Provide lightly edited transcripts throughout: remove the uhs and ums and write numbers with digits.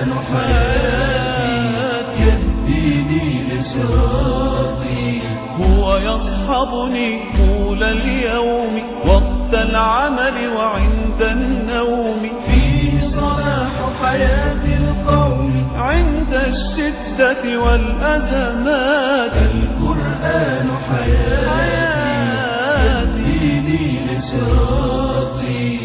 القرآن حياتي يهديني لصراطي هو يصحبني طول اليوم وقت العمل وعند النوم فيه صلاح حياة القوم عند الشدة والأزمات القرآن حياتي يهديني لصراطي.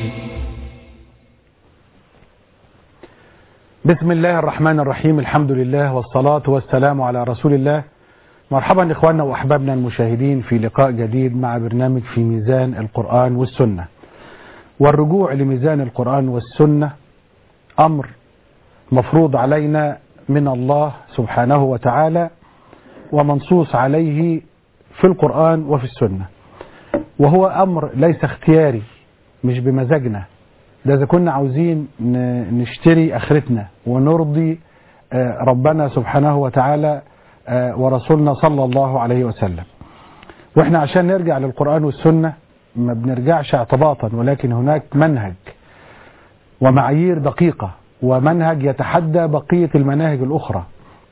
بسم الله الرحمن الرحيم. الحمد لله والصلاة والسلام على رسول الله. مرحبا إخواننا وأحبابنا المشاهدين في لقاء جديد مع برنامج في ميزان القرآن والسنة. والرجوع لميزان القرآن والسنة أمر مفروض علينا من الله سبحانه وتعالى ومنصوص عليه في القرآن وفي السنة، وهو أمر ليس اختياري، مش بمزاجنا. ده إذا كنا عاوزين نشتري آخرتنا ونرضي ربنا سبحانه وتعالى ورسولنا صلى الله عليه وسلم. وإحنا عشان نرجع للقرآن والسنة ما بنرجعش اعتباطا، ولكن هناك منهج ومعايير دقيقة ومنهج يتحدى بقية المناهج الأخرى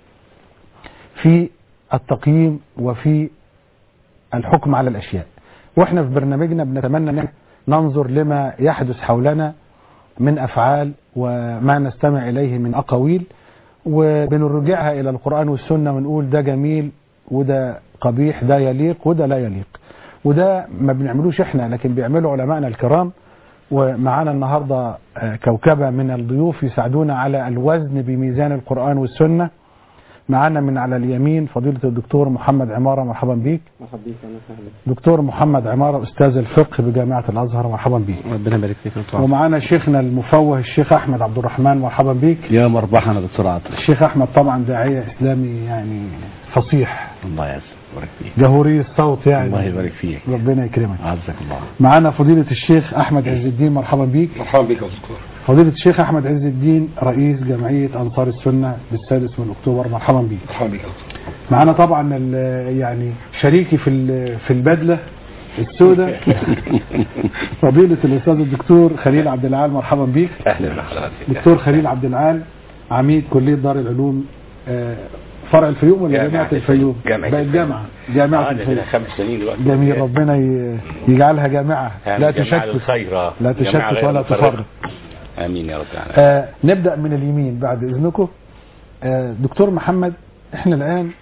في التقييم وفي الحكم على الأشياء. وإحنا في برنامجنا بنتمنى أن ننظر لما يحدث حولنا من أفعال وما نستمع إليه من أقاويل، وبنرجعها إلى القرآن والسنة ونقول ده جميل وده قبيح، ده يليق وده لا يليق. وده ما بنعملوش إحنا، لكن بيعملوا علماءنا الكرام. ومعانا النهاردة كوكبة من الضيوف يساعدونا على الوزن بميزان القرآن والسنة. معانا من على اليمين فضيلة الدكتور محمد عمارة، مرحبا بيك. مرحبا بيك. دكتور محمد عمارة أستاذ الفقه بجامعة الأزهر، مرحبا بيك. ربنا يبارك فيك. ومعانا شيخنا المفوه الشيخ أحمد عبد الرحمن، مرحبا بيك. يا مرحبا يا دكتور عاطف. الشيخ أحمد طبعا داعية إسلامي يعني فصيح، الله يبارك فيك، جهوري الصوت يعني، الله يبارك فيك، ربنا يكرمك، عزك الله. معانا فضيلة الشيخ أحمد عز الدين، مرحبا بيك. مرحبا بك يا دكتور. فضيلة الشيخ أحمد عز الدين رئيس جمعية أنصار السنة بالسادس من أكتوبر، مرحبا بيك. مرحبا بك يا دكتور. معانا طبعا يعني شريكي في البدلة السوداء فضيلة الأستاذ الدكتور خليل عبد العال، مرحبا بيك. أهلا وسهلا. دكتور خليل عبد العال عميد كلية دار العلوم فرع الفيوم ولا جامعة الفيوم؟ بقت جامعة الفيوم. 5 سنين دلوقتي. جميل، ربنا يجعلها جامعة لا تشتت ولا تفرق. آمين يا رب العالمين. نبدأ من اليمين بعد إذنكم. دكتور محمد، احنا الآن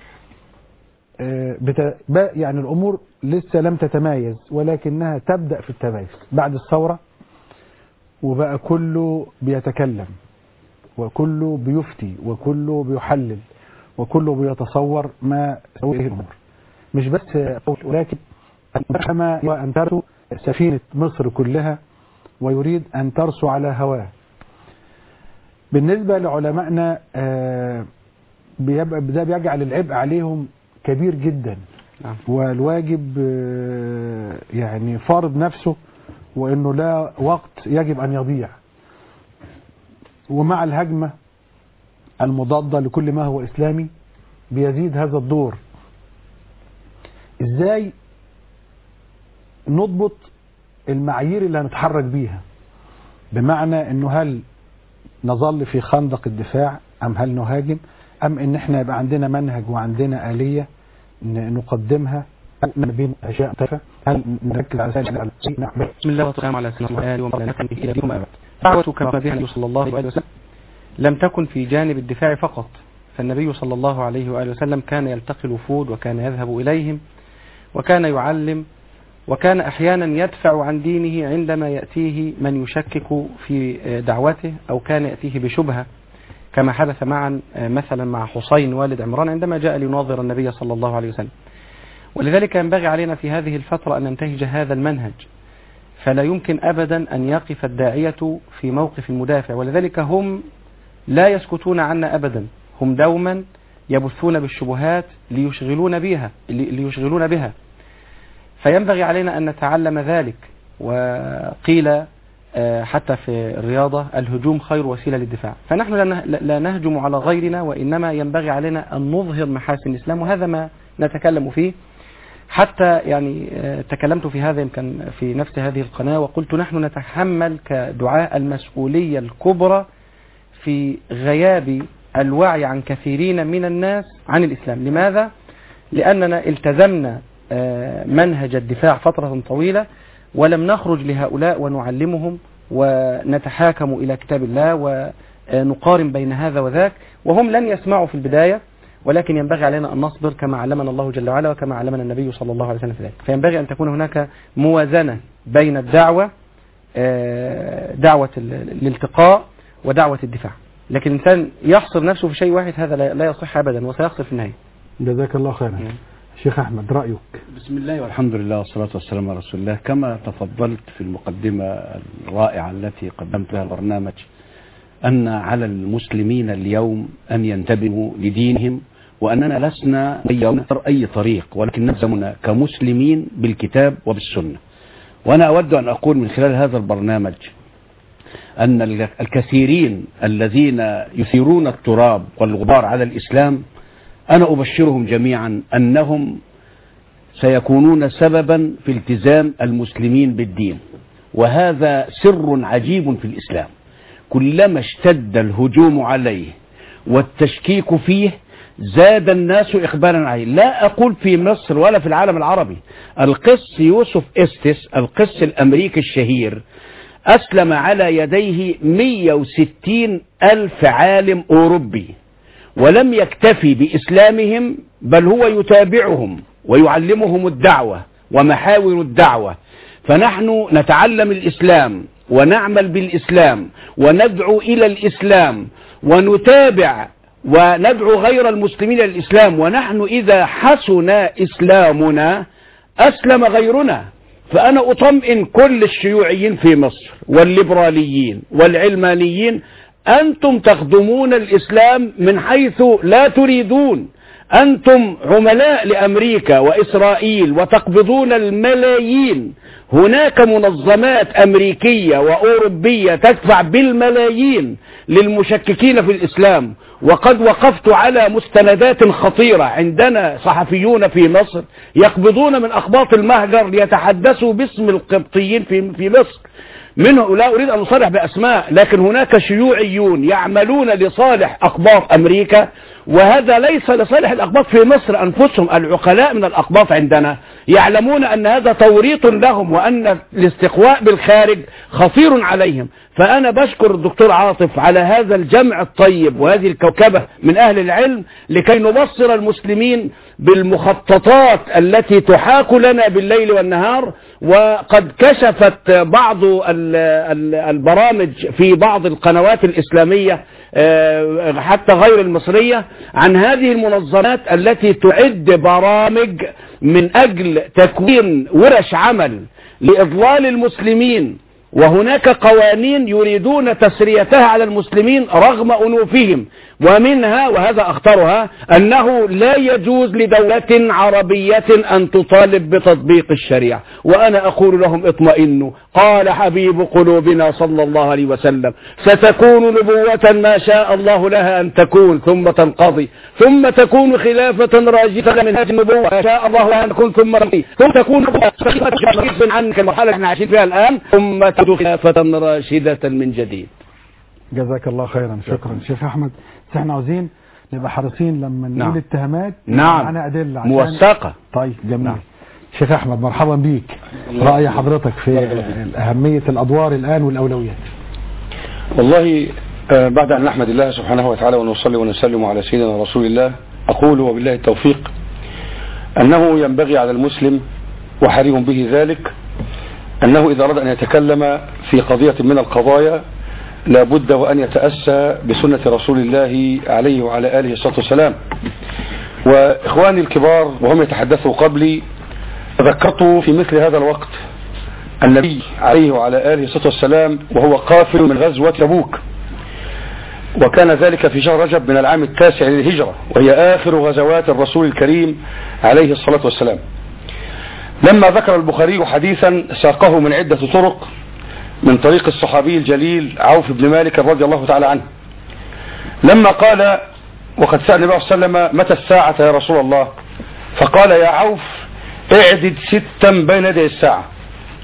يعني الأمور لسه لم تتمايز، ولكنها تبدأ في التمايز بعد الثورة، وبقى كله بيتكلم وكله بيفتي وكله بيحلل وكله بيتصور ما تسويه الأمور. مش بس ولكن أن ترسو سفينة مصر كلها ويريد أن ترسو على هواه. بالنسبة لعلمائنا ده بيجعل العبء عليهم كبير جدا، والواجب يعني فارض نفسه، وأنه لا وقت يجب أن يضيع. ومع الهجمة المضادة لكل ما هو إسلامي بيزيد هذا الدور. إزاي نضبط المعايير اللي هنتحرك بيها؟ بمعنى أنه هل نظل في خندق الدفاع أم هل نهاجم، أم إن إحنا يبقى عندنا منهج وعندنا آلية نقدمها بين أشياء مختلفة؟ هل نركز على شيء؟ بسم الله والسلام على سيدنا محمد وعلى آله إلى يوم الأبد. دعوة كما بها النبي صلى الله عليه وسلم لم تكن في جانب الدفاع فقط، فالنبي صلى الله عليه وآله وسلم كان يلتقي الوفود وكان يذهب إليهم وكان يعلم، وكان أحيانا يدفع عن دينه عندما يأتيه من يشكك في دعوته أو كان يأتيه بشبهة، كما حدث معا مثلا مع حسين والد عمران عندما جاء ليناظر النبي صلى الله عليه وسلم. ولذلك ينبغي علينا في هذه الفترة أن ننتهج هذا المنهج، فلا يمكن أبدا أن يقف الداعية في موقف المدافع، ولذلك هم لا يسكتون عنا أبدا، هم دوما يبثون بالشبهات ليشغلون بها. فينبغي علينا أن نتعلم ذلك. وقيل حتى في الرياضة الهجوم خير وسيلة للدفاع، فنحن لا نهجم على غيرنا، وإنما ينبغي علينا أن نظهر محاسن الإسلام، وهذا ما نتكلم فيه. حتى يعني تكلمت في هذا يمكن في نفس هذه القناة وقلت نحن نتحمل كدعاء المسؤولية الكبرى في غياب الوعي عن كثيرين من الناس عن الإسلام. لماذا؟ لأننا التزمنا منهج الدفاع فترة طويلة ولم نخرج لهؤلاء ونعلمهم ونتحاكم إلى كتاب الله ونقارن بين هذا وذاك، وهم لن يسمعوا في البداية، ولكن ينبغي علينا أن نصبر كما علمنا الله جل وعلا وكما علمنا النبي صلى الله عليه وسلم في ذلك. فينبغي أن تكون هناك موازنة بين الدعوة، دعوة الالتقاء ودعوة الدفاع. لكن الإنسان يحصر نفسه في شيء واحد هذا لا يصح أبدا وسيخسر في النهاية. جزاك الله خيرا. شيخ أحمد، رأيك؟ بسم الله والحمد لله والصلاة والسلام على رسول الله. كما تفضلت في المقدمة الرائعة التي قدمت لها البرنامج أن على المسلمين اليوم أن ينتبهوا لدينهم، وأننا لسنا أي طريق، ولكن نلزمنا كمسلمين بالكتاب وبالسنة. وأنا أود أن أقول من خلال هذا البرنامج أن الكثيرين الذين يثيرون التراب والغبار على الإسلام أنا أبشرهم جميعا أنهم سيكونون سببا في التزام المسلمين بالدين، وهذا سر عجيب في الإسلام. كلما اشتد الهجوم عليه والتشكيك فيه زاد الناس إقبالا عليه. لا أقول في مصر ولا في العالم العربي. القس يوسف إستس القس الأمريكي الشهير أسلم على يديه 160 ألف عالم أوروبي، ولم يكتفي بإسلامهم بل هو يتابعهم ويعلمهم الدعوة ومحاور الدعوة. فنحن نتعلم الإسلام ونعمل بالإسلام وندعو إلى الإسلام ونتابع وندعو غير المسلمين الإسلام، ونحن إذا حسن إسلامنا أسلم غيرنا. فأنا أطمئن كل الشيوعيين في مصر والليبراليين والعلمانيين، أنتم تخدمون الإسلام من حيث لا تريدون. أنتم عملاء لأمريكا وإسرائيل وتقبضون الملايين. هناك منظمات أمريكية وأوروبية تدفع بالملايين للمشككين في الإسلام. وقد وقفت على مستندات خطيرة. عندنا صحفيون في مصر يقبضون من أقباط المهجر ليتحدثوا باسم القبطيين في مصر. منه لا أريد أن أصرح بأسماء، لكن هناك شيوعيون يعملون لصالح أقباط أمريكا، وهذا ليس لصالح الأقباط في مصر أنفسهم. العقلاء من الأقباط عندنا يعلمون أن هذا توريط لهم وأن الاستقواء بالخارج خطير عليهم. فأنا بشكر الدكتور عاطف على هذا الجمع الطيب وهذه الكوكبة من أهل العلم لكي نبصر المسلمين بالمخططات التي تحاك لنا بالليل والنهار. وقد كشفت بعض البرامج في بعض القنوات الإسلامية حتى غير المصرية عن هذه المنظمات التي تعد برامج من أجل تكوين ورش عمل لإضلال المسلمين، وهناك قوانين يريدون تسريتها على المسلمين رغم أنوفهم. ومنها وهذا أخطرها أنه لا يجوز لدولة عربية أن تطالب بتطبيق الشريعة. وأنا أقول لهم اطمئنوا، قال حبيب قلوبنا صلى الله عليه وسلم: ستكون نبوة ما شاء الله لها أن تكون ثم تنقضي، ثم تكون خلافة راجفة من هذه النبوة ما شاء الله لها أن تكون ثم تنقضي، ثم تكون خلافة عنك المرحلة اللي احنا عايشين فيها الآن، ثم تكون خلافة راشدة من جديد. جزاك الله خيرا. شكرا شيخ أحمد. احنا عاوزين نبقى حريصين لما نقول اتهامات معنا أدلة موثقة. طيب جميل. شيخ أحمد مرحبا بيك. رأي حضرتك في أهمية الأدوار الآن والأولويات؟ والله بعد أن نحمد الله سبحانه وتعالى ونصلي ونسلم على سيدنا رسول الله، أقول وبالله التوفيق أنه ينبغي على المسلم وحري به ذلك أنه إذا أراد أن يتكلم في قضية من القضايا لابد وأن يتأسى بسنة رسول الله عليه وعلى آله الصلاة والسلام. وإخواني الكبار وهم يتحدثوا قبلي تذكرت في مثل هذا الوقت النبي عليه وعلى آله الصلاة والسلام وهو قافل من غزوة تبوك، وكان ذلك في شهر رجب من العام 9 للهجرة، وهي آخر غزوات الرسول الكريم عليه الصلاة والسلام. لما ذكر البخاري حديثا ساقه من عدة طرق من طريق الصحابي الجليل عوف بن مالك رضي الله تعالى عنه، لما قال وقد سأل النبي صلى الله عليه وسلم: متى الساعة يا رسول الله؟ فقال: يا عوف اعدد 6 بين يدي الساعة.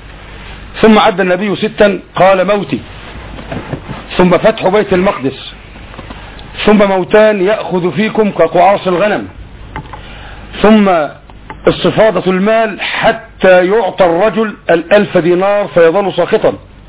ثم عد النبي 6 قال: موتي، ثم فتح بيت المقدس، ثم موتان يأخذ فيكم كقعاص الغنم، ثم استفاضة المال حتى يعطى الرجل 1000 دينار فيظل ساخطا،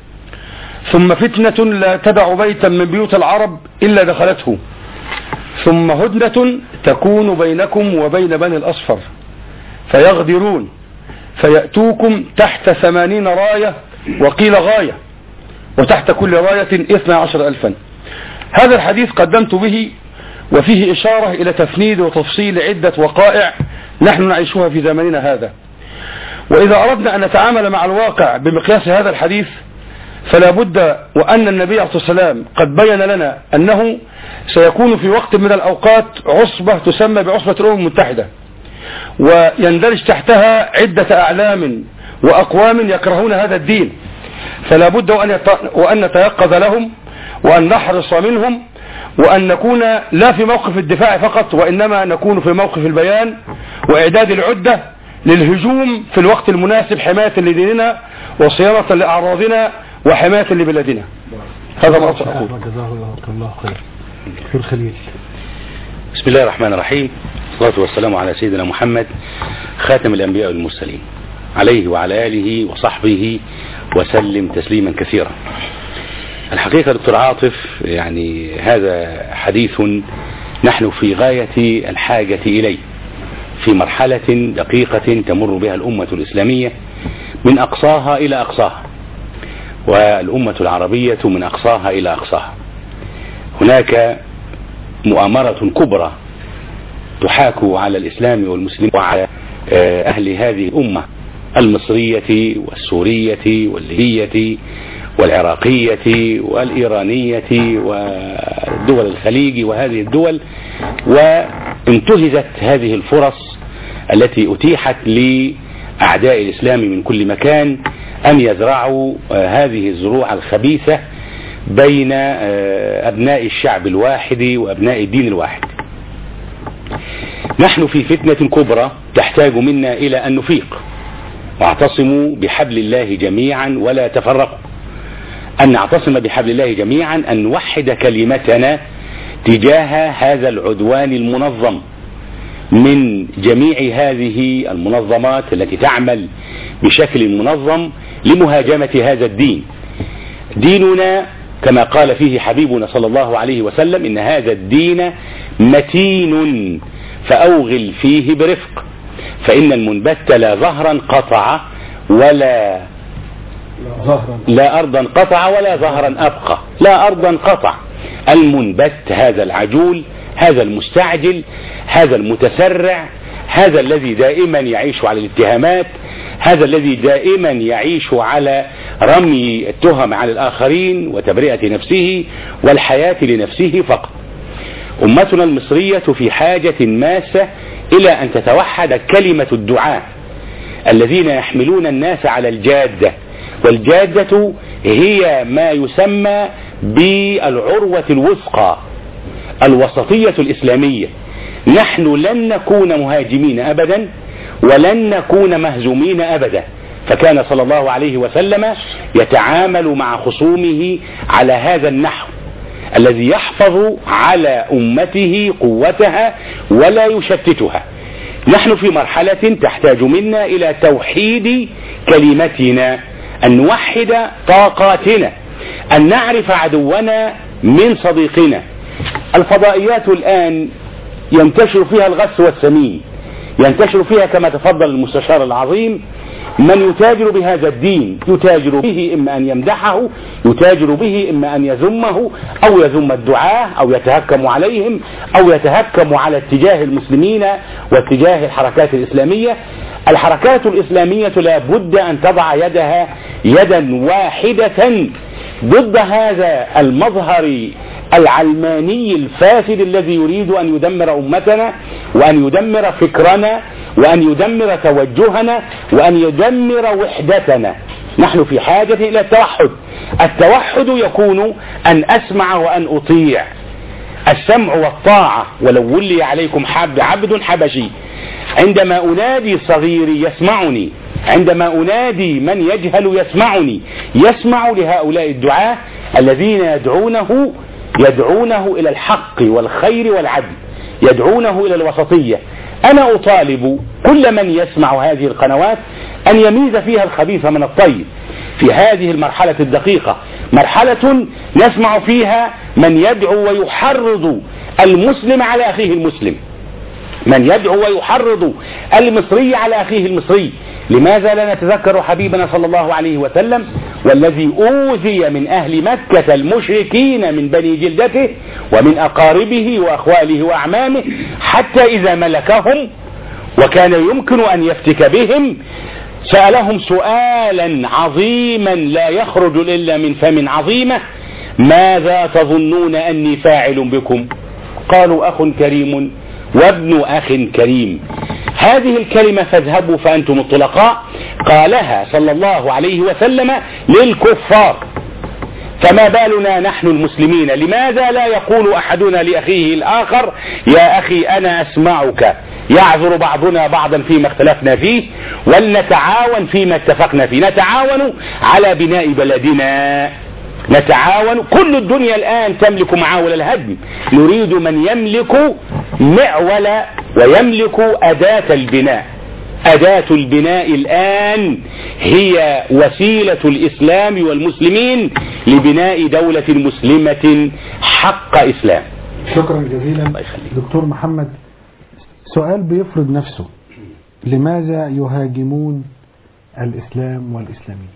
ثم فتنة لا تدع بيتا من بيوت العرب إلا دخلته، ثم هدنة تكون بينكم وبين بني الأصفر فيغدرون فيأتوكم تحت 80 راية وقيل غاية، وتحت كل راية 12,000. هذا الحديث قدمت به وفيه إشارة إلى تفنيد وتفصيل عدة وقائع نحن نعيشها في زمننا هذا. وإذا أردنا أن نتعامل مع الواقع بمقياس هذا الحديث فلا بد وأن النبي عليه الصلاة والسلام قد بين لنا أنه سيكون في وقت من الأوقات عصبة تسمى بعصبة الأمم المتحدة، ويندرج تحتها عدة أعلام وأقوام يكرهون هذا الدين، فلا بد وأن نتيقظ لهم وأن نحرص منهم، وأن نكون لا في موقف الدفاع فقط، وإنما نكون في موقف البيان وإعداد العدة للهجوم في الوقت المناسب، حماية لديننا وصيانة لأعراضنا وحماية لبلادنا. هذا ما أقول. جزاه الله خير. دكتور خليل. بسم الله الرحمن الرحيم، والصلاة والسلام على سيدنا محمد خاتم الأنبياء والمرسلين، عليه وعلى آله وصحبه وسلم تسليما كثيرا. الحقيقة دكتور عاطف، يعني هذا حديث نحن في غاية الحاجة إليه في مرحلة دقيقة تمر بها الأمة الإسلامية من أقصاها إلى أقصاها، والأمة العربية من أقصاها إلى أقصاها. هناك مؤامرة كبرى تحاك على الإسلام والمسلمين وعلى أهل هذه الأمة المصرية والسورية والليبية والعراقية والإيرانية ودول الخليج وهذه الدول، وانتهزت هذه الفرص التي أتيحت لأعداء الإسلام من كل مكان أن يزرعوا هذه الزروع الخبيثة بين أبناء الشعب الواحد وأبناء الدين الواحد. نحن في فتنة كبرى تحتاج منا إلى أن نفيق واعتصموا بحبل الله جميعا ولا تفرقوا، أن نعتصم بحبل الله جميعا، أن نوحد كلمتنا تجاه هذا العدوان المنظم من جميع هذه المنظمات التي تعمل بشكل منظم لمهاجمة هذا الدين. ديننا كما قال فيه حبيبنا صلى الله عليه وسلم: إن هذا الدين متين فأوغل فيه برفق، فإن المنبت لا ظهرا قطع ولا أرضا قطع ولا ظهرا أبقى، لا أرضا قطع. المنبت هذا العجول، هذا المستعجل، هذا المتسرع، هذا الذي دائما يعيش على الاتهامات، هذا الذي دائما يعيش على رمي التهم على الآخرين وتبرئة نفسه والحياة لنفسه فقط. أمتنا المصرية في حاجة ماسة إلى أن تتوحد كلمة الدعاة الذين يحملون الناس على الجادة، والجادة هي ما يسمى بالعروة الوثقى الوسطية الإسلامية. نحن لن نكون مهاجمين أبدا ولن نكون مهزومين أبدا، فكان صلى الله عليه وسلم يتعامل مع خصومه على هذا النحو الذي يحفظ على أمته قوتها ولا يشتتها. نحن في مرحلة تحتاج منا إلى توحيد كلمتنا، أن نوحد طاقاتنا، أن نعرف عدونا من صديقنا. الفضائيات الآن ينتشر فيها الغث والسمين، ينتشر فيها كما تفضل المستشار العظيم من يتاجر بهذا الدين، يتاجر به إما أن يمدحه، يتاجر به إما أن يذمه أو يذم الدعاة أو يتهكم عليهم أو يتهكم على اتجاه المسلمين واتجاه الحركات الإسلامية. الحركات الإسلامية لا بد أن تضع يدها يدا واحدة ضد هذا المظهر العلماني الفاسد الذي يريد أن يدمر أمتنا وأن يدمر فكرنا وأن يدمر توجهنا وأن يدمر وحدتنا. نحن في حاجة إلى التوحد. التوحد يكون أن أسمع وأن أطيع، السمع والطاعة. ولو ولي عليكم عبد حبشي، عندما أنادي صغيري يسمعني، عندما أنادي من يجهل يسمعني، يسمع لهؤلاء الدعاة الذين يدعونه يدعونه إلى الحق والخير والعدل، يدعونه إلى الوسطية. أنا أطالب كل من يسمع هذه القنوات أن يميز فيها الخبيث من الطيب في هذه المرحلة الدقيقة، مرحلة نسمع فيها من يدعو ويحرض المسلم على أخيه المسلم، من يدعو ويحرض المصري على أخيه المصري. لماذا لا نتذكر حبيبنا صلى الله عليه وسلم والذي أوذي من أهل مكة المشركين من بني جلدته ومن أقاربه وأخواله وأعمامه حتى إذا ملكهم وكان يمكن أن يفتك بهم سألهم سؤالا عظيما لا يخرج إلا من فم عظيمة: ماذا تظنون أني فاعل بكم؟ قالوا أخ كريم وابن أخ كريم. هذه الكلمة فاذهبوا فأنتم الطلقاء قالها صلى الله عليه وسلم للكفار، فما بالنا نحن المسلمين؟ لماذا لا يقول أحدنا لأخيه الآخر: يا أخي أنا أسمعك، يعذر بعضنا بعضا فيما اختلفنا فيه ولنتعاون فيما اتفقنا فيه، نتعاون على بناء بلدنا، نتعاون. كل الدنيا الآن تملك معاول الهدم، نريد من يملك معول ويملك أداة البناء. أداة البناء الآن هي وسيلة الإسلام والمسلمين لبناء دولة مسلمة حق إسلام. شكرا جزيلا دكتور محمد. سؤال بيفرض نفسه: لماذا يهاجمون الإسلام والإسلاميين؟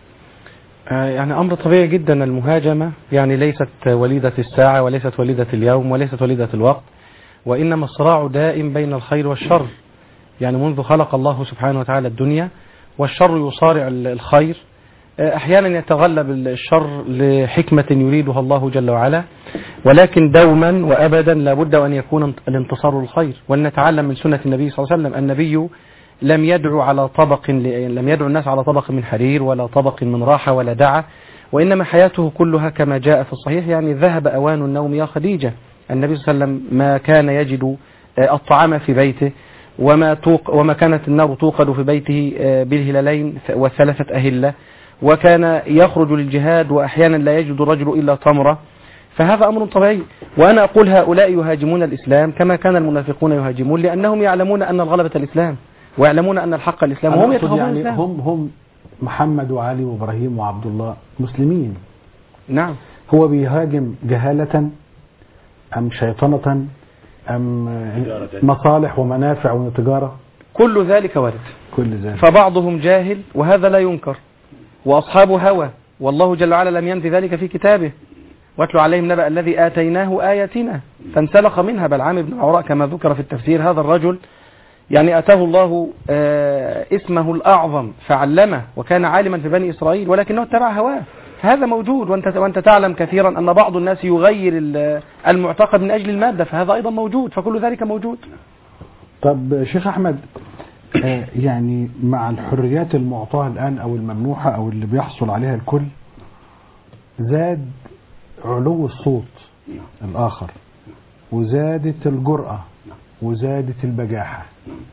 يعني أمر طبيعي جدا. المهاجمة يعني ليست وليدة الساعة وليست وليدة اليوم وليست وليدة الوقت، وإنما الصراع دائم بين الخير والشر. يعني منذ خلق الله سبحانه وتعالى الدنيا والشر يصارع الخير، أحيانا يتغلب الشر لحكمة يريدها الله جل وعلا، ولكن دوما وأبدا لابد أن يكون الانتصار للخير. ولنتعلم من سنة النبي صلى الله عليه وسلم: النبي لم يدعو الناس على طبق من حرير ولا طبق من راحة ولا دعة، وإنما حياته كلها كما جاء في الصحيح: يعني ذهب أوان النوم يا خديجة. النبي صلى الله عليه وسلم ما كان يجد الطعام في بيته وما كانت النار توقد في بيته بالهلالين والثلاثة أهلة، وكان يخرج للجهاد وأحيانا لا يجد الرجل إلا تمرة. فهذا أمر طبيعي. وأنا أقول هؤلاء يهاجمون الإسلام كما كان المنافقون يهاجمون، لأنهم يعلمون أن الغلبة الإسلام ويعلمون أن الحق الإسلام، وهم يتخافون يعني الإسلام. هم محمد وعلي وإبراهيم وعبد الله مسلمين. نعم. هو بيهاجم جهالة أم شيطنة أم مصالح ومنافع وتجارة؟ كل ذلك وارد. كل ذلك. فبعضهم جاهل وهذا لا ينكر، وأصحاب هوى، والله جل وعلا لم ينفي ذلك في كتابه: واتلو عليهم نبأ الذي آتيناه آياتنا فانسلخ منها. بلعام بن عوراء كما ذكر في التفسير، هذا الرجل يعني أتاه الله اسمه الأعظم فعلمه وكان عالما في بني إسرائيل، ولكنه اتبع هواه. هذا موجود، وأنت تعلم كثيرا أن بعض الناس يغير المعتقد من أجل المادة، فهذا أيضا موجود، فكل ذلك موجود. طب شيخ أحمد، يعني مع الحريات المعطاة الآن أو الممنوحة أو اللي بيحصل عليها الكل، زاد علو الصوت الآخر، وزادت الجرأة، وزادت البجاحة.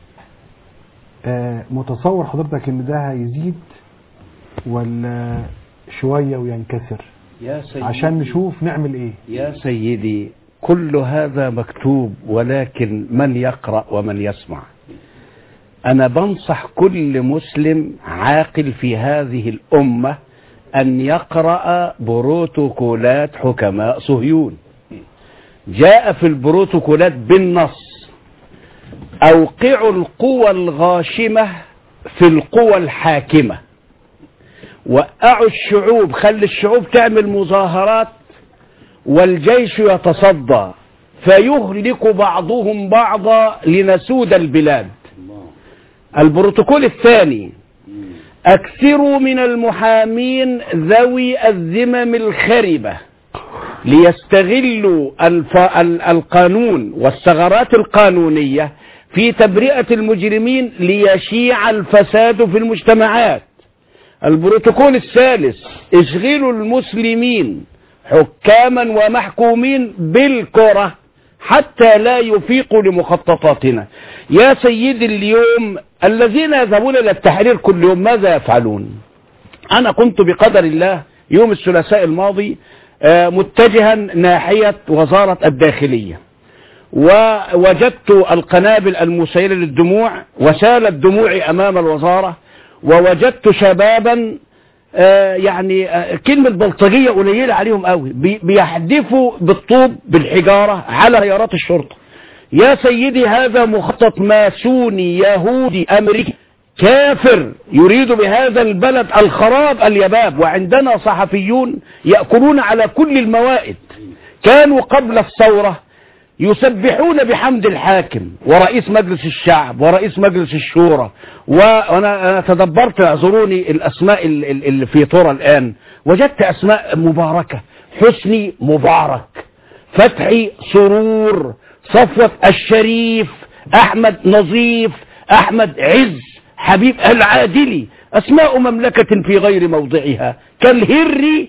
متصور حضرتك ان ده هيزيد ولا شوية وينكسر؟ يا سيدي عشان نشوف نعمل ايه. يا سيدي كل هذا مكتوب، ولكن من يقرأ ومن يسمع. أنا بنصح كل مسلم عاقل في هذه الأمة أن يقرأ بروتوكولات حكماء صهيون. جاء في البروتوكولات بالنص: أوقعوا القوى الغاشمة في القوى الحاكمة، وقعوا الشعوب، خلي الشعوب تعمل مظاهرات والجيش يتصدى فيهلك بعضهم بعضا لنسود البلاد. البروتوكول الثاني: أكثروا من المحامين ذوي الذمم الخربة ليستغلوا القانون والثغرات القانونية في تبرئة المجرمين ليشيع الفساد في المجتمعات. البروتوكول الثالث: اشغلوا المسلمين حكاما ومحكومين بالكرة حتى لا يفيقوا لمخططاتنا. يا سيدي اليوم الذين يذهبون إلى التحرير كل يوم ماذا يفعلون؟ أنا كنت بقدر الله يوم الثلاثاء الماضي متجها ناحية وزارة الداخلية، ووجدت القنابل المسيلة للدموع وسالت دموعي أمام الوزارة، ووجدت شبابا يعني كلمة بلطجية قليلة عليهم قوي، بيحدفوا بالطوب بالحجارة على سيارات الشرطة. يا سيدي هذا مخطط ماسوني يهودي أمريكي كافر يريد بهذا البلد الخراب اليباب، وعندنا صحفيون يأكلون على كل الموائد. كانوا قبل الثورة يسبحون بحمد الحاكم ورئيس مجلس الشعب ورئيس مجلس الشورى، وأنا تدبرت، اعذروني الأسماء اللي في طورة الآن، وجدت أسماء مباركة: حسني مبارك، فتحي سرور، صفوة الشريف، أحمد نظيف، أحمد عز، حبيب العادلي، أسماء مملكة في غير موضعها. كالهري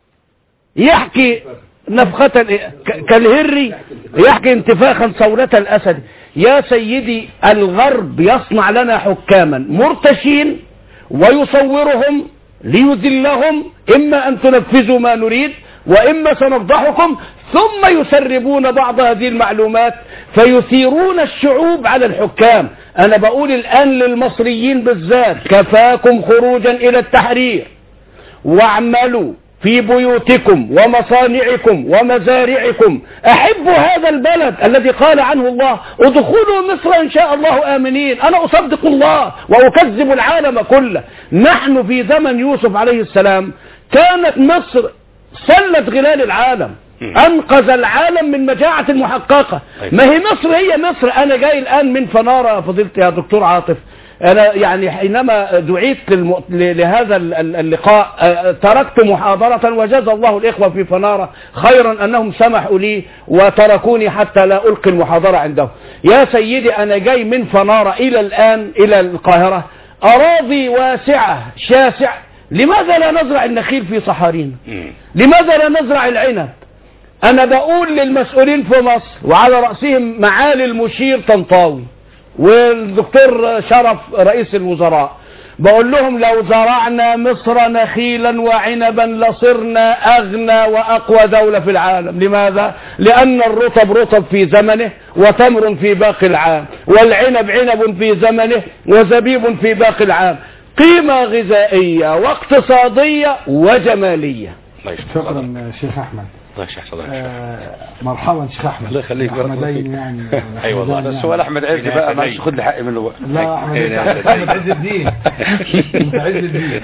يحكي نفخة، كالهري يحكي انتفاخا صولة الأسد. يا سيدي الغرب يصنع لنا حكاما مرتشين ويصورهم ليذلهم، إما أن تنفذوا ما نريد وإما سنفضحكم، ثم يسربون بعض هذه المعلومات فيثيرون الشعوب على الحكام. أنا بقول الآن للمصريين بالذات: كفاكم خروجا إلى التحرير، واعملوا في بيوتكم ومصانعكم ومزارعكم، أحبوا هذا البلد الذي قال عنه الله: ادخلوا مصر إن شاء الله آمنين. أنا أصدق الله وأكذب العالم كله. نحن في زمن يوسف عليه السلام كانت مصر سلت غلال العالم، أنقذ العالم من مجاعة محققة. ما هي مصر هي مصر. أنا جاي الآن من فنارة فضيلة يا دكتور عاطف، أنا يعني حينما دعيت لهذا اللقاء تركت محاضرة، وجزى الله الإخوة في فنارة خيرا أنهم سمحوا لي وتركوني حتى لا ألقي المحاضرة عندهم. يا سيدي أنا جاي من فنارة إلى الآن إلى القاهرة، أراضي واسعة شاسع. لماذا لا نزرع النخيل في صحارينا؟ لماذا لا نزرع العنب؟ أنا بقول للمسؤولين في مصر وعلى رأسهم معالي المشير طنطاوي والدكتور شرف رئيس الوزراء، بقول لهم: لو زرعنا مصر نخيلا وعنبا لصرنا أغنى وأقوى دولة في العالم. لماذا؟ لأن الرطب رطب في زمنه وتمر في باقي العام، والعنب عنب في زمنه وزبيب في باقي العام. قيمة غذائية واقتصادية وجمالية. شكرا شيخ أحمد. مرحبا شيخ احمد. الله يخليك. احمدين يعني. اي والله هذا السؤال احمد عز بقى، ما خد لي حقي منه بقى. لا احمد عز الدين. عز الدين.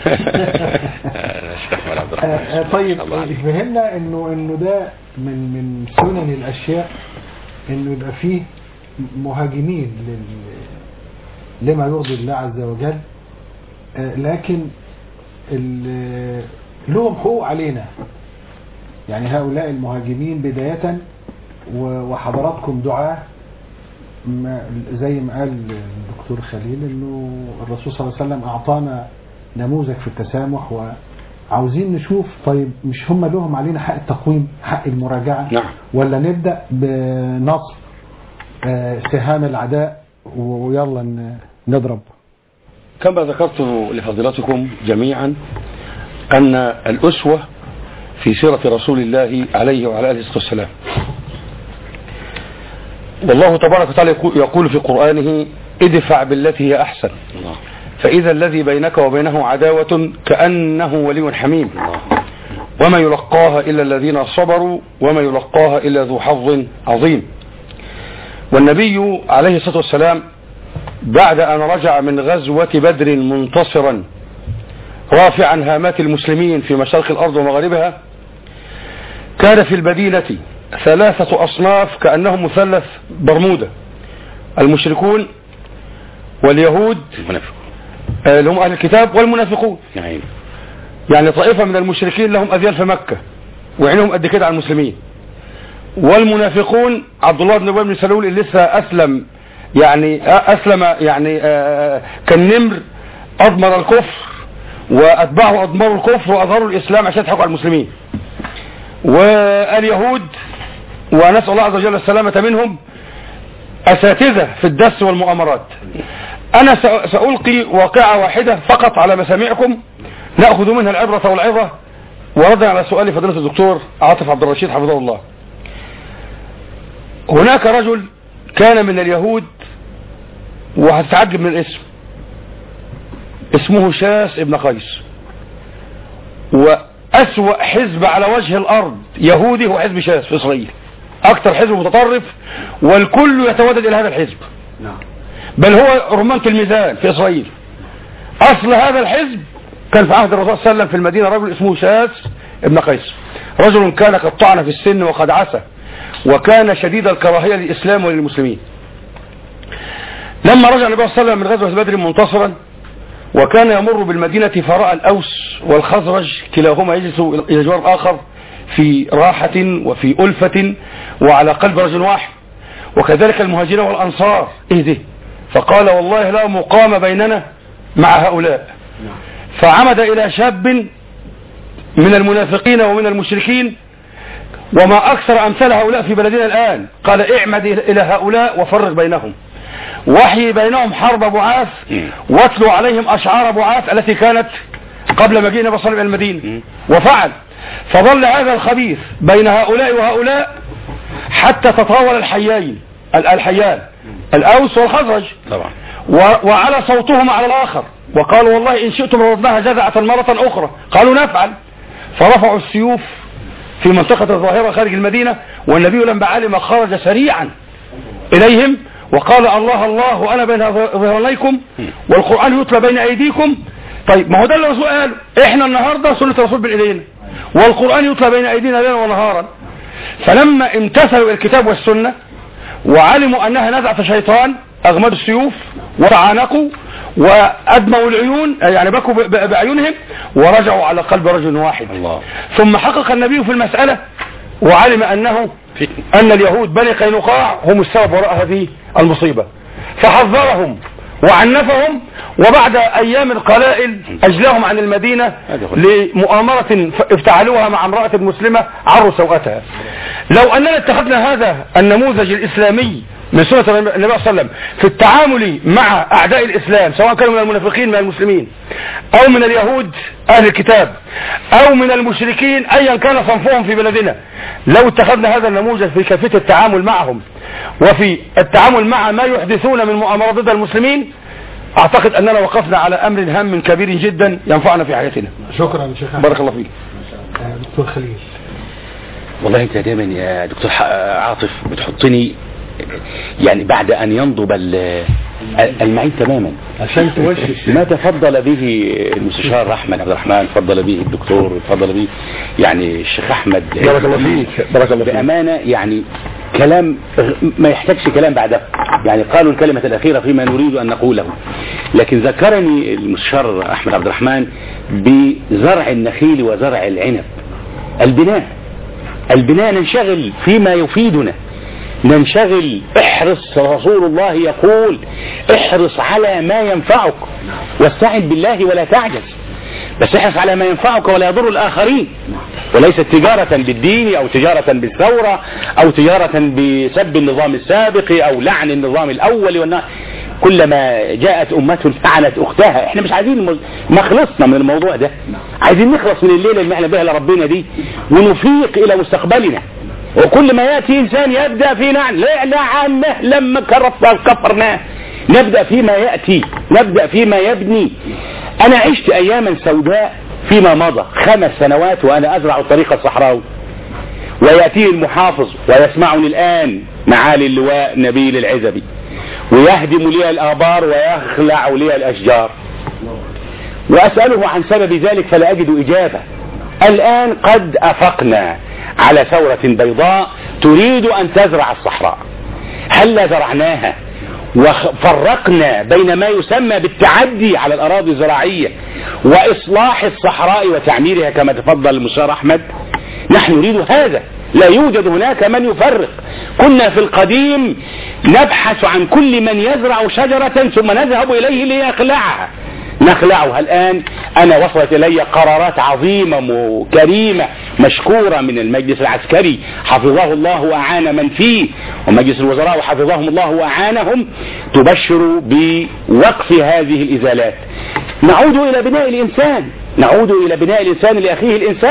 طيب فهمنا انه ده من سنن الاشياء انه يبقى فيه مهاجمين لما يرضي الله عز وجل، لكن لهم حقوق علينا. يعني هؤلاء المهاجمين بداية وحضراتكم دعاة، زي ما قال الدكتور خليل انه الرسول صلى الله عليه وسلم اعطانا نموذج في التسامح، وعاوزين نشوف طيب مش هم لهم علينا حق التقويم، حق المراجعة؟ نعم. ولا نبدأ بنصب سهام العداء ويلا نضرب؟ كما ذكرت لفضيلتكم جميعا أن الأسوة في سيرة رسول الله عليه وعلى آله والسلام، والله تبارك وتعالى يقول في قرآنه: ادفع بالتي هي أحسن فإذا الذي بينك وبينه عداوة كأنه ولي حميم وما يلقاها إلا الذين صبروا وما يلقاها إلا ذو حظ عظيم. والنبي عليه الصلاة والسلام بعد أن رجع من غزوة بدر منتصرا رافعا هامات المسلمين في مشارق الأرض ومغاربها، كان في المدينة 3 أصناف كأنهم مثلث برمودا: المشركون واليهود اللي هم أهل الكتاب والمنافقون. يعني طائفة من المشركين لهم أذيال في مكة وعينهم قد كده على المسلمين، والمنافقون عبد الله بن أبي بن سلول اللي لسه أسلم يعني كالنمر أضمر الكفر وأتباعه أضمروا الكفر وأظهروا الإسلام عشان يضحكوا على المسلمين. واليهود ونسأل الله عز وجل السلامة منهم أساتذة في الدس والمؤامرات. أنا سألقي واقعة واحدة فقط على مسامعكم نأخذ منها العبرة والعظة وردا على سؤال فضيلة الدكتور عاطف عبد الرشيد حفظه الله، هناك رجل كان من اليهود وهتتعجب من الاسم، اسمه شاس ابن قيس، وأسوأ حزب على وجه الأرض يهودي هو حزب شاس في إسرائيل، أكثر حزب متطرف والكل يتودد إلى هذا الحزب، بل هو رمانة الميزان في إسرائيل. أصل هذا الحزب كان في عهد الرسول صلى الله عليه وسلم في المدينة رجل اسمه شاس ابن قيس، رجل كان قد طعن في السن وقد عسى، وكان شديد الكراهية للإسلام وللمسلمين. لما رجع النبي صلى الله عليه وسلم من غزوة بدر منتصرا وكان يمر بالمدينة فرأى الأوس والخزرج كلاهما يجلس إلى جوار آخر في راحة وفي ألفة وعلى قلب رجل واحد، وكذلك المهاجرين والأنصار. إيه ده؟ فقال والله لا مقام بيننا مع هؤلاء. فعمد إلى شاب من المنافقين ومن المشركين وما أكثر أمثال هؤلاء في بلدنا الآن، قال اعمد إلى هؤلاء وفرق بينهم، وحي بينهم حرب بعاث، واتلوا عليهم أشعار بعاث التي كانت قبل مجيء النبي صلى الله عليه وسلم إلى المدينة. وفعل، فظل هذا الخبيث بين هؤلاء وهؤلاء حتى تطاول الحيان الأوس والخزرج طبعا، وعلى صوتهما على الآخر، وقالوا والله إن شئتم ردناها جزعة مرة أخرى، قالوا نفعل. فرفعوا السيوف في منطقة الظاهرة خارج المدينة، والنبي لما علم خرج سريعا إليهم وقال الله الله أنا بين ظهرانيكم والقرآن يتلى بين أيديكم. طيب ما هو ده اللي الرسول قال، احنا النهاردة سنة الرسول بالإيدين والقرآن يتلى بين أيدينا ليلا ونهارا. فلما امتثلوا الكتاب والسنة وعلموا أنها نزعة شيطان أغمدوا السيوف وتعانقوا وأدموا العيون، يعني بكوا بأعينهم، ورجعوا على قلب رجل واحد. الله. ثم حقق النبي في المسألة وعلم أن اليهود بني قينقاع هم السبب وراء هذه المصيبة، فحذرهم وعنفهم، وبعد أيام قلائل أجلاهم عن المدينة لمؤامرة افتعلوها مع امرأة مسلمة عروا سوءتها. لو أننا اتخذنا هذا النموذج الإسلامي من سنة النبي صلى الله عليه وسلم في التعامل مع أعداء الإسلام، سواء كانوا من المنافقين من المسلمين أو من اليهود أهل الكتاب أو من المشركين أيا كان صنفهم في بلدنا، لو اتخذنا هذا النموذج في كيفية التعامل معهم وفي التعامل مع ما يحدثون من مؤامرات ضد المسلمين، أعتقد أننا وقفنا على أمر هام كبير جدا ينفعنا في حياتنا. شكرا شيخ. بارك الله فيك. دكتور خليل. والله أنت دائما يا دكتور عاطف بتحطني يعني بعد أن ينضب المعين تماما عشان توشش ما تفضل به المستشار أحمد عبد الرحمن، تفضل به الدكتور، تفضل به يعني الشيخ أحمد. بارك الله فيك. بارك الله فيك. بأمانة يعني كلام ما يحتاجش كلام بعده، يعني قالوا الكلمة الأخيرة فيما نريد أن نقوله. لكن ذكرني المستشار أحمد عبد الرحمن بزرع النخيل وزرع العنب. البناء ننشغل فيما يفيدنا، ننشغل. احرص، رسول الله يقول احرص على ما ينفعك واستعن بالله ولا تعجز، بس احرص على ما ينفعك ولا يضر الآخرين، وليست تجارة بالدين أو تجارة بالثورة أو تجارة بسب النظام السابق أو لعن النظام الأول. كلما جاءت أمة لعنت أختها. احنا مش عايزين ما خلصنا من الموضوع ده، عايزين نخلص من الليلة اللي احنا بها لربنا دي ونفيق إلى مستقبلنا. وكل ما يأتي إنسان يبدأ في لعنه لما كفرناه، نبدأ فيما يأتي، نبدأ فيما يبني. أنا عشت أياما سوداء فيما مضى 5 سنوات وأنا أزرع الطريق الصحراوي، ويأتيه المحافظ ويسمعني الآن معالي اللواء نبيل العزبي ويهدم لي الآبار ويخلع لي الأشجار، وأسأله عن سبب ذلك فلا أجد إجابة. الآن قد أفقنا على ثورة بيضاء تريد أن تزرع الصحراء، هل زرعناها وفرقنا بين ما يسمى بالتعدي على الأراضي الزراعية وإصلاح الصحراء وتعميرها كما تفضل المستشار أحمد؟ نحن نريد هذا، لا يوجد هناك من يفرق. كنا في القديم نبحث عن كل من يزرع شجرة ثم نذهب إليه ليخلعها، نخلعها. الآن أنا وصلت إلي قرارات عظيمة وكريمة مشكورة من المجلس العسكري حفظه الله وأعان من فيه، ومجلس الوزراء حفظهم الله وأعانهم، تبشر بوقف هذه الإزالات. نعود إلى بناء الإنسان، نعود إلى بناء الإنسان لأخيه الإنسان.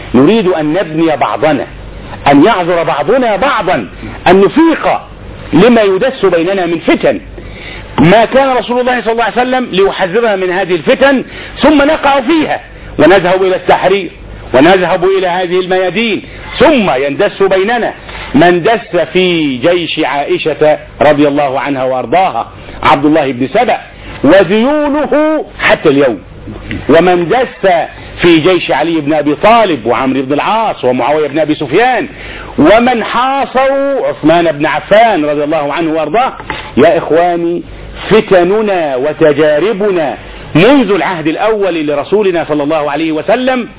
نريد أن نبني بعضنا، أن يعذر بعضنا بعضا، أن نفيق لما يدس بيننا من فتن. ما كان رسول الله صلى الله عليه وسلم ليحذرنا من هذه الفتن ثم نقع فيها ونذهب إلى التحرير ونذهب إلى هذه الميادين، ثم يندس بيننا من دس في جيش عائشة رضي الله عنها وأرضاها عبد الله بن سبأ وذيوله حتى اليوم، ومن دس في جيش علي بن أبي طالب وعمرو بن العاص ومعاوية بن أبي سفيان، ومن حاصروا عثمان بن عفان رضي الله عنه وأرضاه. يا إخواني، فتننا وتجاربنا منذ العهد الأول لرسولنا صلى الله عليه وسلم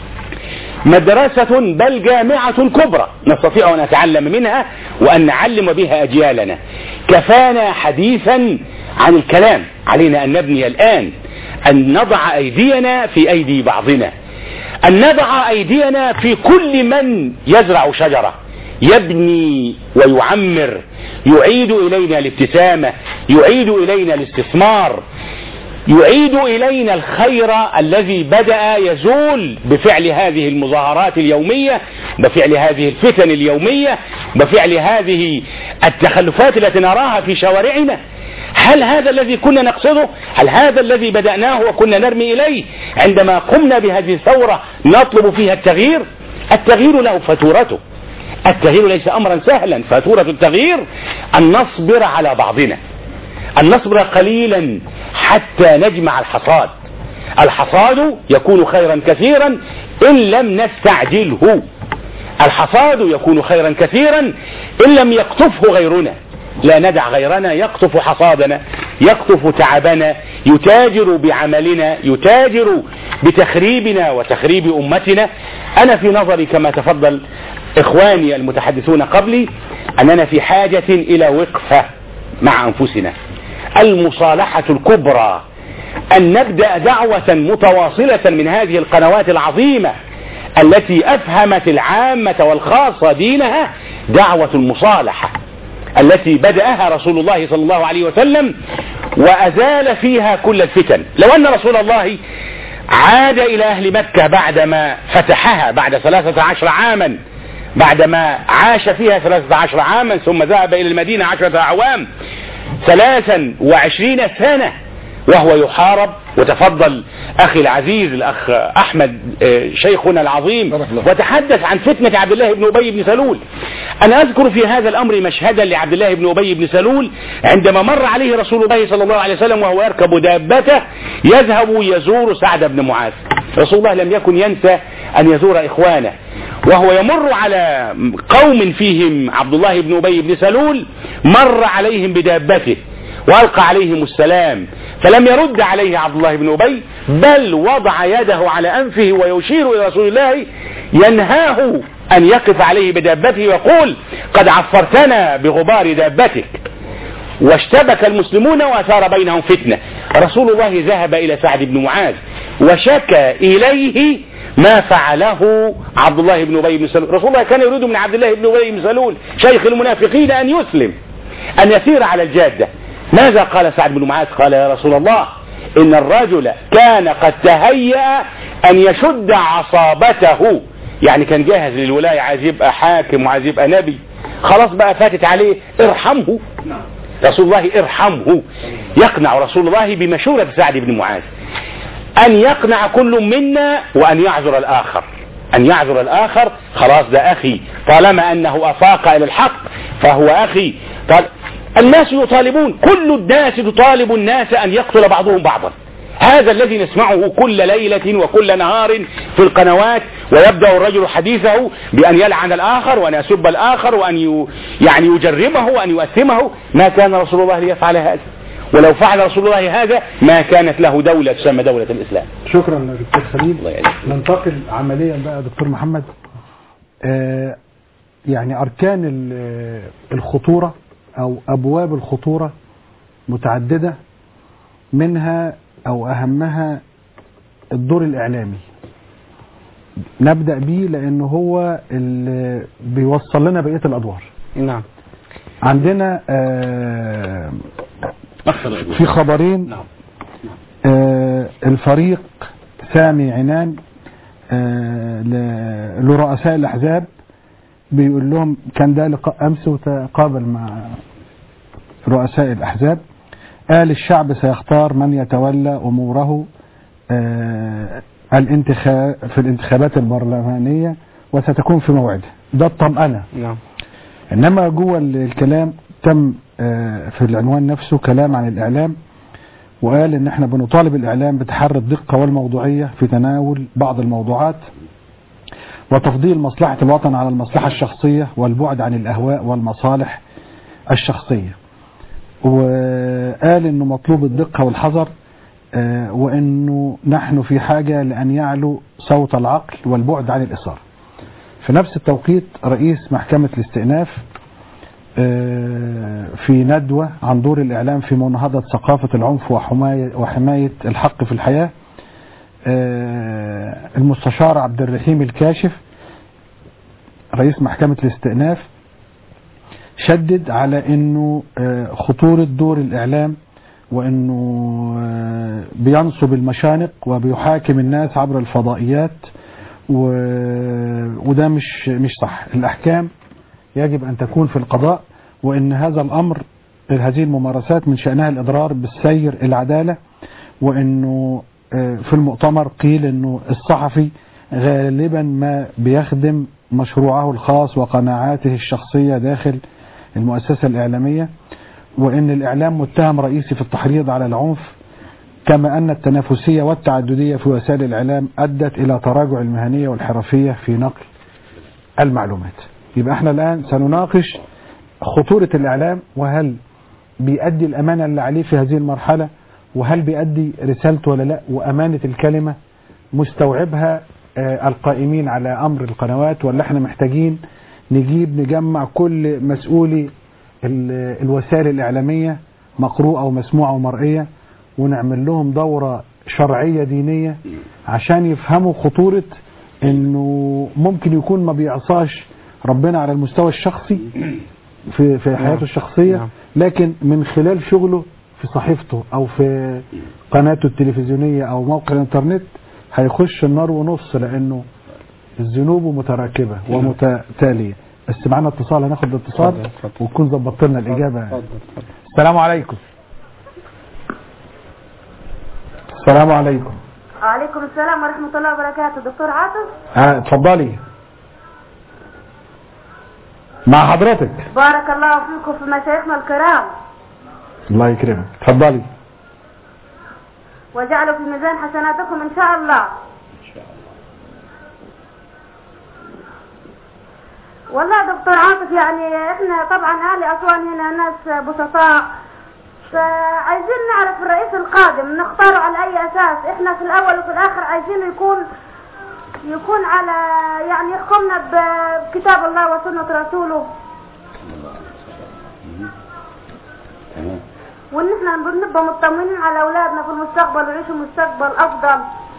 مدرسة بل جامعة كبرى نستطيع أن نتعلم منها وأن نعلم بها أجيالنا. كفانا حديثا عن الكلام، علينا أن نبني الآن، أن نضع أيدينا في أيدي بعضنا، أن نضع أيدينا في كل من يزرع شجرة، يبني ويعمر، يعيد إلينا الابتسامة، يعيد إلينا الاستثمار، يعيد إلينا الخير الذي بدأ يزول بفعل هذه المظاهرات اليومية، بفعل هذه الفتن اليومية، بفعل هذه التخلفات التي نراها في شوارعنا. هل هذا الذي كنا نقصده؟ هل هذا الذي بدأناه وكنا نرمي إليه عندما قمنا بهذه الثورة نطلب فيها التغيير؟ التغيير له فاتورته، التغيير ليس أمرا سهلا. فاتورة التغيير أن نصبر على بعضنا، أن نصبر قليلا حتى نجمع الحصاد. الحصاد يكون خيرا كثيرا إن لم نستعجله، الحصاد يكون خيرا كثيرا إن لم يقطفه غيرنا. لا ندع غيرنا يقطف حصادنا، يقطف تعبنا، يتاجر بعملنا، يتاجر بتخريبنا وتخريب أمتنا. أنا في نظري كما تفضل إخواني المتحدثون قبلي أننا في حاجة إلى وقفة مع أنفسنا، المصالحة الكبرى، أن نبدأ دعوة متواصلة من هذه القنوات العظيمة التي أفهمت العامة والخاصة دينها، دعوة المصالحة التي بدأها رسول الله صلى الله عليه وسلم وأزال فيها كل الفتن. لو أن رسول الله عاد إلى أهل مكة بعدما فتحها بعد 13 عاما، بعدما عاش فيها 13 عاما، ثم ذهب إلى المدينة 10 أعوام، 23 سنة وهو يحارب. وتفضل أخي العزيز الأخ أحمد شيخنا العظيم وتحدث عن فتنة عبد الله بن أبي بن سلول. أنا أذكر في هذا الأمر مشهدا لعبد الله بن أبي بن سلول عندما مر عليه رسول الله صلى الله عليه وسلم وهو يركب دابته يذهب يزور سعد بن معاذ. رسول الله لم يكن ينسى أن يزور إخوانه، وهو يمر على قوم فيهم عبد الله بن أبي بن سلول، مر عليهم بدابته وألقى عليهم السلام، فلم يرد عليه عبد الله بن أبي، بل وضع يده على أنفه ويشير إلى رسول الله ينهاه أن يقف عليه بدابته ويقول: قد عفرتنا بغبار دابتك. واشتبك المسلمون وأثار بينهم فتنة. رسول الله ذهب إلى سعد بن معاذ وشكى إليه ما فعله عبد الله بن أبي بن سلول. رسول الله كان يريد من عبد الله بن أبي بن سلول شيخ المنافقين أن يسلم، أن يسير على الجادة. ماذا قال سعد بن معاذ؟ قال: يا رسول الله، إن الرجل كان قد تهيأ أن يشد عصابته، يعني كان جاهز للولاية، عايز يبقى حاكم وعايز يبقى نبي، خلاص بقى فاتت عليه، ارحمه رسول الله، ارحمه. يقنع رسول الله بمشورة سعد بن معاذ أن يقنع كل منا وأن يعذر الآخر، أن يعذر الآخر. خلاص ده أخي، طالما أنه أفاق إلى الحق فهو أخي. الناس يطالبون، كل الناس تطالب الناس أن يقتل بعضهم بعضا. هذا الذي نسمعه كل ليلة وكل نهار في القنوات، ويبدأ الرجل حديثه بأن يلعن الآخر وأن يسب الآخر وأن يعني يجرمه وأن يؤثمه. ما كان رسول الله ليفعل هذا، ولو فعل رسول الله هذا ما كانت له دولة تسمى دولة الإسلام. شكرا دكتور خليل. ننتقل عمليا بقى دكتور محمد، يعني أركان الخطورة أو أبواب الخطورة متعددة، منها أو أهمها الدور الإعلامي. نبدأ به لأنه هو اللي بيوصل لنا بقية الأدوار. نعم. عندنا في خبرين. الفريق سامي عنان لرؤساء الأحزاب، بيقول لهم كان ده لقاء أمس وتقابل مع رؤساء الأحزاب، قال الشعب سيختار من يتولى أموره في الانتخابات البرلمانية وستكون في موعدها. ده الطمأنة. نعم. إنما جوه الكلام تم في العنوان نفسه كلام عن الإعلام، وقال إن احنا بنطالب الإعلام بتحري الدقة والموضوعية في تناول بعض الموضوعات، وتفضيل مصلحة الوطن على المصلحة الشخصية، والبعد عن الأهواء والمصالح الشخصية. وقال إنه مطلوب الدقة والحذر، وإنه نحن في حاجة لأن يعلو صوت العقل والبعد عن الإثارة. في نفس التوقيت رئيس محكمة الاستئناف في ندوة عن دور الإعلام في مناهضة ثقافة العنف وحماية الحق في الحياة، المستشار عبد الرحيم الكاشف رئيس محكمة الاستئناف شدد على انه خطورة دور الإعلام، وانه بينصب المشانق وبيحاكم الناس عبر الفضائيات، وده مش صح. الأحكام يجب أن تكون في القضاء، وإن هذا الأمر هذه الممارسات من شأنها الإضرار بالسير العدالة، وإنه في المؤتمر قيل إنه الصحفي غالبا ما بيخدم مشروعه الخاص وقناعاته الشخصية داخل المؤسسة الإعلامية، وإن الإعلام متهم رئيسي في التحريض على العنف، كما أن التنافسية والتعددية في وسائل الإعلام أدت إلى تراجع المهنية والحرفية في نقل المعلومات. يبقى احنا الآن سنناقش خطورة الإعلام، وهل بيؤدي الأمانة اللي عليه في هذه المرحلة، وهل بيؤدي رسالته ولا لا، وأمانة الكلمة مستوعبها القائمين على أمر القنوات، ولا احنا محتاجين نجمع كل مسؤولي الوسائل الإعلامية مقروءة ومسموعة ومرئية، ونعمل لهم دورة شرعية دينية عشان يفهموا خطورة انه ممكن يكون ما بيعصاش ربنا على المستوى الشخصي في حياته الشخصية، لكن من خلال شغله في صحيفته او في قناته التلفزيونية او موقع الانترنت هيخش النار ونص، لانه الذنوب متراكبة ومتتالية. بس معنا اتصال، هناخد الاتصال ونكون ظبطت لنا الإجابة. السلام عليكم. السلام عليكم. وعليكم السلام ورحمة الله وبركاته. دكتور عاطف. اتفضلي مع حضرتك. بارك الله فيكم في مشايخنا الكرام. الله يكرمك، اتفضلي. وجعلوا في ميزان حسناتكم ان شاء الله. والله دكتور عاطف، يعني احنا طبعا اهل اسوان هنا ناس بسطاء، فعايزين نعرف الرئيس القادم نختاره على اي اساس. احنا في الاول وفي الاخر عايزين يكون على يعني يحكمنا بكتاب الله وسنة رسوله، وان احنا بنبقى مطمئنين على اولادنا في المستقبل ويعيشوا مستقبل افضل.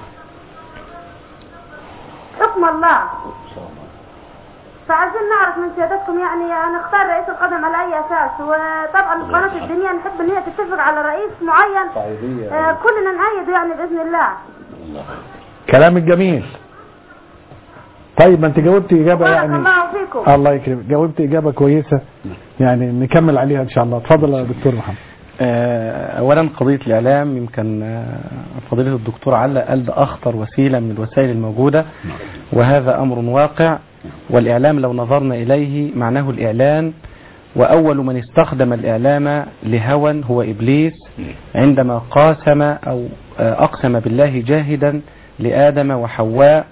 حكم الله. فعايزين نعرف من سيادتكم يعني نختار رئيس القادم على اي اساس. وطبعا قناة الدنيا نحب ان هي تتفق على رئيس معين كلنا نأيده يعني باذن الله. كلامك جميل. طيب ما انت جاوبتي اجابه يعني الله فيكم. الله يكرمك، جاوبتي اجابه كويسه، يعني نكمل عليها ان شاء الله. اتفضل يا دكتور محمد. اولا قضيه الاعلام، يمكن فضيله الدكتور علاء قال ده اخطر وسيله من الوسائل الموجوده، وهذا امر واقع. والاعلام لو نظرنا اليه معناه الاعلان، واول من استخدم الاعلام لهوى هو ابليس عندما قاسم او اقسم بالله جاهدا لادم وحواء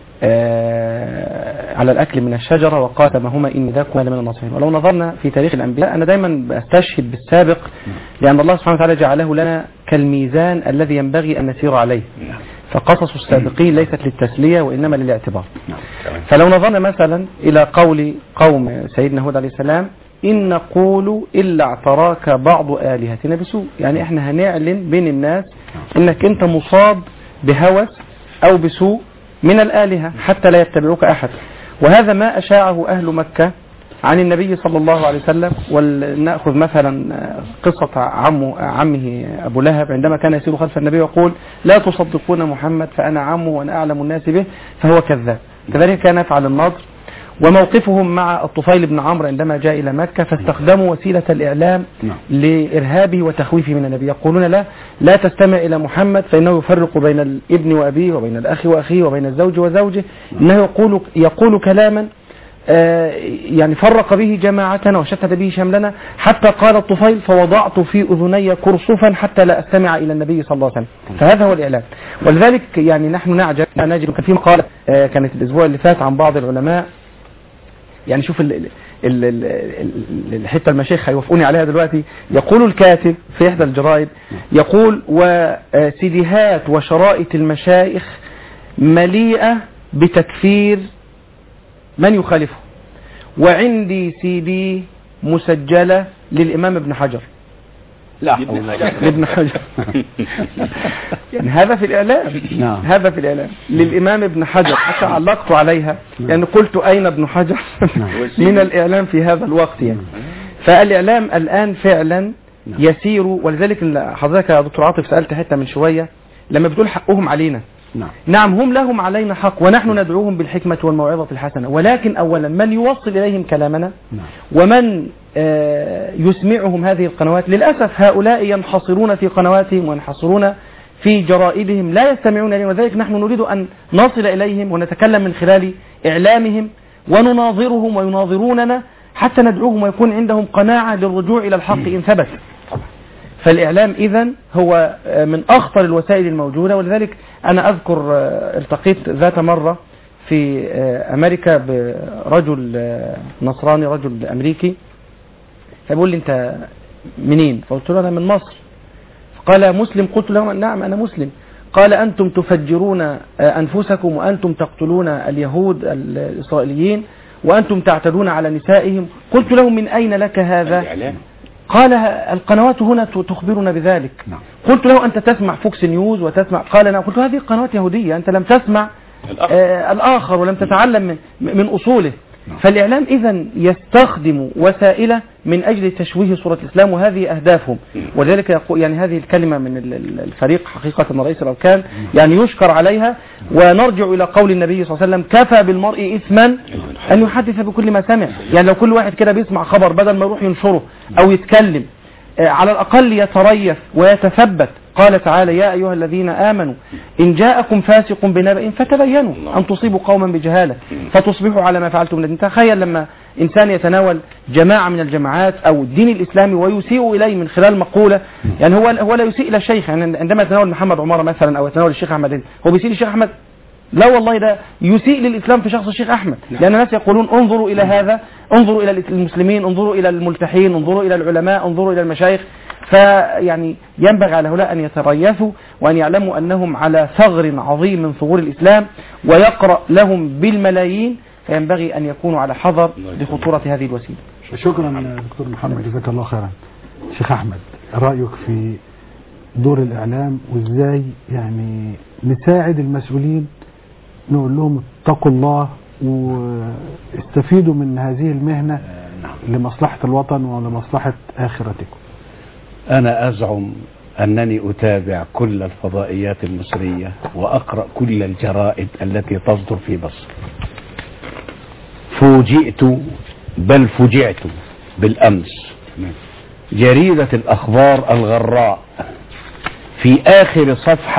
على الأكل من الشجرة وقاتمهما إني ذاكما لمن الناصحين. ولو نظرنا في تاريخ الأنبياء، أنا دايما بستشهد بالسابق، لأن الله سبحانه وتعالى جعله لنا كالميزان الذي ينبغي أن نسير عليه. فقصص السابقين ليست للتسلية وإنما للاعتبار. فلو نظرنا مثلا إلى قول قوم سيدنا هود عليه السلام: إن نقول إلا اعتراك بعض آلهتنا بسوء، يعني احنا هنعلن بين الناس إنك أنت مصاب بهوس أو بسوء من الآلهة حتى لا يتبعوك أحد. وهذا ما أشاعه أهل مكة عن النبي صلى الله عليه وسلم. ولنأخذ مثلا قصة عمه أبو لهب عندما كان يسير خلف النبي ويقول لا تصدقون محمد فأنا عمه وأنا أعلم الناس به فهو كذاب. كذلك كان يفعل النضر. وموقفهم مع الطفيل بن عمرو عندما جاء إلى مكة فاستخدموا وسيلة الإعلام لإرهابه وتخويفه من النبي، يقولون لا تستمع إلى محمد فإنه يفرق بين الابن وأبيه وبين الأخ وأخيه وبين الزوج وزوجه، إنه يقول كلاما يعني فرق به جماعتنا وشتت به شملنا، حتى قال الطفيل فوضعت في أذني كرصفا حتى لا أستمع إلى النبي صلى الله عليه وسلم. فهذا هو الإعلام. ولذلك يعني نحن نجد كان في مقالة كانت الأسبوع اللي فات عن بعض العلماء، يعني شوف الحتة المشايخ هيوافقوني عليها دلوقتي. يقول الكاتب في إحدى الجرائد يقول وسيديهات وشرائط المشايخ مليئة بتكفير من يخالفه، وعندي CD مسجلة للإمام ابن حجر. لا ابن حجر يعني هذا في الإعلام. هذا في الإعلام للإمام ابن حجر، حتى علقت عليها يعني قلت أين ابن حجر من الإعلام في هذا الوقت يعني. فالإعلام الآن فعلا يسير. ولذلك حضرتك يا دكتور عاطف سألت حتى من شوية لما بتقول حقهم علينا. نعم هم لهم علينا حق ونحن ندعوهم بالحكمة والموعظة الحسنة، ولكن أولا من يوصل إليهم كلامنا ومن يسمعهم هذه القنوات. للأسف هؤلاء ينحصرون في قنواتهم وينحصرون في جرائدهم لا يستمعون إليهم، وذلك نحن نريد أن نصل إليهم ونتكلم من خلال إعلامهم ونناظرهم ويناظروننا حتى ندعوهم ويكون عندهم قناعة للرجوع إلى الحق إن ثبت. فالإعلام إذن هو من أخطر الوسائل الموجودة. ولذلك أنا أذكر التقيت ذات مرة في أمريكا برجل نصراني، رجل أمريكي، فبيقول لي أنت منين؟ فقلت له أنا من مصر. قال مسلم؟ قلت له نعم أنا مسلم. قال أنتم تفجرون أنفسكم وأنتم تقتلون اليهود الإسرائيليين وأنتم تعتدون على نسائهم. قلت له من أين لك هذا؟ قال القنوات هنا تخبرنا بذلك. قلت له أنت تسمع فوكس نيوز وتسمع؟ قال أنا. قلت له هذه قنوات يهودية، أنت لم تسمع الآخر ولم تتعلم من أصوله. فالإعلام إذن يستخدم وسائله من أجل تشويه صورة الإسلام، وهذه أهدافهم. ولذلك يعني هذه الكلمة من الفريق حقيقة رئيس الأركان يعني يشكر عليها. ونرجع إلى قول النبي صلى الله عليه وسلم كفى بالمرء إثما أن يحدث بكل ما سمع. يعني لو كل واحد كده بيسمع خبر بدل ما يروح ينشره أو يتكلم على الأقل يتريث ويتثبت. قال تعالى يا أيها الذين آمنوا إن جاءكم فاسق بنبأ فتبينوا أن تصيبوا قوما بجهالة فتصبحوا على ما فعلتم ندمين. تخيل لما إنسان يتناول جماعة من الجماعات أو الدين الإسلامي ويسيء إليه من خلال مقولة، يعني هو لا يسيء إلى الشيخ. يعني عندما يتناول محمد عمارة مثلا أو يتناول الشيخ أحمد هو بيسيء للشيخ أحمد؟ لا والله، ده يسيء للإسلام في شخص الشيخ أحمد. لأن الناس يقولون انظروا إلى هذا، انظروا إلى المسلمين، انظروا إلى الملتحين، انظروا إلى العلماء، انظروا إلى المشايخ. فيعني ينبغي على هؤلاء أن يتريثوا وأن يعلموا أنهم على ثغر عظيم من ثغور الإسلام ويقرأ لهم بالملايين، فينبغي أن يكونوا على حذر لخطورة هذه الوسيلة. شكرا دكتور محمد، جزاك الله خيرا. شيخ أحمد، رأيك في دور الإعلام وإزاي يعني نساعد المسؤولين نقول لهم اتقوا الله واستفيدوا من هذه المهنة لمصلحة الوطن ولمصلحة آخرتكم؟ أنا أزعم أنني أتابع كل الفضائيات المصرية وأقرأ كل الجرائد التي تصدر في مصر. فوجئت بل فجعت بالأمس جريدة الأخبار الغراء في آخر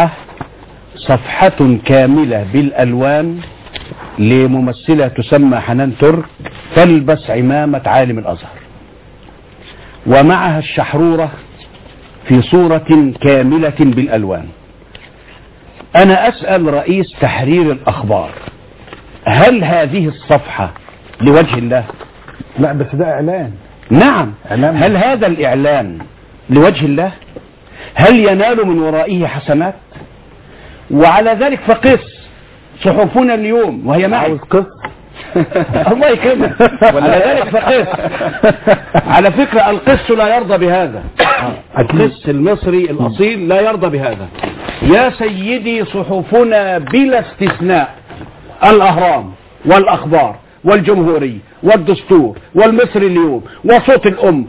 صفحة كاملة بالألوان لممثلة تسمى حنان ترك تلبس عمامة عالم الأزهر ومعها الشحرورة في صورة كاملة بالألوان. أنا أسأل رئيس تحرير الأخبار هل هذه الصفحة لوجه الله؟ لا بس ده إعلان. نعم، هل هذا الإعلان لوجه الله؟ هل ينال من ورائه حسنات؟ وعلى ذلك فقس صحفنا اليوم وهي معي الله يكرمك. على ذلك فقس. على فكرة القس لا يرضى بهذا، القس المصري الأصيل لا يرضى بهذا. يا سيدي صحفنا بلا استثناء الأهرام والأخبار والجمهورية والدستور والمصري اليوم وصوت الأم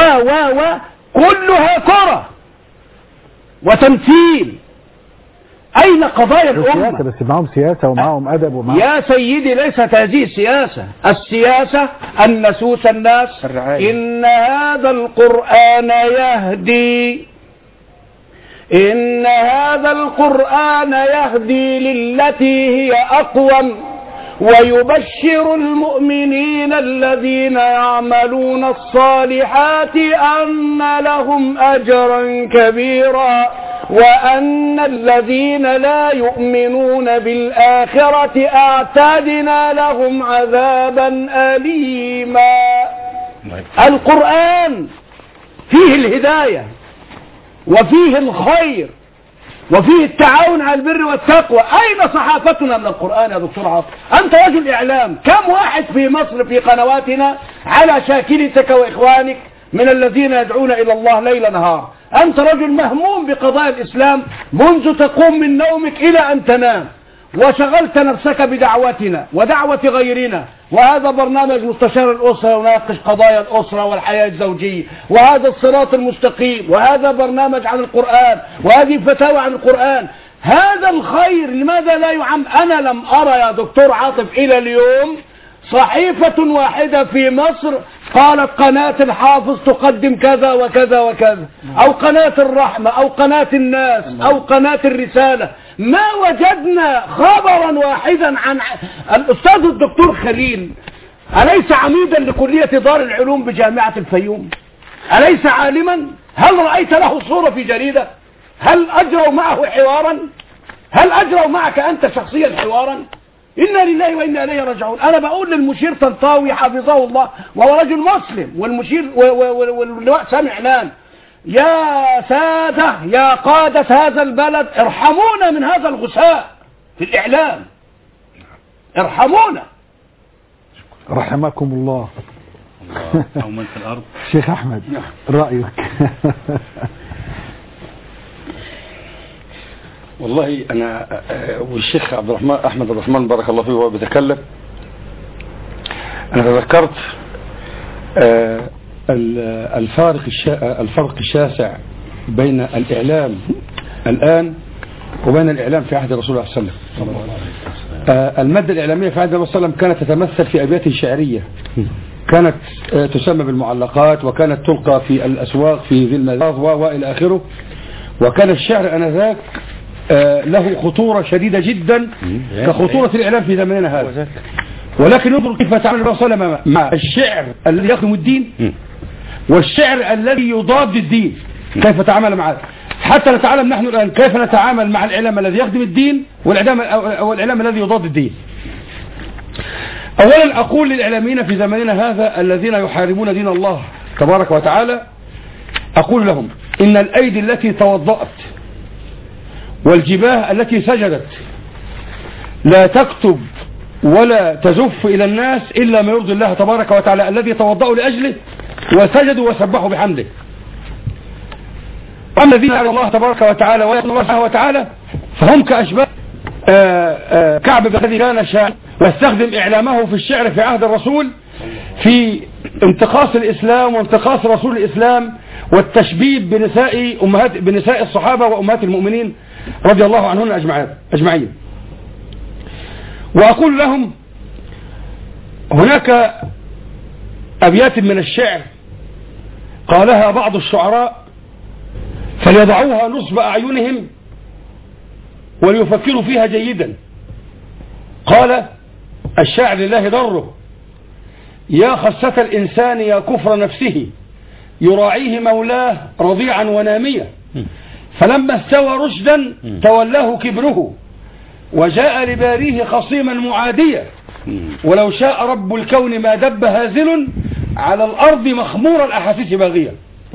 كلها كرة وتمثيل. أين قضايا الأمة؟ بس معهم سياسة ومعهم أدب ومعهم. يا سيدي ليست هذه السياسة. السياسة أن نسوس الناس إن هذا القرآن يهدي للتي هي أقوم ويبشر المؤمنين الذين يعملون الصالحات أن لهم أجرا كبيرا وأن الذين لا يؤمنون بالآخرة أعتدنا لهم عذابا أليما. القرآن فيه الهداية وفيه الخير وفيه التعاون على البر والتقوى. أين صحافتنا من القرآن يا دكتور عاطف؟ أنت رجل إعلام، كم واحد في مصر في قنواتنا على شاكلتك وإخوانك من الذين يدعون إلى الله ليل نهار؟ أنت رجل مهموم بقضايا الإسلام منذ تقوم من نومك إلى أن تنام، وشغلت نفسك بدعوتنا ودعوة غيرنا، وهذا برنامج مستشار الأسرة يناقش قضايا الأسرة والحياة الزوجية، وهذا الصراط المستقيم، وهذا برنامج عن القرآن، وهذه فتاوى عن القرآن. هذا الخير لماذا لا يعم؟ أنا لم أرى يا دكتور عاطف إلى اليوم صحيفة واحدة في مصر قالت قناة الحافظ تقدم كذا وكذا وكذا، أو قناة الرحمة، أو قناة الناس، أو قناة الرسالة. ما وجدنا خبرا واحدا عن الأستاذ الدكتور خليل. أليس عميدا لكلية دار العلوم بجامعة الفيوم؟ أليس عالما؟ هل رأيت له صورة في جريدة؟ هل أجروا معه حوارا؟ هل أجروا معك أنت شخصيا حوارا؟ إنا لله وإنا إليه راجعون. أنا بقول للمشير طنطاوي حفظه الله وهو رجل مسلم، والمشير واللواء سامي عنان، يا سادة يا قادة هذا البلد ارحمونا من هذا الغثاء في الإعلام، ارحمونا. رحمكم الله. أو من في الأرض. شيخ أحمد رأيك؟ والله أنا والشيخ أحمد عبد الرحمن بارك الله فيه وهو بيتكلم، أنا تذكرت الفرق الشاسع بين الإعلام الآن وبين الإعلام في عهد الرسول صلى الله عليه وسلم. المادة الإعلامية في عهد الرسول صلى الله عليه وسلم كانت تتمثل في أبيات شعرية كانت تسمى بالمعلقات، وكانت تلقى في الأسواق في ذي المذاظ وإلى آخره. وكان الشعر آنذاك له خطورة شديدة جدا كخطورة الإعلام في زماننا هذا. ولكن انظر كيف تعامل الرسول صلى الله عليه وسلم مع الشعر الذي يخدم الدين والشعر الذي يضاد الدين، كيف تعامل معه. حتى نتعلم نحن الآن كيف نتعامل مع الإعلام الذي يخدم الدين والإعلام الذي يضاد الدين. أولا أقول للإعلاميين في زماننا هذا الذين يحاربون دين الله تبارك وتعالى، أقول لهم إن الأيدي التي توضأت والجباه التي سجدت لا تكتب ولا تزف إلى الناس إلا ما يرضي الله تبارك وتعالى الذي توضأوا لأجله وسجدوا وسبحوا بحمده. أما الذين يعلم الله تبارك وتعالى ويقول الله سبحانه وتعالى فهم كأشباه كعب الذي كان شاعر واستخدم إعلامه في الشعر في عهد الرسول في انتقاص الإسلام وانتقاص رسول الإسلام والتشبيب بنساء الصحابة وأمهات المؤمنين رضي الله عنهن أجمعين. وأقول لهم هناك أبيات من الشعر قالها بعض الشعراء فليضعوها نصب أعينهم وليفكروا فيها جيدا. قال الشاعر لله ضره: يا خسة الإنسان يا كفر نفسه يراعيه مولاه رضيعا وناميا، فلما استوى رشدا تولاه كبره وجاء لباريه خصيما معاديا، ولو شاء رب الكون ما دب هازل على الأرض مخمور الأحاسيس باغيا.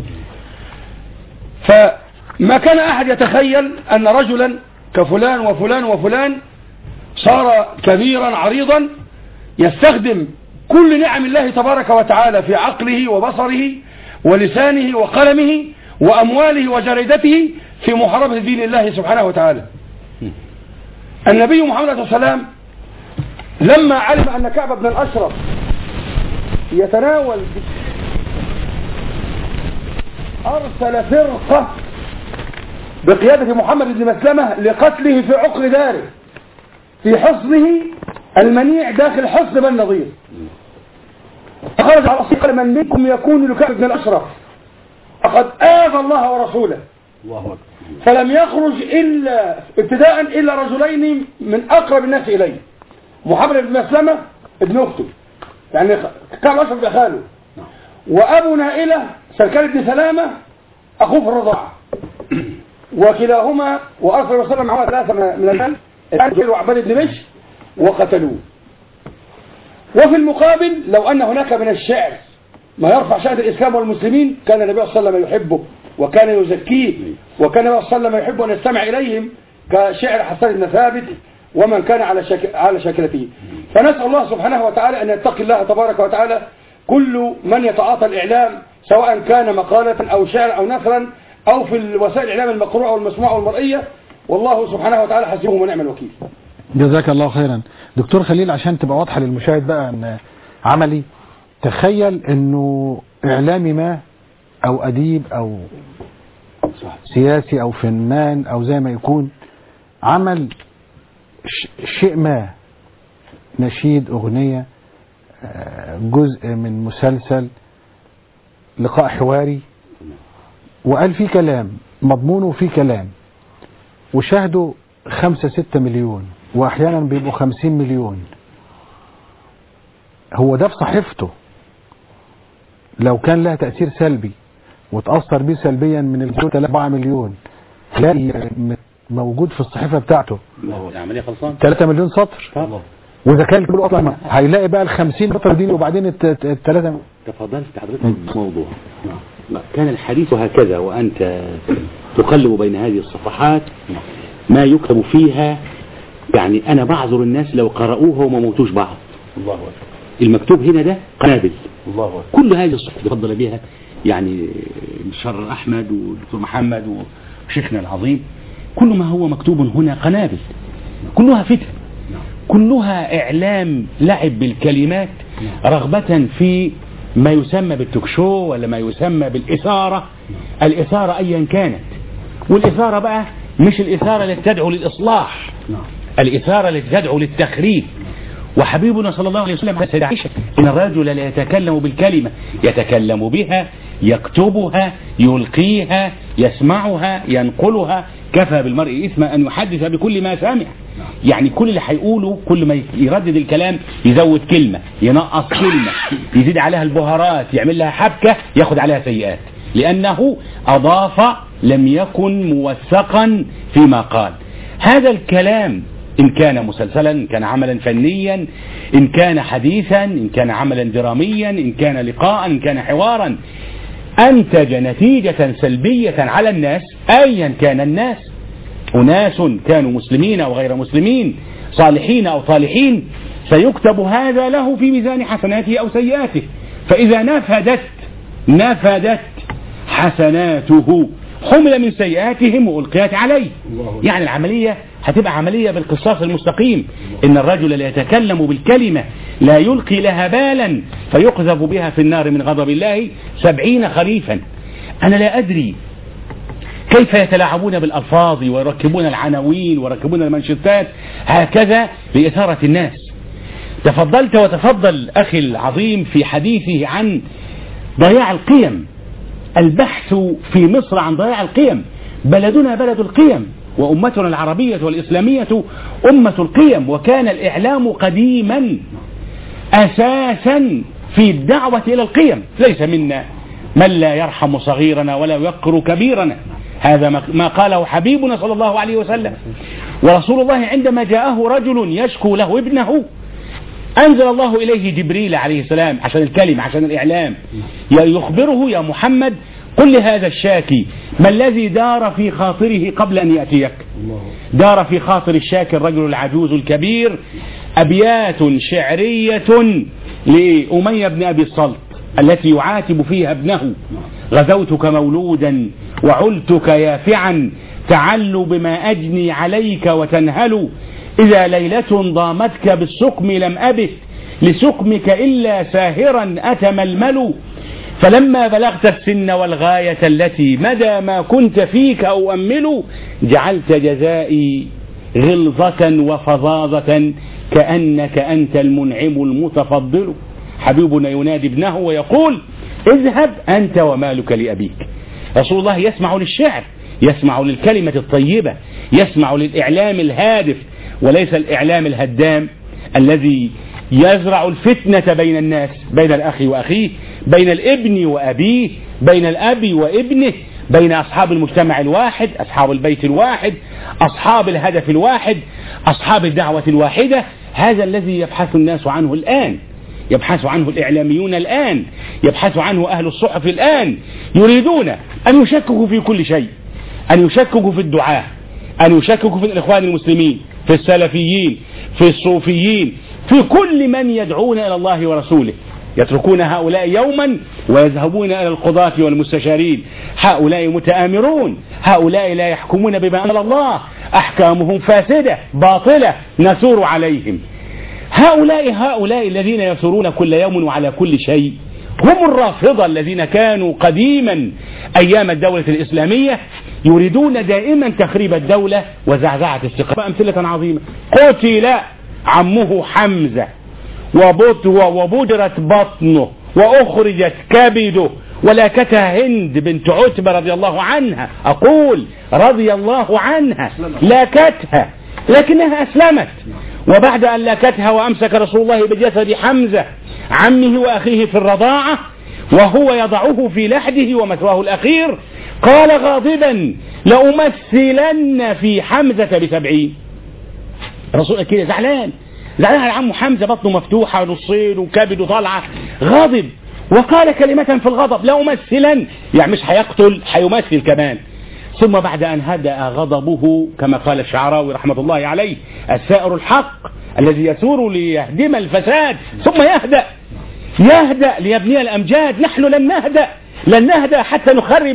فما كان أحد يتخيل أن رجلا كفلان وفلان وفلان صار كبيرا عريضا يستخدم كل نعم الله تبارك وتعالى في عقله وبصره ولسانه وقلمه وأمواله وجريدته في محاربة دين الله سبحانه وتعالى. النبي محمد صلى الله عليه وسلم لما علم أن كعب بن الأشرف يتناول أرسل فرقة بقيادة محمد بن مسلمة لقتله في عقر داره في حصنه المنيع داخل حصن بن نضير. فخرج على الصيق قال: من منكم يكون لكعب بن الأشرف فقد آذى الله ورسوله. فلم يخرج إلا ابتداء إلا رجلين من أقرب الناس إليه، محمد بن مسلمة ابن أخته، يعني كعب الأشرف بخاله، وأبو نائلة سلكان بن سلامة أخوه في الرضاعة، وكلاهما وأرسل وسلم معه 3 من الناس وعباد بن بشر وقتلوه. وفي المقابل لو أن هناك من الشعر ما يرفع شأن الإسلام والمسلمين كان النبي صلى الله عليه وسلم يحبه وكان يزكيه، وكان النبي صلى الله عليه وسلم يحب أن يستمع إليهم كشعر حسان بن ثابت ومن كان على شاكلته. فنسأل الله سبحانه وتعالى أن يتقي الله تبارك وتعالى كل من يتعاطى الإعلام، سواء كان مقالة أو شعر أو نثرا أو في وسائل الإعلام المقروءة والمسموعة والمرئية، والله سبحانه وتعالى حسبه ونعم الوكيل. جزاك الله خيرا. دكتور خليل، عشان تبقى واضحة للمشاهد بقى أن عملي، تخيل أنه إعلامي ما أو أديب أو سياسي أو فنان أو زي ما يكون عمل شيء ما، نشيد، أغنية، جزء من مسلسل، لقاء حواري، وقال فيه كلام مضمونه فيه كلام، وشاهده 5-6 مليون وأحيانا بيبقوا 50 مليون. هو ده في صحيفته لو كان لها تأثير سلبي وتأثر به سلبيا من الكتلة 4 مليون، تلاقي موجود في الصحيفة بتاعته 3 مليون سطر، وإذا كان كله أصلا هيلاقي بقى 50 سطر دي وبعدين الثلاثة. تفضلت حضرتك الموضوع. كان الحديث هكذا وأنت تقلب بين هذه الصفحات ما يكتب فيها، يعني أنا بعذر الناس لو قرأوه وما موتوش بعض. الله أكبر. المكتوب هنا ده قنابل. الله أكبر. كل هذه الصفحات تفضل بها يعني شر أحمد والدكتور محمد وشيخنا العظيم، كل ما هو مكتوب هنا قنابل، كلها فتن، كلها إعلام لعب بالكلمات رغبة في ما يسمى بالتوكشو ولا ما يسمى بالإثارة. الإثارة أيا كانت، والإثارة بقى مش الإثارة التي تدعو للإصلاح، الإثارة التي تدعو للتخريب. وحبيبنا صلى الله عليه وسلم إن الرجل لا يتكلم بالكلمة يتكلم بها، يكتبها، يلقيها، يسمعها، ينقلها، كفى بالمرء إثما أن يحدث بكل ما سمع. يعني كل اللي هيقوله، كل ما يردد الكلام يزود كلمة، ينقص كلمة، يزيد عليها البهارات، يعمل لها حبكة، ياخد عليها سيئات، لأنه أضاف لم يكن موثقا فيما قال. هذا الكلام إن كان مسلسلا، إن كان عملا فنيا، إن كان حديثا، إن كان عملا دراميا، إن كان لقاء، إن كان حوارا، أنتج نتيجة سلبية على الناس أيا كان الناس، أناس كانوا مسلمين أو غير مسلمين، صالحين أو طالحين، سيكتب هذا له في ميزان حسناته أو سيئاته. فإذا نفدت حسناته حمل من سيئاتهم وألقيت عليه. يعني العملية هتبقى عملية بالقصاص المستقيم، إن الرجل لا يتكلم بالكلمة لا يلقي لها بالا فيقذف بها في النار من غضب الله 70 خريفا. أنا لا أدري كيف يتلاعبون بالألفاظ ويركبون العناوين ويركبون المنشطات هكذا لإثارة الناس. تفضلت وتفضل أخي العظيم في حديثه عن ضياع القيم. البحث في مصر عن ضياع القيم. بلدنا بلد القيم، وأمتنا العربية والإسلامية أمة القيم، وكان الإعلام قديما أساسا في الدعوة إلى القيم. ليس منا من لا يرحم صغيرنا ولا يقر كبيرنا، هذا ما قاله حبيبنا صلى الله عليه وسلم. ورسول الله عندما جاءه رجل يشكو له ابنه أنزل الله إليه جبريل عليه السلام عشان الكلمة، عشان الإعلام، يخبره: يا محمد قل لهذا الشاكي ما الذي دار في خاطره قبل أن يأتيك. دار في خاطر الشاكي الرجل العجوز الكبير أبيات شعرية لأمية بن أبي الصلت التي يعاتب فيها ابنه: غزوتك مولودا وعلتك يافعا، تعل بما أجني عليك وتنهل، إذا ليلة ضامتك بالسقم لم أبت لسقمك إلا ساهرا أتململ فلما بلغت السن والغاية التي مدى ما كنت فيك أؤمل جعلت جزائي غلظة وفظاظة كأنك أنت المنعم المتفضل. حبيبنا ينادي ابنه ويقول اذهب أنت ومالك لأبيك. رسول الله يسمع للشعر، يسمع للكلمة الطيبة، يسمع للإعلام الهادف وليس الإعلام الهدام الذي يزرع الفتنة بين الناس، بين الأخ وأخيه، بين الابن وأبيه، بين الأب وابنه، بين أصحاب المجتمع الواحد، أصحاب البيت الواحد، أصحاب الهدف الواحد، أصحاب الدعوة الواحدة. هذا الذي يبحث الناس عنه الآن، يبحث عنه الإعلاميون الآن، يبحث عنه أهل الصحف الآن. يريدون أن يشككوا في كل شيء، أن يشككوا في الدعاة، أن يشككوا في الإخوان المسلمين، في السلفيين، في الصوفيين، في كل من يدعون إلى الله ورسوله. يتركون هؤلاء يوما ويذهبون إلى القضاة والمستشارين. هؤلاء متآمرون، هؤلاء لا يحكمون بما أنزل الله، أحكامهم فاسدة باطلة نثور عليهم. هؤلاء الذين يثورون كل يوم وعلى كل شيء هم الرافضة الذين كانوا قديما أيام الدولة الإسلامية يريدون دائما تخريب الدولة وزعزعة استقرار. أمثلة عظيمة: قتل عمه حمزة وبدرت بطنه وأخرجت كبده ولاكتها هند بنت عتبة رضي الله عنها، أقول رضي الله عنها، لاكتها لكنها أسلمت. وبعد أن لاكتها وأمسك رسول الله بجسد حمزة عمه وأخيه في الرضاعة وهو يضعه في لحده ومثواه الأخير قال غاضبا لأمثلن في حمزة ب70. رسول كده زعلان على عمه حمزة، بطنه مفتوحة نصين وكبده طالعة، غاضب وقال كلمة في الغضب لأمثلن، يعني مش هيقتل، هيمثل كمان. ثم بعد أن هدأ غضبه كما قال الشعراوي رحمة الله عليه: السائر الحق الذي يثور ليهدم الفساد ثم يهدأ ليبني الأمجاد. نحن لن نهدأ حتى نخرب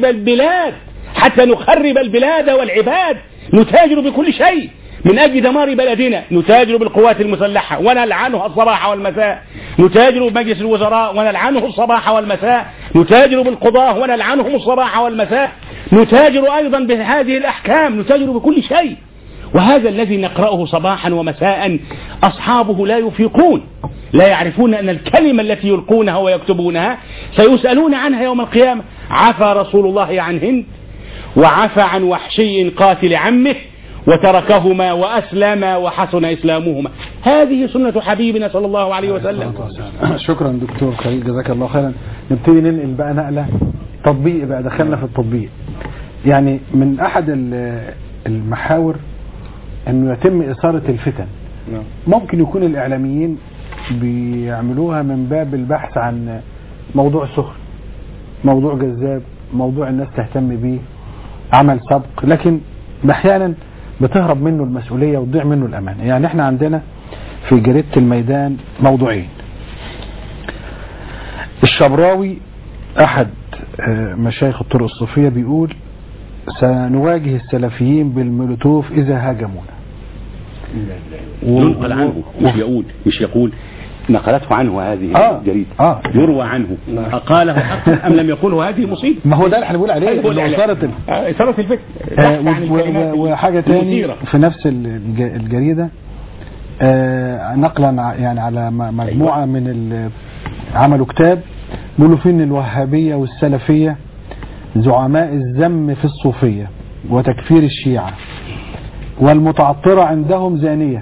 البلاد والعباد. نتاجر بكل شيء من أجل دمار بلدنا، نتاجر بالقوات المسلحة ونلعنها الصباح والمساء، نتاجر بمجلس الوزراء ونلعنه الصباح والمساء، نتاجر بالقضاة ونلعنهم الصباح والمساء، نتاجر أيضا بهذه الأحكام، نتاجر بكل شيء. وهذا الذي نقرأه صباحا ومساء أصحابه لا يفيقون، لا يعرفون أن الكلمة التي يلقونها ويكتبونها سيسألون عنها يوم القيامة. عفى رسول الله عن هند وعفى عن وحشي قاتل عمه وتركهما وأسلما وحسن إسلامهما. هذه سنة حبيبنا صلى الله عليه وسلم. شكرا دكتور خليل، جزاك الله خيرا. نبتدي ننقل بقى نقلة تطبيق بقى، دخلنا في التطبيق. يعني من أحد المحاور أنه يتم إثارة الفتن. ممكن يكون الإعلاميين بيعملوها من باب البحث عن موضوع سخن، موضوع جذاب، موضوع الناس تهتم به، عمل سبق، لكن أحيانا بتهرب منه المسؤولية وتضيع منه الأمانة. يعني احنا عندنا في جريدة الميدان موضوعين. الشبراوي أحد مشايخ الطرق الصوفية بيقول سنواجه السلفيين بالمولوتوف إذا هاجمونا. ينقل عنه، مش يقول نقلته عنه هذه الجريدة، يروى عنه. قاله حقا أم لم يقوله؟ هذه مصيبة. ما هو ده اللي احنا بنقول عليه، إثارة الفكر. وحاجة تاني في نفس الجريدة نقلا يعني على مجموعة من عملوا كتاب بيقولوا فيه ان الوهابية والسلفية زعماء الذم في الصوفية وتكفير الشيعة، والمتعطرة عندهم زانية،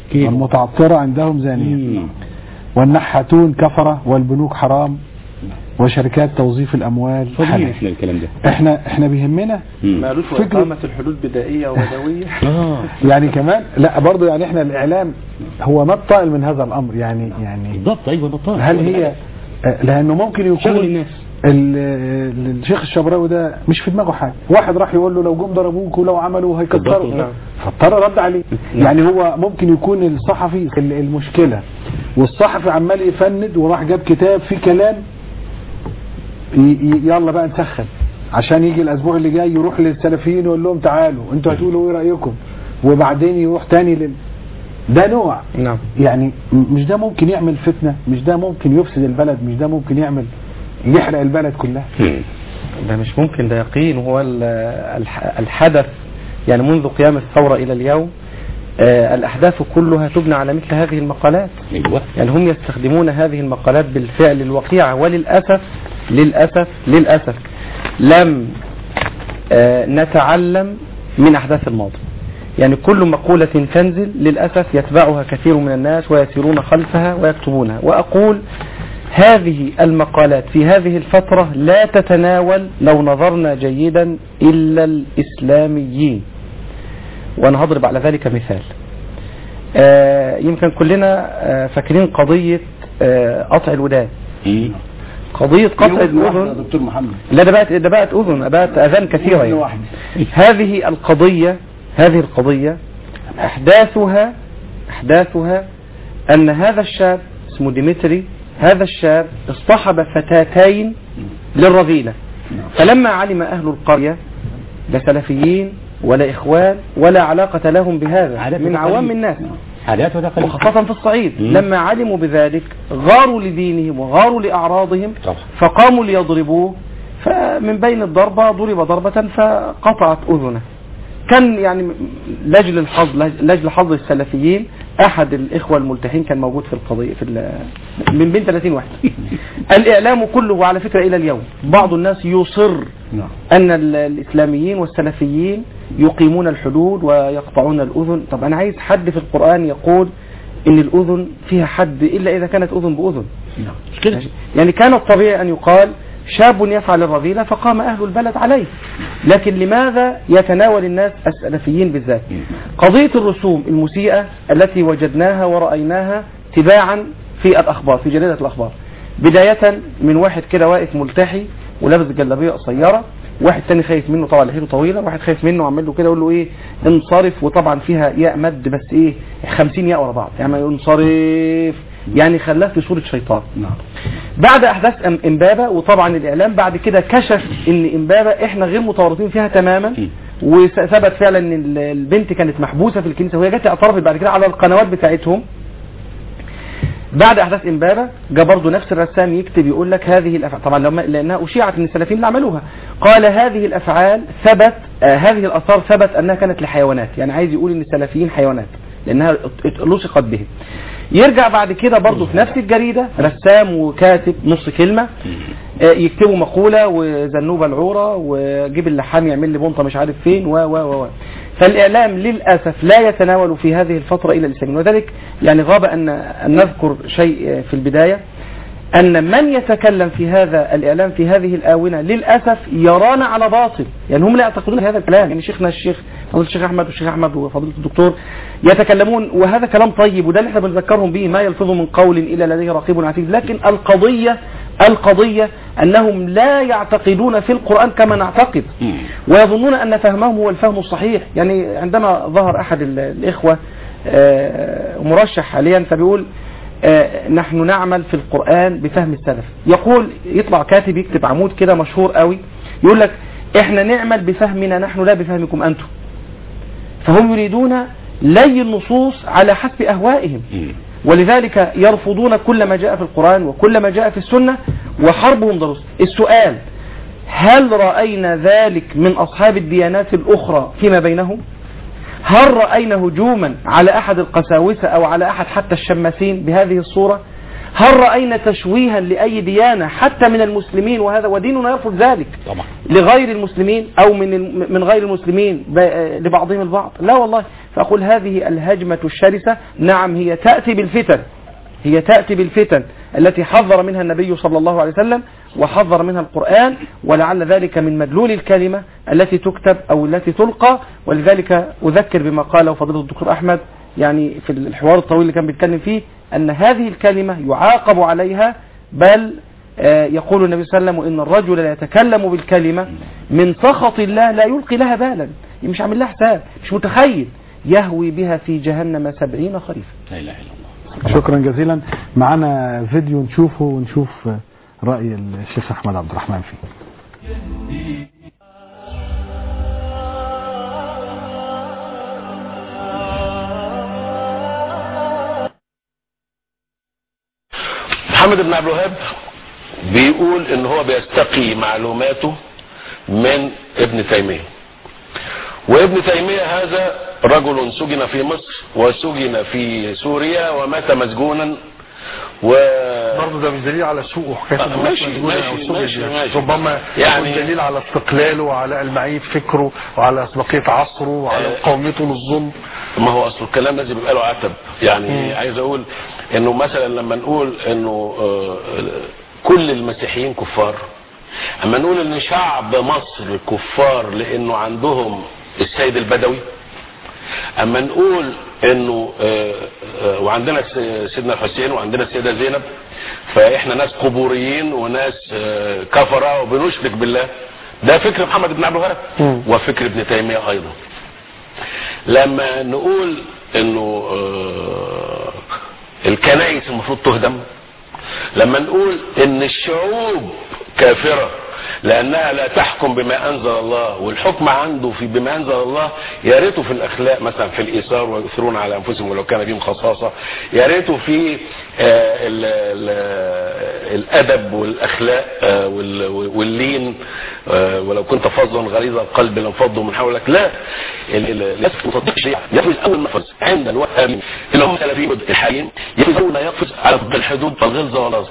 والنحاتون كفرة، والبنوك حرام، وشركات توظيف الأموال حلال. احنا بيهمنا فكرة الحلول بدائية وبدوية. يعني كمان لا برضه، يعني احنا الإعلام هو ما الطائل من هذا الأمر. يعني بالضبط. أيوة بالطائل. هل هي لأنه ممكن يكون الشيخ الشبراوي ده مش في دماغه حاجة، واحد راح يقول له لو جم ضربوك ولو عملوا هيكسروا، فاضطر رد عليه. يعني هو ممكن يكون الصحفي المشكلة والصحفي عمال يفند وراح جاب كتاب فيه كلام يلا بقى نسخن عشان يجي الأسبوع اللي جاي يروح للسلفيين ويقول لهم تعالوا انتوا هتقولوا ايه رأيكم، وبعدين يروح تاني ده نوع. نعم. يعني مش ده ممكن يعمل فتنة؟ مش ده ممكن يفسد البلد؟ مش ده ممكن يحرق البلد كلها؟ ده مش ممكن، ده يقين. هو الحدث يعني منذ قيام الثورة إلى اليوم الأحداث كلها تبنى على مثل هذه المقالات. أيوة. يعني هم يستخدمون هذه المقالات بالفعل الوقيعة، وللأسف للأسف للأسف لم نتعلم من أحداث الماضي. يعني كل مقولة تنزل للأسف يتبعها كثير من الناس ويسيرون خلفها ويكتبونها. وأقول هذه المقالات في هذه الفترة لا تتناول لو نظرنا جيدا إلا الإسلاميين. وأنا هضرب على ذلك مثال. يمكن كلنا فاكرين قضية قطع الودان. قضية قطع الأذن. دكتور محمد، لا ده بقت أذن، بقت أذان كثيرة يعني. هذه القضية أحداثها أن هذا الشاب اسمه ديمتري، هذا الشاب اصطحب فتاتين للرذيلة. فلما علم أهل القرية لا سلفيين ولا إخوان ولا علاقة لهم بهذا من عوام الناس وخاصة في الصعيد، لما علموا بذلك غاروا لدينهم وغاروا لأعراضهم فقاموا ليضربوه. فمن بين الضربة ضرب ضربة فقطعت أذنه. كان يعني لاجل حظ السلفيين أحد الإخوة الملتحين كان موجود في القضية من بين 30 واحد. الإعلام كله على فكرة إلى اليوم بعض الناس يصر أن الإسلاميين والسلفيين يقيمون الحدود ويقطعون الأذن. طب أنا عايز حد في القرآن يقول إن الأذن فيها حد إلا إذا كانت أذن بأذن. يعني كان الطبيعي أن يقال شاب يفعل الرذيلة فقام أهل البلد عليه. لكن لماذا يتناول الناس السلفيين بالذات قضية الرسوم المسيئة التي وجدناها ورأيناها تباعا في الأخبار في جريدة الأخبار؟ بداية من واحد كده واقف ملتحي ولابس جلابية قصيرة، واحد تاني خايف منه طبعا لحيته طويلة، واحد خايف منه عمل له كده يقول له ايه انصرف، وطبعا فيها ياء مد بس ايه 50 ياء ورا بعض يعني انصرف، يعني خلاه في صورة شيطان. بعد احداث امبابة وطبعا الاعلام بعد كده كشف ان امبابة احنا غير متورطين فيها تماما، وثبت فعلا ان البنت كانت محبوسة في الكنيسة وهي جت اعترفت بعد كده على القنوات بتاعتهم. بعد احداث امبابة جاء برضه نفس الرسام يكتب يقول لك هذه الافعال، طبعا لانها اشيعت من السلفيين اللي عملوها، قال هذه الافعال ثبت هذه الاثار ثبت انها كانت لحيوانات، يعني عايز يقول ان السلفيين حيوانات لانها لصقت بهم. يرجع بعد كده برضه في نفس الجريدة رسام وكاتب نص كلمة يكتبوا مقولة وزنوبة العورة وجيب اللحام يعمل لي بنطة مش عارف فين و فالإعلام للأسف لا يتناول في هذه الفترة إلى الإسلام. وذلك يعني غاب أن نذكر شيء في البداية، أن من يتكلم في هذا الإعلام في هذه الآونة للأسف يرانا على باطل، يعني هم لا يعتقدون هذا الكلام. يعني شيخنا فضيلة الشيخ أحمد والشيخ أحمد وفضيلة الدكتور يتكلمون وهذا كلام طيب وده اللي احنا بنذكرهم به، ما يلفظ من قول إلا لديه رقيب عتيد، لكن القضية أنهم لا يعتقدون في القرآن كما نعتقد ويظنون أن فهمهم هو الفهم الصحيح. يعني عندما ظهر أحد الإخوة مرشح حاليا فبيقول نحن نعمل في القرآن بفهم السلف، يقول يطلع كاتب يكتب عمود كده مشهور قوي يقول لك احنا نعمل بفهمنا نحن لا بفهمكم أنتم. فهم يريدون لي النصوص على حسب أهوائهم، ولذلك يرفضون كل ما جاء في القرآن وكل ما جاء في السنة وحربهم ضروس. السؤال هل رأينا ذلك من أصحاب الديانات الأخرى فيما بينهم؟ هل رأينا هجوما على أحد القساوسة أو على أحد حتى الشماسين بهذه الصورة؟ هل رأينا تشويها لأي ديانة حتى من المسلمين وهذا وديننا يرفض ذلك طبعا لغير المسلمين أو من غير المسلمين لبعضهم البعض؟ لا والله. فأقول هذه الهجمة الشرسة نعم هي تأتي بالفتن التي حذر منها النبي صلى الله عليه وسلم وحذر منها القرآن، ولعل ذلك من مدلول الكلمة التي تكتب أو التي تلقى. ولذلك أذكر بما قاله فضيلة الدكتور أحمد يعني في الحوار الطويل اللي كان بيتكلم فيه أن هذه الكلمة يعاقب عليها، بل يقول النبي صلى الله عليه وسلم إن الرجل لا يتكلم بالكلمة من سخط الله لا يلقي لها بالا، مش عامل لها حساب، مش متخيل، يهوي بها في جهنم 70 خريفا. لا إله إلا الله. شكرا جزيلا. معنا فيديو نشوفه ونشوف رأي الشيخ أحمد عبد الرحمن فيه. محمد بن عبد الوهاب بيقول ان هو بيستقي معلوماته من ابن تيمية، وابن تيمية هذا رجل سجن في مصر وسجن في سوريا ومات مسجونا، برضه ده مش دليل على سوء وحكاية ماشي ربما يعني دليل على استقلاله وعلى المعية فكره وعلى اسبقية عصره وعلى قوميته للظلم. ما هو اصل الكلام لازم يبقى له عتب يعني. عايز اقول انه مثلا لما نقول انه كل المسيحيين كفار، اما نقول ان شعب مصر كفار لانه عندهم السيد البدوي، اما نقول انه وعندنا سيدنا الحسين وعندنا السيدة زينب، فاحنا ناس قبوريين وناس كفرة وبنشرك بالله، ده فكر محمد بن عبد الوهاب وفكر ابن تيمية ايضا. لما نقول انه الكنائس المفروض تهدم، لما نقول ان الشعوب كافرة لانها لا تحكم بما انزل الله، والحكم عنده في بما انزل الله يا ريته في الاخلاق مثلا في الايثار ويؤثرون على انفسهم ولو كان بهم خصاصه، يا ريته في الادب والاخلاق واللين، ولو كنت فظا غليظ القلب لانفضوا من حولك. لا، الناس مصدقش يقفز اول ما يقفز عند الوهابيين اللي هم سلفيين الحاليين، يقفز اول ما يقفز على الحدود والغلظه والغلظه.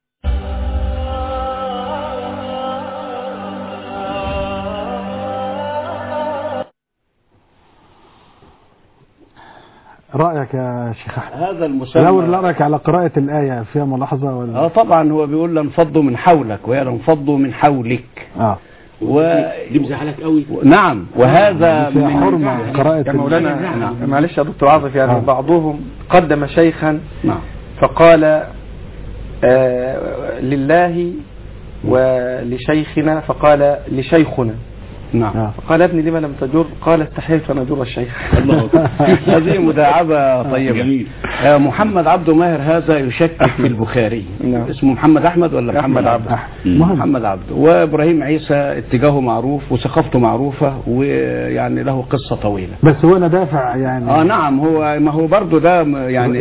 رأيك يا شيخ أحمد؟ هذا المسمى لو رأيك على قراءة الآية فيها ملاحظة ولا؟ طبعا هو بيقول لانفضوا من حولك وهي لانفضوا من حولك. دي مزعلك قوي. نعم، وهذا في حرمة قراءة يا مولانا. معلش يا دكتور عاطف، يعني بعضهم قدم شيخا فقال لله ولشيخنا فقال لشيخنا. نعم. قال ابني لما لم تجر؟ قال استحييت ان اجر الشيخ. هذه مداعبة طيبة. محمد عبد ماهر هذا يشكك في البخاري. اسمه محمد احمد ولا محمد عبد؟ محمد عبد. وابراهيم عيسى اتجاهه معروف وثقافته معروفة ويعني له قصة طويلة. بس هو دافع يعني. نعم، هو ما هو برضه ده يعني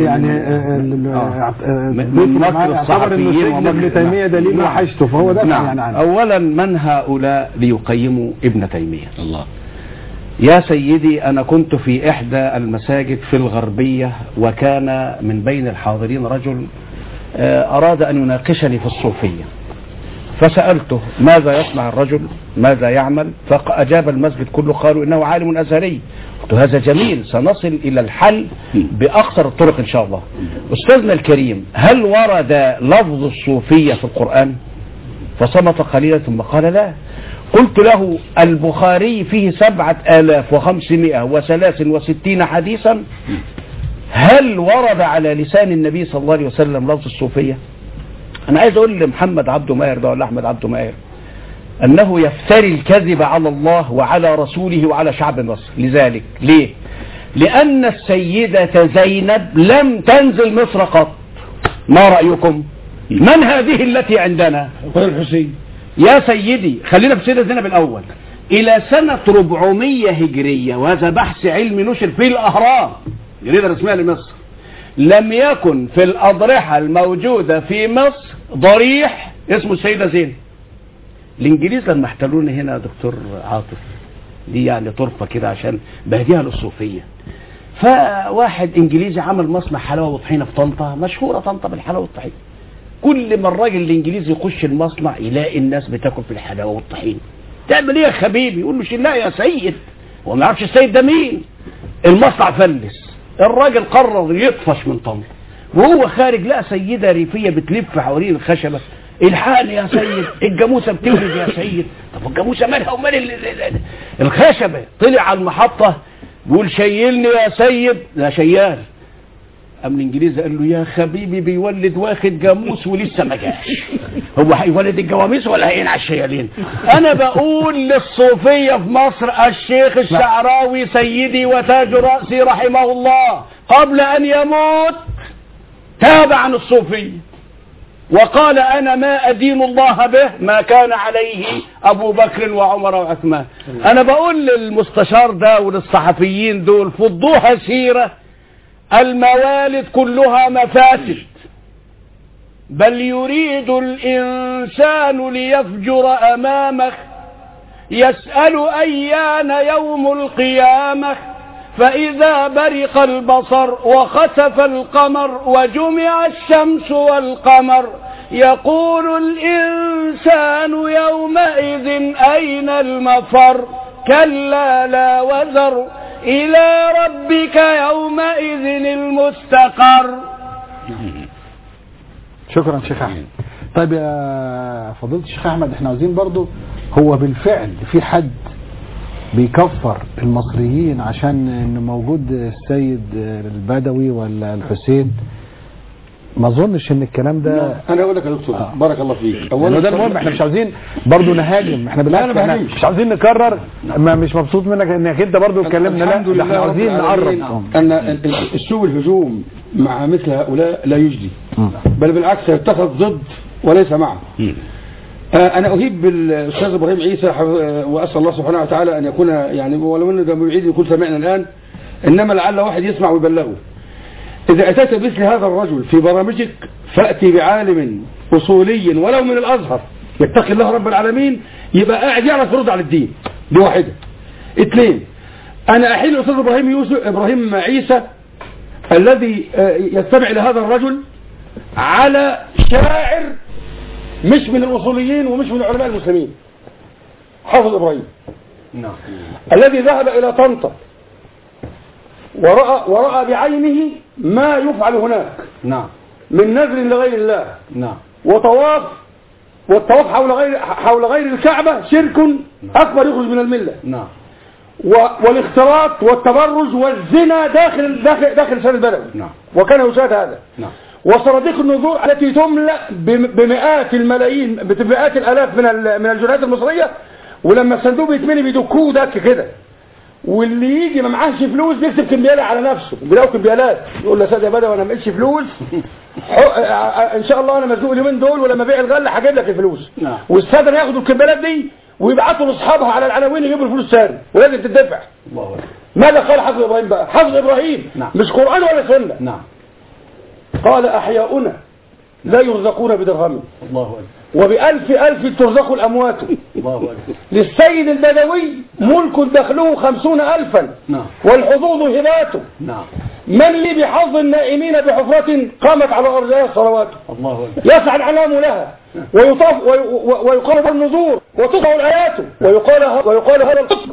من مكر الصحفيين وابن تيمية دليل وحشته، فهو دافع يعني عنه. اولا من هؤلاء ليقيموا ابن تيمية؟ الله. يا سيدي، أنا كنت في إحدى المساجد في الغربية، وكان من بين الحاضرين رجل أراد أن يناقشني في الصوفية، فسألته ماذا يصنع الرجل، ماذا يعمل؟ فأجاب المسجد كله قالوا إنه عالم أزهري. قلت هذا جميل، سنصل إلى الحل بأقصر الطرق إن شاء الله. أستاذنا الكريم، هل ورد لفظ الصوفية في القرآن؟ فصمت قليلا ثم قال لا. قلت له البخاري فيه 7563 حديثا، هل ورد على لسان النبي صلى الله عليه وسلم لفظ الصوفية؟ أنا عايز أقول لمحمد عبد ماهر ده ولا أحمد عبد ماهر أنه يفتري الكذب على الله وعلى رسوله وعلى شعب مصر. لذلك ليه؟ لأن السيدة زينب لم تنزل مصر قط. ما رأيكم؟ من هذه التي عندنا؟ الحسين. يا سيدي، خلينا في سيدة زينب الأول. إلى سنة 400 هجرية، وهذا بحث علمي نشر في الأهرام جريدة رسمية لمصر، لم يكن في الأضرحة الموجودة في مصر ضريح اسمه السيدة زينب. الإنجليز لما احتلونا هنا يا دكتور عاطف، دي يعني طرفة كده عشان بهديها للصوفية، فواحد إنجليزي عمل مصنع حلاوة وطحينة في طنطا، مشهورة طنطا بالحلاوة والطحينة. كل ما الراجل الانجليزي يخش المصنع يلاقي الناس بتاكل في الحلاوه والطحين. تعمل ايه يا خبيبي؟ يقول له شيلها يا سيد، هو ما يعرفش السيد ده مين. المصنع فلس، الراجل قرر يطفش من طنطا، وهو خارج لقى سيده ريفيه بتلف حوالين الخشبه. الحقني يا سيد، الجاموسه بتولد يا سيد. طب الجاموسه مالها ومال الخشبه؟ طلع على المحطه بيقول شيلني يا سيد. لا شيال. أم الإنجليزي قال له يا خبيبي بيولد واخد جاموس ولسه ما جاش، هو هيولد الجواميس ولا هينعش الشيالين؟ أنا بقول للصوفية في مصر الشيخ الشعراوي سيدي وتاج رأسي رحمه الله قبل أن يموت تاب عن الصوفية وقال أنا ما أدين الله به ما كان عليه أبو بكر وعمر وعثمان. أنا بقول للمستشار ده وللصحفيين دول فضوها سيرة، الموالد كلها مفاسد، بل يريد الإنسان ليفجر أمامه يسأل أيان يوم القيامة فإذا برق البصر وخسف القمر وجمع الشمس والقمر يقول الإنسان يومئذ أين المفر كلا لا وزر إلى ربك يومئذ المستقر. شكرا شيخ أحمد. طيب يا فضيلة الشيخ أحمد، احنا عاوزين برضو، هو بالفعل في حد بيكفر المصريين عشان ان موجود السيد البدوي ولا الحسين؟ ما اظنش ان الكلام ده. انا اقول لك يا دكتور بارك الله فيك، اولا ده المهم، احنا مش عاوزين برضو نهاجم، احنا بالعكس احنا مش عاوزين نكرر. ما مش مبسوط منك انك انت برضو اتكلمنا، لا احنا عاوزين نقرب ان اسلوب الهجوم مع مثل هؤلاء لا يجدي، بل بالعكس يتخذ ضد وليس معه. انا اهيب بالاستاذ ابراهيم عيسى واسال الله سبحانه وتعالى ان يكون يعني ولو انه ده بعيد يكون سمعنا الان، انما لعل واحد يسمع ويبلغه. اذا اتيت بمثل هذا الرجل في برامجك فاتي بعالم اصولي ولو من الازهر يتقي الله رب العالمين، يبقى قاعد يعرف يرد على الدين. دي واحده. اثنين، انا احيل الاستاذ ابراهيم عيسى الذي يستمع الى هذا الرجل على شاعر مش من الاصوليين ومش من علماء المسلمين، حافظ ابراهيم الذي ذهب الى طنطا ورأى بعينه ما يفعل هناك من نذر لغير الله وطواف، والطواف حول غير الكعبة شرك أكبر يخرج من الملة، والاختلاط والتبرج والزنا داخل سنة البلد، وكان يشاهد هذا. وصناديق النذور التي تملأ بمئات الملايين بمئات الآلاف من الجنيهات المصرية، ولما الصندوق بيتملي بيدكوه دك كده، واللي يجي ما معاهش فلوس يكتب كمبيالة على نفسه، بيلاقوا كمبيالات يقول له يا سيدي يا بدوي انا ما معيش فلوس، ان شاء الله انا مزنوق اليومين دول ولما ابيع الغله هجيب لك الفلوس. والساده ياخدوا الكمبيالات دي ويبعتوا لاصحابها على العناوين يجيبوا الفلوس ثاني ولازم تدفع. ماذا قال حافظ ابراهيم بقى؟ حافظ ابراهيم مش قران ولا سنه. قال احياؤنا لا يرزقون بدرهم وبألف ألف ترزق الأموات. للسيد البدوي ملك دخله 50,000 والحظوظ هباته. من لي بحظ النائمين بحفرة قامت على أرجائها الصلوات. يسعى العلام لها ويطاف ويقرب النذور وتطلع الآيات ويقال هذا القسم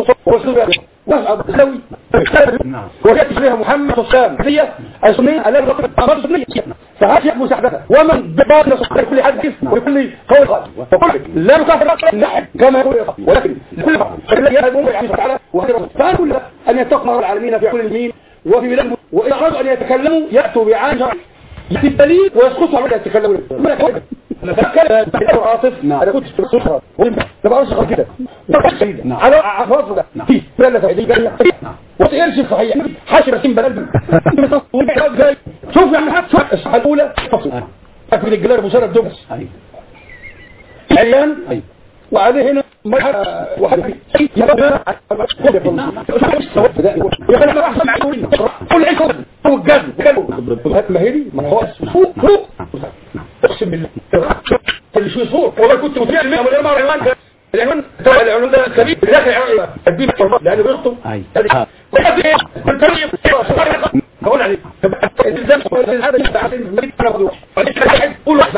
وجاءت فيها محمد الصام هي السنية التي تقرأ السنية فهذه مساعدتها ومن بباطن صدق كل حديث وكل قول فقل لا نكفر نحن كما يقول ولكن كل الذي يهدون يعني تعالى فأقول أن يتقنى العالمين في كل المين وفي بلاد، وإذا أرادوا أن يتكلموا يأتوا بعين شرعي يأتي الدليل ويسقطوا على يتكلموا. فكلم عاطف أنا كنت في الصحراء تبقى أصغر كده على عفاظ ده في بلد سعيدية وتقرش صحيح حاشر رسيم بلد شوف يعني حتى الصحة الأولى فصل أكبر الجلال مشارف دوبس عريان وعليه هنا واحد يبقى احسن معلومين كل عيش هو الجد مهدي ما هو فوق اقسم بالله اللي شو صور والله كنت متابع المية من العنوان العنوان ده كبير داخل اديب الطربات لانه بيخطب هقول عليه الزام هذا يبقى قول واحد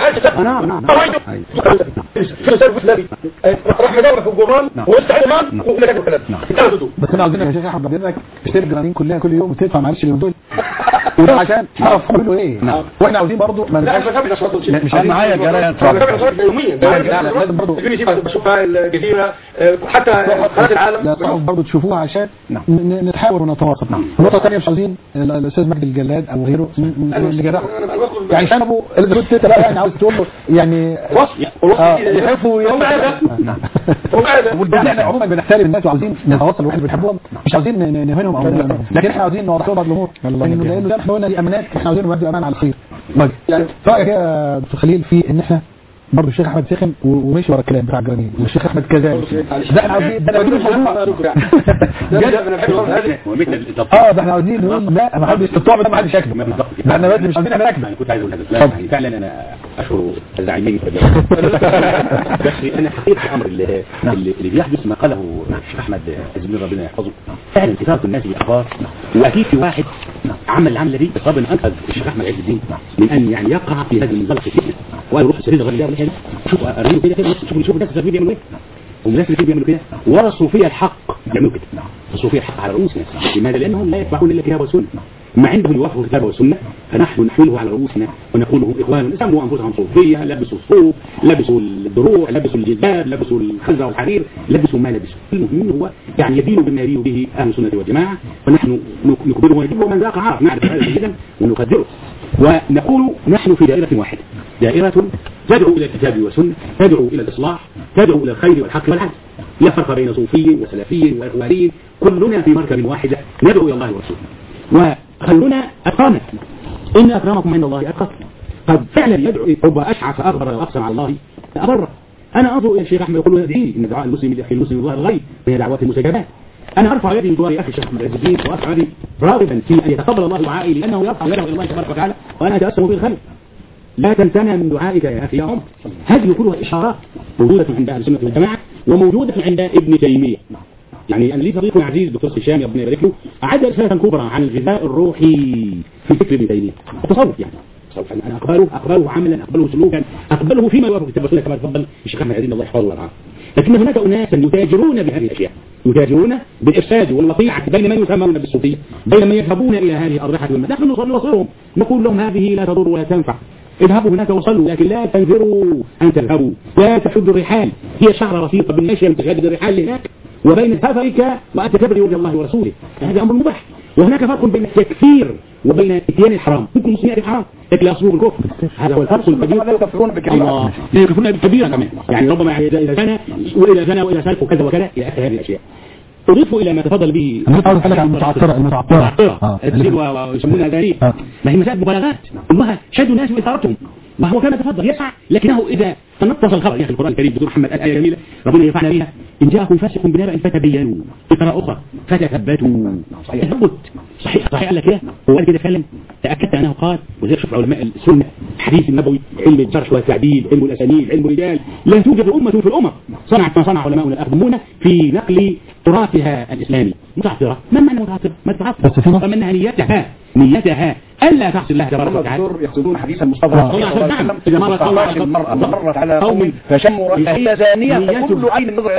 راح يدور في الجران واستعلمان وكل كلام بس انا عاوزينك يا شيخ احمد بدك تشتري الجرانين كلها كل يوم وتدفع معلش اليوم دول وده عشان تعرف بيقولوا ايه. واحنا عاوزين برضه مش معايا جرايد يوميا لازم برضه بشوفها الجزيره حتى قناه العالم برضه تشوفوها عشان نتحاور ونتواصل. النقطه الثانيه مش عاوزين الاستاذ مجدي الجلاد او غيره اللي جرحه يعني كان ابو اللي كنت بقى يعني عاوز تقول له يعني يحبوا احنا عموما بنحترم الناس وعاوزين نتواصل واحنا بنحبهم مش عاوزين نهينهم او لكن احنا عاوزين نوصل بعض الامور لانه زي ما احنا قلنا دي امانات احنا عاوزين نودي امان على الخير. يعني رايك يا دكتور خليل في ان احنا برضه الشيخ احمد سخن ومشي ورا الكلام بتاع الجرانين والشيخ احمد كذلك. ده احنا عاوزين ده احنا عاوزين نقول لا ما حدش الطعم ده ما حدش ياكله. ده احنا مش عايزين احنا ناكله. انا كنت عايز اقول هذا فعلا انا اشعر الزعيمين بس انا حقيقه الامر اللي بيحدث ما قاله الشيخ احمد زميل ربنا يحفظه فعلا كثاره الناس بالاخبار. واكيد في واحد عمل العمله دي بسبب ان انقذ الشيخ احمد عز الدين من ان يعني يقع في هذا المنزلق الفتنه وقال روح السرير الغريب ده ولا حاجه. شوفوا قريبوا كده شوفوا الناس اللي بيعملوا ايه والناس اللي بيعملوا كده ورثوا فيها الحق يعملوا كده ورثوا فيها الحق على رؤوسنا. لماذا؟ لانهم لا يتبعون الا الكتاب والسنه. ما عندهم يوافقوا الكتاب والسنه فنحن نحمله على رؤوسنا ونقول لهم اخوان سموا انفسهم صوفيه لبسوا الصوف لبسوا الدروع لبسوا الجلباب لبسوا الخزه والحرير لبسوا ما لبسوا. المهم هو يعني يدين بما يدين به اهل السنه والجماعه ونحن نخبره ونجيبه من ذاق عارف نعرف هذا جدا ونقدره ونقول نحن في دائره واحده دائره تدعو الى الكتاب والسنه تدعو الى الاصلاح تدعو الى الخير والحق والعدل. لا فرق بين صوفي وسلفي واخواني كلنا في مركب واحده ندعو الى الله ورسوله. وخلونا أتقانا إن أكرمكم عند الله أتقاكم. قد فعلا يدعو رب أشعث أغبر وأقسم على الله أبر. أنا أنظر إلى الشيخ أحمد يقول ادعي إن دعاء المسلم لأخي المسلم ظاهر الغيب من دعوات المستجابات. أنا أرفع يدي من دوار أخي الشيخ أحمد عز الدين وأرفع يدي راغبا في أن يتقبل الله دعائي لأنه يرفع يده إلى الله تبارك وتعالى وأنا أتأسم في الخلق. لا تنسنا من دعائك يا أخي يا عمر. هذه كلها إشارات موجودة عند أهل السنة والجماعة وموجودة عند ابن تيمية. يعني أنا لي صديق عزيز دكتور هشام ربنا يبارك له أعد رسالة كبرى عن الغذاء الروحي في فكر ابن تيمية. التصوف يعني أنا أقبله عملا أقبله سلوكا أقبله فيما يوافق الكتاب والسنة كما تفضل الشيخ أحمد عز الله يحفظه ويرعاه. لكن هناك أناسا يتاجرون بهذه الأشياء يتاجرون بالإفساد والنصيحة بين من يسمون بالصوفية بين من يذهبون إلى هذه الأضرحة والمداخل. نحن نوصلهم نقول لهم هذه لا تضر ولا تنفع اذهبوا هناك وصلوا لكن لا تنفروا أن تذهبوا لا تشدوا الرحال. هي شعرة رفيقة بالمشي من تشدد الرحال هناك وبين سفرك وأنت تبرئ وجه الله ورسوله. هذا أمر مباح. وهناك فرق بين التكفير وبين اتيان الحرام. ممكن المسلمين الحرام لكن لا يصبغوا الكفر. هذا هو الفرق الكبير. لا يكفرون بالكبيرة لا يكفرون بالكبيرة كمان يعني ربما إذا زنى وإلى زنى وإلى سلك وكذا وكذا إلى آخر هذه الأشياء. أضيف إلى ما تفضل به المتعطرة ويسمونها ذلك ما هي مسائل مبالغات كلها شد الناس وإثارتهم وهو كما تفضل يسعى لكنه إذا تنطس الخبر يا أخي القرآن الكريم دكتور محمد الآية جميلة ربنا ينفعنا بها إن جاءكم فاسق بنبأ فتبينوا اقرأ أخرى فتثبتوا. صحيح قال لك كده هو قال كده فعلا تأكدت أنه قال وزي شوف علماء السنة الحديث النبوي علم الجرح والتعديل علم الأسانيد علم الرجال لا توجد أمة في الأمم صنعت ما صنع علماؤنا الأقدمون في نقل تراثها الإسلامي. متعطرة ما معنى متعطرة؟ ما تتعطر فمنها نيتها ألا تعصي الله تبارك وتعالى. يقصدون حديث المصطفى نعم إذا مرت على قوم فشموا هي زانية كل عين نظر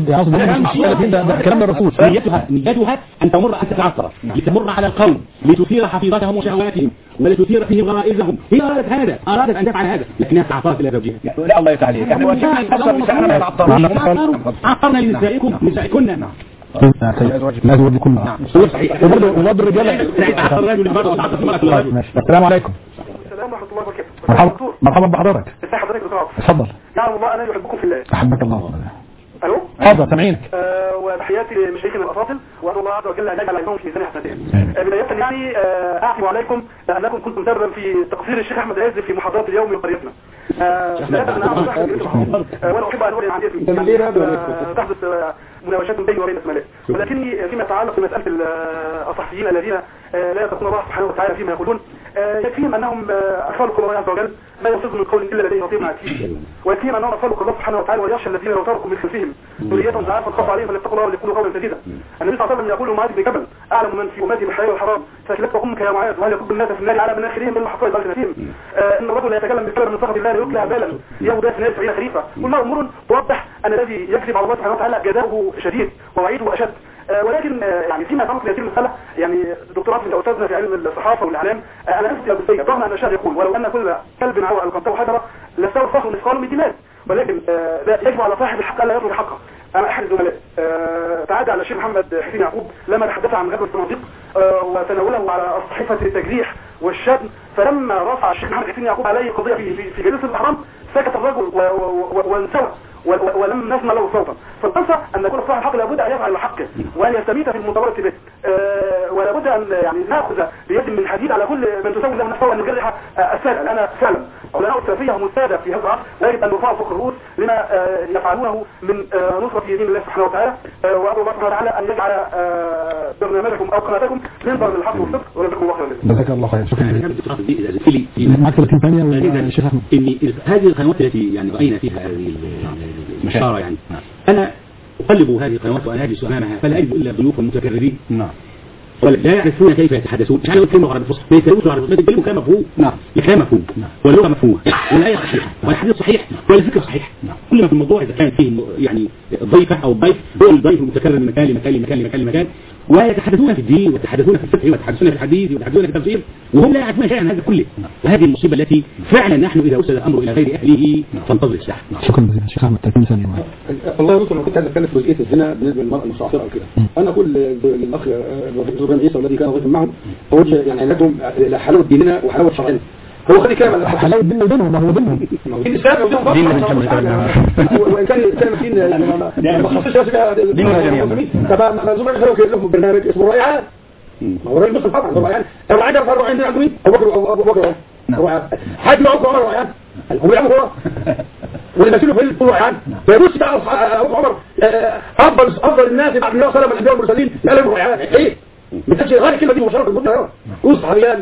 ده كلام الرسول. نيتها أن تمر أن تتعطر لتمر على القوم لتثير حفيظتهم وشهواتهم ولتثير فيهم غرائزهم. هي أرادت أن تفعل هذا لكنها تعطرت إلى زوجها. لا الله يتعالى عطرنا لنسائكن لازم يكون وبرضه الرجال. السلام عليكم. السلام ورحمة الله وبركاته. مرحبا بحضرتك. ازي حضرتك يا دكتور؟ اتفضل. نعم والله انا يحبكم في الله. احبك الله. الو اتفضل سامعينك. وتحياتي لمشايخنا الافاضل وادعو الله عز وجل ان يجعل عليهم في ميزان حسناتهم. بداية يعني اعتب عليكم انكم كنتم سببا في تقصير الشيخ احمد عز في محاضرات اليوم من قريتنا. وانا احب ان اوري عن تحدث مناوشات بيني وبين اسماء ولكني فيما يتعلق بمساله الصحفيين الذين لا يتقون الله سبحانه وتعالى فيما يقولون يكفيهم انهم خلقوا الله عز وجل ما يصدق من قول الا لديه رقيب عتيد ويكفيهم انهم خلقوا الله سبحانه وتعالى ويخشى الذين لو تركوا من خلفهم ذريتهم ضعافا خاف عليهم فليتقوا الله وليقولوا قولا سديدا. النبي صلى الله عليه وسلم يقول معاذ بن جبل اعلم من في امتي بالحلال والحرام فاكلتك امك يا معاذ وهل يكب الناس في النار على مناخرهم من حقائق السنتين. ان الرجل لا يتكلم بالكلام من سخط الله يطلع بالا يهدى في 70 خليفه كلها امور توضح ان الذي يكذب على الله سبحانه وتعالى جزاؤه شديد ووعيده اشد. ولكن يعني فيما يتعلق بهذه المساله يعني دكتور عاطف انت استاذنا في علم الصحافه والاعلام انا نفسي بالسيئه رغم ان الشاعر يقول ولو ان كل كلب عوى القمته حجره لاستوى الفخر مثقال من دماغ ولكن يجب على صاحب الحق الا يطلب حقه. انا احد الزملاء تعادى على الشيخ محمد حسين يعقوب لما تحدث عن غزوه الصناديق وتناوله على صحيفه التجريح والشتم فلما رفع الشيخ محمد حسين يعقوب عليه قضيه في جلسه الاحرام سكت الرجل وانسوى ولم نسمع له صوتا. فالقصة أن يكون صاحب الحق لابد أن يفعل حقه وأن يستميت في المتورط به ولا بد ان يعني ناخذ بيد من حديد على كل من تسوي له نفسه ان نجرح الساده. الان فعلا علماء السلفيه هم الساده في هذا العصر، ويجب ان نرفع فوق الرؤوس لما يفعلونه من نصره دين الله سبحانه وتعالى. وادعو الله سبحانه وتعالى ان يجعل برنامجكم او قناتكم منبر للحق والصدق، وجزاكم الله خيرا. جزاك الله خير. شكرا جزيلا. معك 30 ثانيه ولا شيخ احمد؟ هذه القنوات التي يعني راينا فيها هذه المشاره يعني انا اقلب هذه القنوات وانا اجلس امامها فلا اجد الا ضيوف متكررين لا يعرفون كيف يتحدثون. مش عارف يتكلموا عربي فصحى، ما يتكلموش عربي فصحى، يتكلموا كلام مفهوم. الكلام مفهوم واللغه مفهومه والايه صحيحه والحديث صحيح والفكره صحيحه. كل ما في الموضوع اذا كان فيه يعني الضيفه او الضيف هو الضيف المتكرر من مكان لمكان لمكان لمكان لمكان، ويتحدثون في الدين ويتحدثون في الفقه ويتحدثون في الحديث ويتحدثون في التفسير وهم لا يعرفون شيئا عن هذا كله. وهذه المصيبه التي فعلا نحن اذا وصل الامر الى غير اهله فانتظر الساحه. شكرا جزيلا شيخ احمد. 30 ثانيه معك. الله يرضى. انا كنت عايز اتكلم في جزئيه الزنا بالنسبه للمراه المستعصره او كده. انا اقول للاخ الدكتور عيسى الذي كان ضيفا معهم اوجه يعني عندهم حلاوه ديننا وحلاوه شرعنا. هو خلي كلام على حلاوه ديننا ودينهم، ما هو دينهم دين الاسلام ودين وان كان الدين يعني ما خصصش ديننا جميعا. طبعا لازم نخلق لهم برنامج اسمه رأي عام. ما هو رأي طبعا رأي عام. لو عندنا فرع عندنا عندنا ابو بكر حد معه عمر رأي عام. هو يعمل هو واللي مسؤول في الرأي عام فيبص بقى ابو عمر افضل الناس بعد النبي صلى الله عليه وسلم الانبياء والمرسلين قالوا رأي عام. ايه ما تجي غير الكلمه دي مشاركه المدة وصح ريال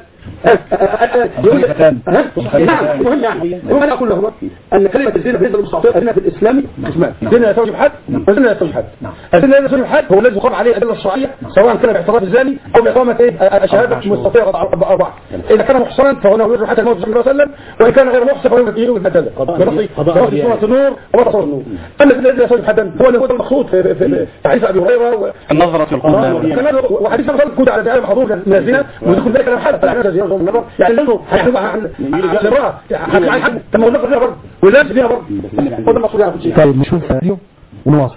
نعم مهم يعني. وانا اقول لهم ان كلمه الزنا بالنسبه للمستعصيه الزنا في الاسلام اسمان: زنا يستوجب حد وزنا لا يستوجب حد. الزنا لا يستوجب حد هو الذي يقام عليه الادله الشرعيه سواء كان باعتراف الزاني او باقامه شهاده مستطيع اربعه. اذا كان محصنا فهو يجرح حتى الموت صلى الله عليه وسلم، وان كان غير محصن فهو يجرح بالمدد بنص سوره النور وبصر النور. اما الذي لا يستوجب حدا هو المقصود في حديث ابي هريره النظره في القران وحديث الرسول كنت على دعاء محظور من الزنا ودخل ذلك الحد النظر يعني لانه هيحلوها عن الامراه هتلاقي حد لما نظر فيها برضه ولا فيها برضه هذا المقصود يعني. طيب نشوف فيديو ونواصل.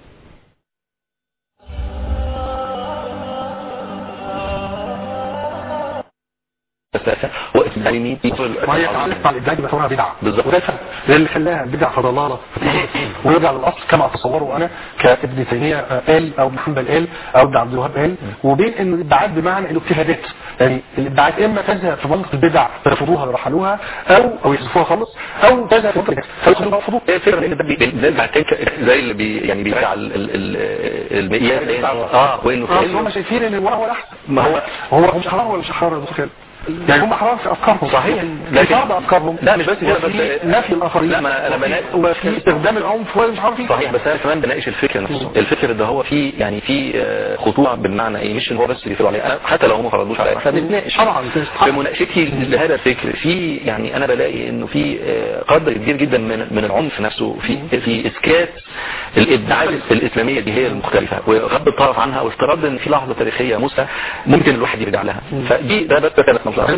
وقت العلمين ما هي تعرف على الإبداع بصورها بدعة بالظبط، وده اللي خلاها بدعة فضلالة ويرجع للأصل كما أتصوره أنا كابن تيمية قال أو محمد قال أو ابن عبد الوهاب قال، وبين إنه الإبداعات بمعنى الاجتهادات. يعني الإبداعات إما تذهب في منطقة البدع فيرفضوها ويرحلوها أو يحذفوها خالص أو تذهب في منطقة فيرفضوها ويرفضوها. الفكرة إن ده بيرجع زي اللي يعني بيرجع المئيات وإنه هم شايفين إن الورق هو الأحسن. ما هو مش حرام ولا مش حرام يا دكتور؟ يعني هم حرام في افكارهم صحيح، لكن افكارهم لا مش بس كده، بس نفي الاخرين. لا ما انا بناقش وفي استخدام العنف ولا مش عارف ايه. صحيح، بس انا كمان بناقش الفكر نفسه. الفكر ده هو في يعني في خطوره بالمعنى ايه، مش ان هو بس بيفرضوا عليه. حتى لو هم ما فرضوش عليه احنا بنتناقش طبعا في مناقشتي لهذا الفكر. في يعني انا بلاقي انه في قدر كبير جدا من العنف نفسه في اسكات الابداعات الاسلاميه دي هي المختلفه وغض الطرف عنها وافتراض ان في لحظه تاريخيه موسى ممكن الواحد يرجع لها. فدي ده بس كانت نظره.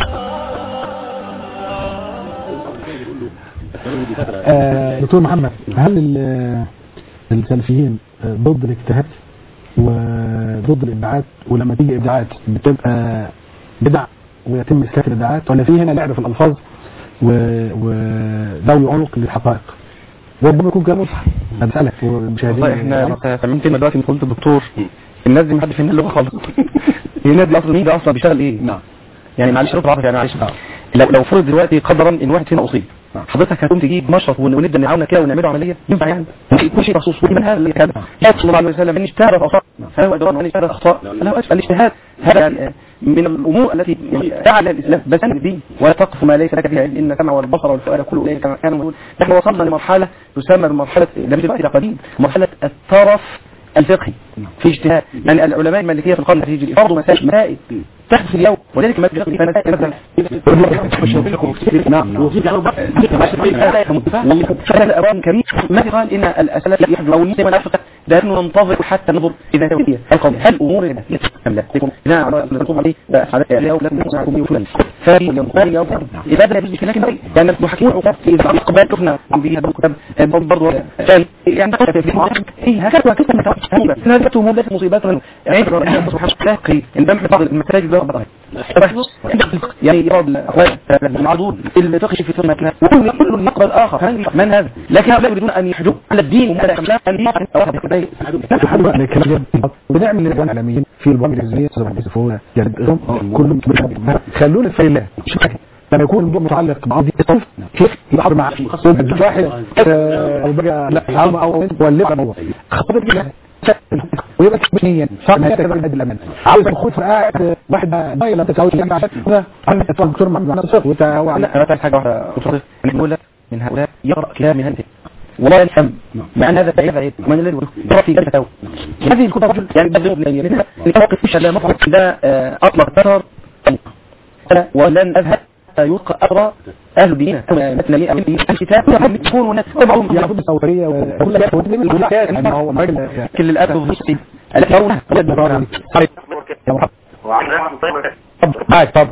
دكتور محمد، هل السلفيين ضد الاجتهاد وضد الابداعات، ولما تيجي ابداعات بتبقى بدع ويتم اسكات الابداعات، ولا في هنا لعب في الالفاظ ودوي عنق للحقائق؟ وربما يكون كلام صح. انا بسالك والمشاهدين والله احنا فاهمين كلمه دلوقتي من قلت الدكتور الناس دي ما حدش فينا اللغه خالص. الناس دي اصلا مين ده اصلا بيشتغل ايه؟ نعم يعني معلش رفع يعني معلش لو فرض دلوقتي قدرا ان واحد فينا اصيب، حضرتك هتقوم تجيب مشرط ونبدا نعاونه كده ونعمله عمليه؟ ينفع يعني؟ كل شيء مخصوص من هذا اللي كان صلى الله عليه وسلم ان اجتهد اخطاء فهو ادران وان اجتهد اخطاء فله اجر. الاجتهاد هذا يعني من الامور التي دعا لها الاسلام، بس من الدين ولا تقف ما ليس لك به علم ان السمع والبصر والفؤاد كل اولئك كانوا موجود. نحن وصلنا لمرحله تسمى بمرحله لم تبقى قديم مرحله الترف الفقهي في اجتهاد. يعني العلماء المالكيه في القرن الهجري فرضوا مسائل تحدث في اليوم، وذلك ما تجري في مسائل مثلا هذا أوان كبير. ما قال إن الأسئلة التي يحدث أو النساء والعفقة لأنه ننتظر حتى ننظر إذا توجيه القوم هل أمور أم لا يكون إذا نقوم عليه عليه ولا نقوم يوفلن فاري ينقل يوم إذا بدأ بيجي لكن رأي يعني المحاكمين عقاب إذا أقبل شفنا بها الكتاب برضو كان يعني هكذا وكذا متوقع هذا مصيبات يعني سبحان الله إن بعض المساجد يعني يقعد الاخوان المعروضون الفقه في ثم كلام وكل يقبل الاخر من هذا، لكن هؤلاء يريدون ان يحجوا على الدين ولا بنعمل للإخوان الإعلاميين في البرامج التلفزيونية يصفون كلهم خلونا في الله لما يكون الموضوع متعلق بعض الصف كيف يحضر مع واحد او بقى لا او ولف الموضوع خاطر كده ويبقى تشبيهيا صار ما يتبع الأمان عاوز يخوض قاعد واحد ما يلا تساوي يعني عشان هذا عندك الدكتور محمد نصر وتعالى حاجه واحده نقول من هؤلاء يقرا كلام من هذه والله الحمد مع ان هذا تعيب من الذي يقرا في جلسه هذه الكتب رجل يعني بذل يعني يوقف مش لا مفرط ده اطلق بصر ولن اذهب يلقى أقرأ أهل دينه مثل الكتاب يكون هناك طبعا يعبد الصوتية وكل ذلك يعني هو راجل كل الأدب والمسلم التي يرونها معك طبعا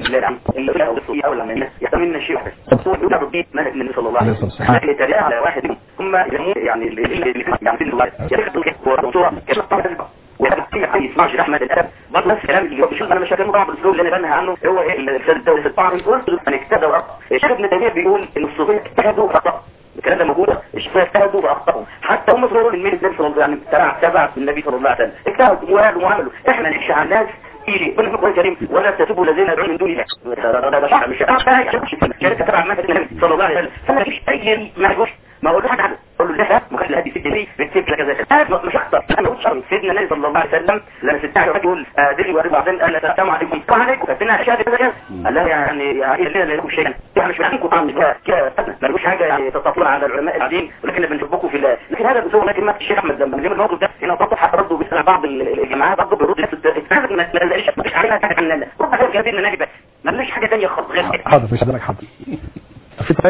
يحتملنا شيء واحد يقول ربي مالك النبي صلى الله عليه وسلم لكن يتابع على واحد هم يعني اللي يعملوا الله ياخذوا الصوره ويحكي يسمعش احمد الادب برضه نفس الكلام اللي بيشوف انا مش هكلم بعض الاسلوب اللي انا بنهى عنه هو ايه الفساد الدولي في الطعن ان اجتهدوا الشيخ ابن تيميه بيقول ان الصوفيه اجتهدوا فاخطاوا الكلام ده موجود الصوفيه اجتهدوا فاخطاوا حتى هم صوروا من النبي صلى الله عليه وسلم تبع النبي صلى الله عليه وسلم اجتهدوا وعملوا احنا نخشى على الناس يجي من القرآن الكريم ولا تسبوا الذين يدعون من دون الله ده شرع مش شركه تبع النبي صلى الله عليه وسلم فما فيش اي معجوش ما اقول له حاجه اقول له لا مخلي هذه ست دي بتسيب لك كذا مش اكتر انا ما قلتش سيدنا النبي صلى الله عليه وسلم لما سيدنا يقول دلي وارد بعدين قال السلام عليكم السلام عليكم فسيدنا اشهد كذا قال لا يعني ايه اللي لكم شيء يعني مش معاكم طبعا كده ما لكوش حاجه يعني تطلع على العلماء العاديين ولكن بنحبكم في الله لكن هذا بسوء لكن ما الشيخ احمد لما جاب الموقف ده هنا تطلع برضه بيسال بعض الجماعات برضه بيرد نفس الفكره ما تلاقيش مش عارفها حاجه عن الله ربنا قال كده النبي بس ما لناش حاجه ثانيه خالص غير حاضر مش حضرتك حاضر في سؤال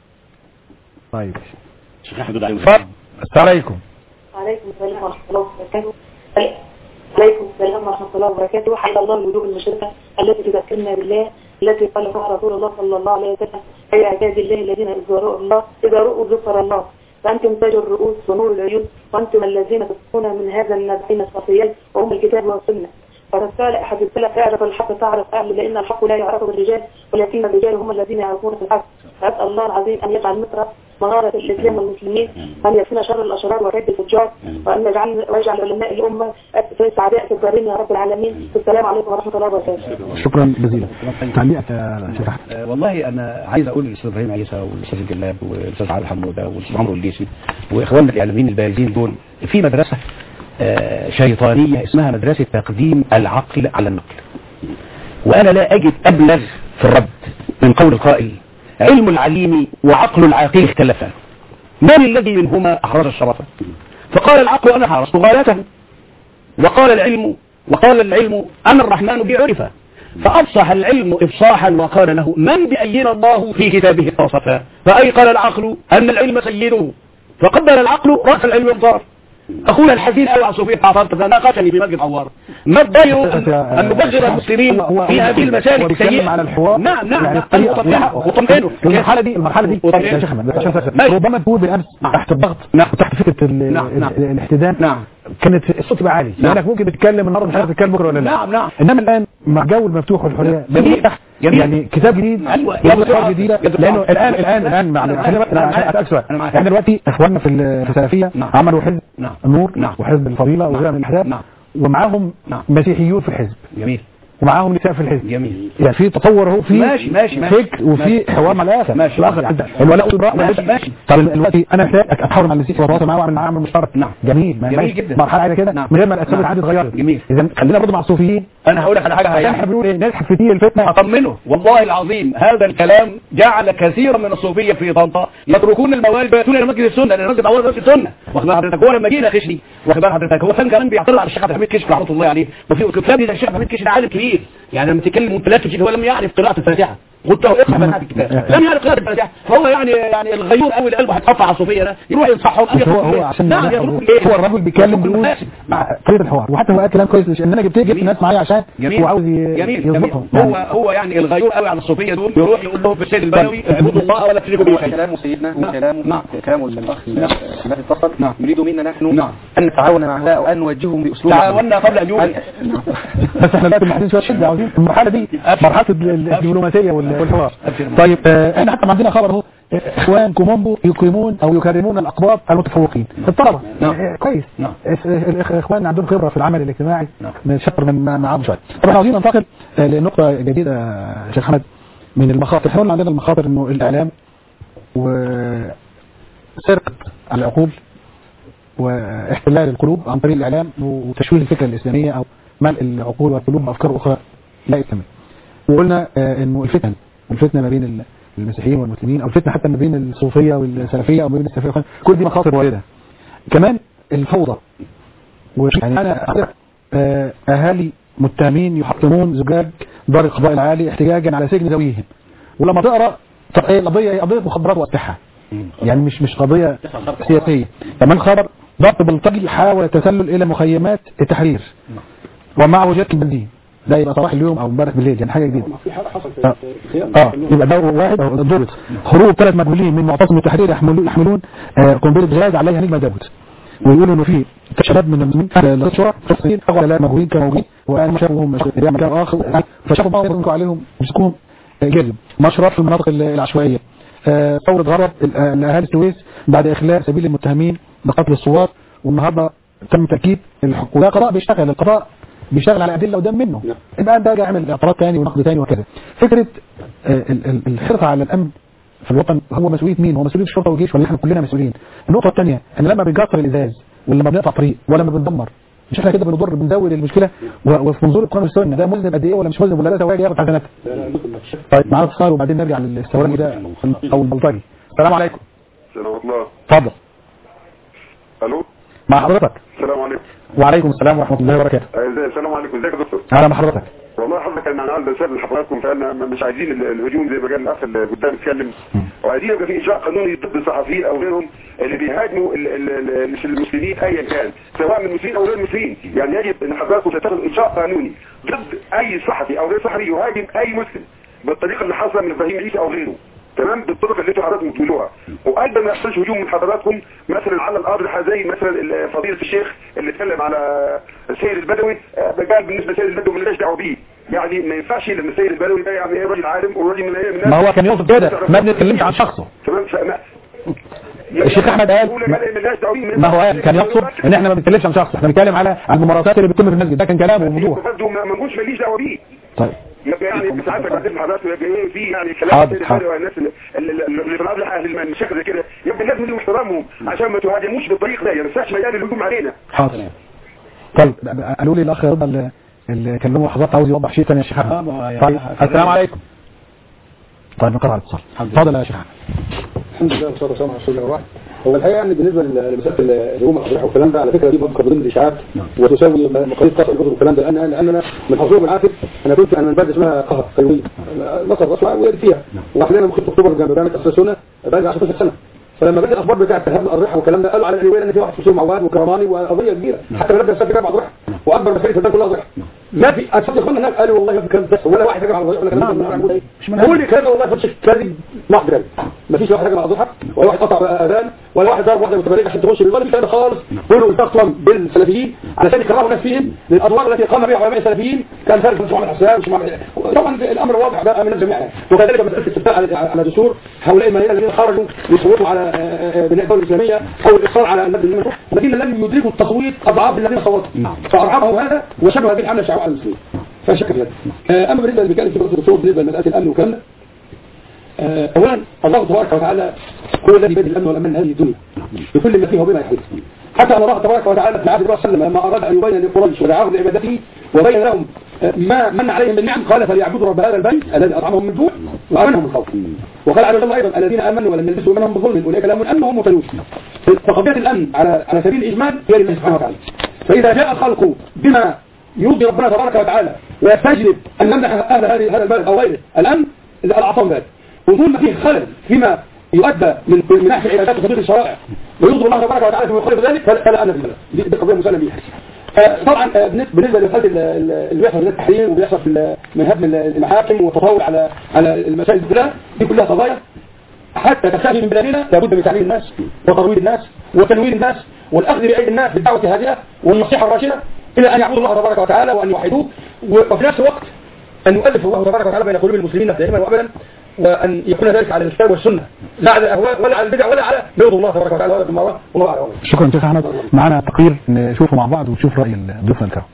طيب السلام عليكم. وعليكم السلام ورحمة الله وبركاته. عليكم السلام ورحمة الله وبركاته. حي الله الوجوه المشرقة التي تذكرنا بالله التي قال فيها رسول الله صلى الله عليه وسلم أي عباد الله الذين إذا رؤوا ذكر الله فأنتم تاج الرؤوس ونور العيون وأنتم الذين تصفون من هذا النبعين الصفيين وهم الكتاب والسنة. فقال أحد السلف اعرف الحق تعرف أهل لأن الحق لا يعرف بالرجال ولكن الرجال هم الذين يعرفون في الحق. فأسأل الله العظيم أن يجعل مصر مغارة الإسلام والمسلمين وأن يكفينا شر الأشرار وكيد الفجار وأن يجعل علماء الأمة في سعداء في الدارين يا رب العالمين. السلام عليكم ورحمة الله وبركاته. شكرا جزيلا. تعليقك يا شيخ أحمد. والله أنا عايز أقول للأستاذ إبراهيم عيسى والأستاذ الجلاب والأستاذ عادل حمودة والأستاذ عمرو الليثي وإخواننا الإعلاميين البارزين دول في مدرسة شيطانية اسمها مدرسة تقديم العقل على النقل، وأنا لا أجد أبلغ في الرد من قول القائل علم العليم وعقل العاقل اختلفا من الذي منهما أحرز الشرف؟ فقال العقل أنا حرصت غايته وقال العلم أنا الرحمن بعرفه فأفصح العلم إفصاحا وقال له من بأينا الله في كتابه وصفا فأيقن العقل أن العلم سيده فقدر العقل رأس العلم ينظر. أخونا الحزين أوعى صوفية حافظت فناقشني في مسجد عوار ما الضير أن نبجر المسلمين في هذه المسالك السيئة. على الحوار نعم يعني وطمئنه المرحلة دي يا شيخ أحمد ربما تقول بالأمس تحت الضغط وتحت فكرة الاحتدام كانت الصوت يبقى عالي لأنك ممكن تتكلم النهارده مش عارف تتكلم بكره ولا لا. نعم إنما الآن مع الجو المفتوح والحرية يعني كتاب جديد وأفكار جديدة لأنه الآن احنا دلوقتي إخواننا في السلفية عملوا حزب النور وحزب الفضيلة وغيرها من الأحزاب ومعاهم مسيحيون في الحزب جميل ومعاهم نساء في الحزب جميل يعني في تطور اهو في ماشي فكر وفي حوار مع الاخر الولاء والبراء ماشي. طب دلوقتي انا محتاج اتحاور مع المسيحي واتواصل معاه واعمل معاه عمل مشترك جميل جدا مرحله عايزه كده من غير ما الاسباب العادي اتغيرت جميل. اذا خلينا برضه مع الصوفيين انا هقول لك على حاجه عشان احنا بنقول ايه نزحف في الفتنه اطمنه والله العظيم هذا الكلام جعل كثيرا من الصوفيه في طنطا يتركون الموالد وياتون الى مسجد السنه لان مسجد عوار مسجد السنه واخد حضرتك هو لما جينا خشني واخد حضرتك هو كان كمان بيعترض على الشيخ عبد الحميد كشك رحمه الله عليه وفي كتاب الشيخ عبد الحميد كشك عالم كبير يعني لما تتكلم وانت لا تجد هو لم يعرف قراءه الفاتحه قلت له اقرا منهج الكتاب لم يعرف قراءه الفاتحه، فهو يعني الغيور قوي اللي قلبه هيتقطع على الصوفيه ده يروح ينصحهم. هو عشان هو الراجل بيتكلم بيقول طريقه الحوار، وحتى هو قال كلام كويس ان انا جبت الناس معايا عشان هو عاوز يظبطهم. هو يعني الغيور قوي على الصوفيه دول يروح يقول لهم في السيد البدوي اعبدوا الله ولا تشركوا به شيئا. كلام سيدنا كلام الاخ الذي اتصل يريد منا نحن ان نتعاون مع هؤلاء وان نوجههم باسلوب تعاوننا قبل ان يوجد. بس احنا دلوقتي محتاجين شويه شده، عاوزين المرحله دي مرحله الدبلوماسيه والحوار. طيب احنا حتى عندنا خبر اهو، اخوان كومومبو يقيمون او يكرمون الاقباط المتفوقين الطلبه. كويس. الاخوان عندهم خبره في العمل الاجتماعي شطر من معاهم شويه. طب احنا عاوزين ننتقل لنقطه جديده شيخ احمد من المخاطر. احنا عندنا المخاطر انه الاعلام وسرقه العقول واحتلال القلوب عن طريق الاعلام وتشويه الفكره الاسلاميه او ملء العقول والقلوب بافكار اخرى لا اسلاميه. وقلنا انه الفتنه ما بين المسيحيين والمسلمين، او الفتنه حتى ما بين الصوفيه والسلفيه او ما بين السلفيه، كل دي مخاطر وارده. كمان الفوضى، يعني انا اهالي متهمين يحطمون زجاج دار القضاء العالي احتجاجا على سجن ذويهم، ولما تقرا القضيه هي قضيه مخدرات واسلحه، يعني مش قضيه سياسيه. كمان خبر ضبط بلطجي حاول التسلل الى مخيمات التحرير ومعه جاك بنزين، ده يبقى صباح اليوم او امبارح بالليل، يعني حاجه جديده. في حاله حصل يبقى ده واحد ضبط هروب 3 مجهولين من معتصم التحرير يحملون قنبله غاز عليها نجمه داوود، ويقولوا انه في شباب من المسلمين الشرطه شخصيين طبعا لا مجهولين كانوا موجودين، وان شافوهم في مكان اخر فشافوا بعضهم عليهم مسكوهم جلد مشرط في المناطق العشوائيه. ثوره غرب الاهالي السويس بعد اخلاء سبيل المتهمين بقتل الثوار، والنهارده تم تاكيد الحكم، وده قضاء بيشتغل، القضاء بيشتغل على ادله قدام منه، يبقى انت يعمل اعتراض ثاني ونقد ثاني وكذا. فكره الحرص على الامن في الوطن هو مسؤوليه مين؟ هو مسؤوليه الشرطه والجيش ولا احنا كلنا مسؤولين؟ النقطه الثانيه ان لما بنكسر الازاز ولما بنقطع طريق ولما بندمر، مش احنا كده بنضر بنزود المشكله؟ وفي منظور القانون والسنه ده مذنب قد ايه ولا مش مذنب ولا لا زواج ياخد حسنات؟ طيب معانا اتصال وبعدين نرجع للثوراني ده او البلطجي. السلام عليكم. السلام الله. اتفضل. الو. مع حضرتك. السلام عليكم. وعليكم السلام ورحمه الله وبركاته. السلام عليكم، ازيك يا دكتور؟ اهلا بحضرتك. والله حضرتك انا عندي رساله لحضراتكم، فاحنا مش عايزين الهجوم زي ما قال الاخ اللي قدام اتكلم، وعايزين يبقى في اجراء قانوني ضد الصحفيين او غيرهم اللي بيهاجموا المسلمين ايا كان، سواء من المسلمين او غير المسلمين. يعني يجب ان حضراتكم تتخذوا اجراء قانوني ضد اي صحفي او غير صحفي يهاجم اي مسلم بالطريقه اللي حصل من ابراهيم عيسى او غيره، تمام، بالطرق اللي انتوا حضراتكم بتقولوها. وايضا ما يحصلش هجوم من حضراتكم مثلا على الاضرحه زي مثلا فضيله الشيخ اللي اتكلم على السيد البدوي، قال بالنسبه للسيد البدوي مالناش دعوه بيه، يعني ما ينفعش لما السيد البدوي ده يعني ايه راجل عالم وراجل من الناس. ما هو كان يقصد كده، ما بنتكلمش عن شخصه. تمام. الشيخ احمد قال ما هو قال كان يقصد ان احنا ما بنتكلمش عن شخص، احنا بنتكلم على الممارسات اللي بتتم في المسجد، ده كان كلامه وموضوع. ما نقولش ماليش دعوه بيه. طيب يبقى يعني ساعات بعدين حضرتك يبقى ايه في يعني كلام كده الناس اللي في الاضرحه اهل المشاكل زي كده، يبقى الناس لازم احترامهم عشان ما تهاجموش بالطريق ده، ما ينفعش مجال الهجوم علينا. حاضر. طيب قالوا لي الاخ رضا اللي كلمه حضرتك عاوز يوضح شيء ثاني يا شيخ احمد. طيب السلام عليكم. طيب نقرا على الاتصال. اتفضل يا شيخ احمد. الحمد لله والصلاه والسلام على رسول الله. هو الحقيقه يعني بالنسبه لمساله الهجوم على الاضرحه والكلام ده، على فكره دي برضه ضمن الاشاعات وتساوي مقاييس قصر الكتب والكلام ده. انا من حظوظ العاقل انا كنت انا بلد اسمها قهر قيوميه مصر رسمها وقعت فيها، واحيانا ممكن اكتوبر جنب جامعه اساسونه بقى 10 سنه. فلما بدأ الاخبار بتاعه تهاب الاضرحه والكلام ده قالوا على العنوان ان في واحد اسمه معواد وكرماني وقضيه كبيره، حتى بنبدا نسبب جامعه اضرحه واكبر مسائل البلد كلها اضرحه. ما في اتصل اخواننا هناك قالوا والله في كلام بس ولا واحد هجم على الاضرحه ولا كلام ده. هو اللي كان والله فتش كاذب محض كاذب، ما فيش واحد هجم على الاضرحه ولا واحد قطع اذان ولا واحد ضرب واحده متبرجه عشان تخش بالغالب كده خالص. كله اصلا بالسلفيين علشان يكرهوا الناس فيهم للادوار التي قام بها علماء السلفيين، كان ذلك مش محمد حسان مش محمد. طبعا الامر واضح ده من الجميع، وكذلك مساله الاستفتاء على دستور هؤلاء الملايين الذين خرجوا يصوتوا على بناء الدوله الاسلاميه او الاصرار على الذين الذين لم يدركوا التصويت اضعاف الذين صوتوا، فارعبهم هذا وشبه هذه الحمله شعواء المسلمين. فشك في هذا. اما بالنسبه للكلام في الدستور بالنسبه لمساله الامن وكذا، اولا الله تبارك وتعالى هو الذي بيد الامن والامان هذه الدنيا بكل ما فيها وبما يحيط، حتى ان الله تبارك وتعالى في عهد الرسول صلى الله عليه وسلم لما اراد ان يبين لقريش ودعاهم لعبادته وبين لهم ما من عليهم من نعم قال فليعبدوا رب هذا البيت الذي اطعمهم من جوع وامنهم من خوف، وقال عليه الله ايضا الذين امنوا ولم يلبسوا منهم بظلم اولئك لهم الامن وهم مهتدون. فقضيه الامن على سبيل الاجمال هي لله سبحانه وتعالى، فاذا جاء الخلق بما يرضي ربنا تبارك وتعالى ويستجلب ان نمنح اهل هذا البلد او غيره الامن الاعصام ذلك. وطول ما فيه خلل فيما يؤدى من ناحيه العبادات وتطبيق الشرائع ويغضب الله تبارك وتعالى فيما يخالف ذلك فلا انا في دي قضيه مسلم بيها. طبعا بالنسبه لمساله اللي بيحصل في التحرير وبيحصل من هدم المحاكم والتطاول على المسائل دي كلها قضايا حتى تختفي من بلادنا لابد من تعليم الناس وترويض الناس وتنوير الناس والاخذ بايدي الناس بالدعوه الهادئه والنصيحه الراشده الى ان يعبدوا الله تبارك وتعالى وان يوحدوه، وفي نفس الوقت ان يؤلف الله تبارك وتعالى بين قلوب المسلمين دائما وابدا، وان يكون ذلك على الكتاب والسنه لا على الاهواء ولا على البدع ولا على بغض الله تبارك وتعالى ولا بالمعروف والله اعلم. شكرا شيخ احمد. معنا تقرير نشوفه مع بعض ونشوف راي الضيوف الكرام.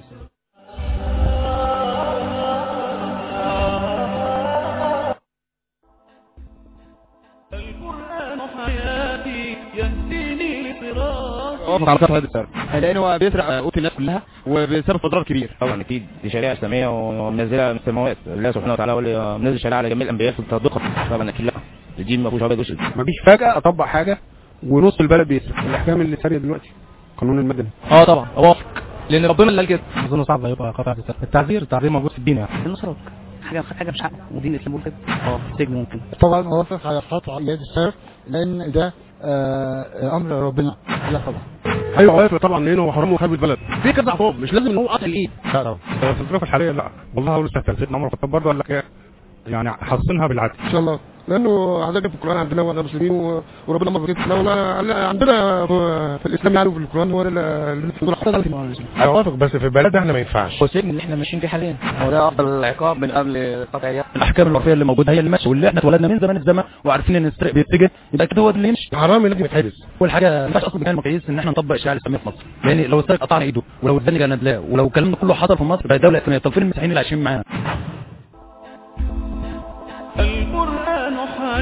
وافق على هذا السبب لانه بيسرق قوت الناس كلها وبسبب اضرار كبير. طبعا اكيد دي شريعه اسلاميه ومنزلها من السماوات، الله سبحانه وتعالى هو منزل شريعه على جميع الانبياء في تطبيقها. طبعا اكيد لا الدين ما فيهوش ابيض واسود، ما فيش فجاه اطبق حاجه ونص البلد بيسرق. الاحكام اللي ساريه دلوقتي قانون المدني طبعا اوافق لان ربنا اللي قال كده. اظن صعب يبقى قطع التعذير موجود في الدين يعني النصرة حاجه مش حق ودين الاسلام بيقول كده سجن ممكن. طبعا اوافق على قطع يد السرقه لان ده امر ربنا. لا طبعا ايوه اوافق طبعا لانه هو حرام وخرب البلد. في كذا عقاب مش لازم ان هو قطع الايد. لا طبعا في الظروف الحاليه لا والله هو لسه سيدنا عمر الخطاب برضه قال لك يعني حصنها بالعدل ان شاء الله، لانه حضرتك في القران عندنا واحنا مسلمين وربنا امر بكده. عندنا في الاسلام يعني وفي القران هو اللي اوافق بس في البلد احنا ما ينفعش. والسجن اللي احنا ماشيين فيه حاليا هو ده افضل العقاب من قبل قطع اليد. الاحكام العرفيه اللي موجوده هي اللي ماشيه واللي احنا اتولدنا من زمان الزمان وعارفين ان السرق بيتسجن يبقى كده هو اللي يمشي. حرام لازم يتحبس. والحاجه ما ينفعش اصلا كان المقاييس ان احنا نطبق الشريعه الاسلاميه في مصر، لان لو السرق قطعنا ايده ولو الزاني كان ندلاه ولو الكلام ده كله حصل في مصر بقى دوله اسلاميه. طب فين المسيحيين اللي عايشين معانا؟ القرآن حي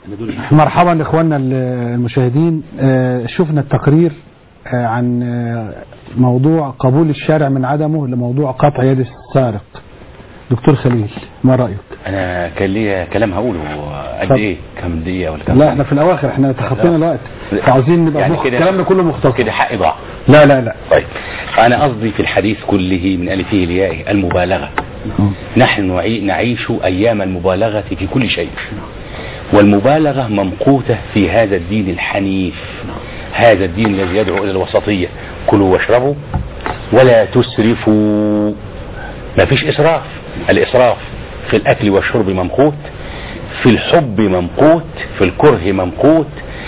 مرحبا اخواننا المشاهدين. شفنا التقرير عن موضوع قبول الشارع من عدمه لموضوع قطع يد السارق. دكتور خليل ما رأيك؟ انا كان لي كلام هقوله قد ايه، كم دقيقه ولا كم؟ لا احنا في الاواخر، احنا تخطينا الوقت، فعاوزين نبقى يعني كلامنا كله مختصر كده، حقي ضاع. لا لا لا. طيب انا قصدي في الحديث كله من الفه ليائه المبالغه. نحن نعيش ايام المبالغه في كل شيء، والمبالغه ممقوته في هذا الدين الحنيف، هذا الدين الذي يدعو الى الوسطيه. كلوا واشربوا ولا تسرفوا. ما فيش اسراف. الاسراف في الاكل والشرب ممقوت، في الحب ممقوت، في الكره ممقوت،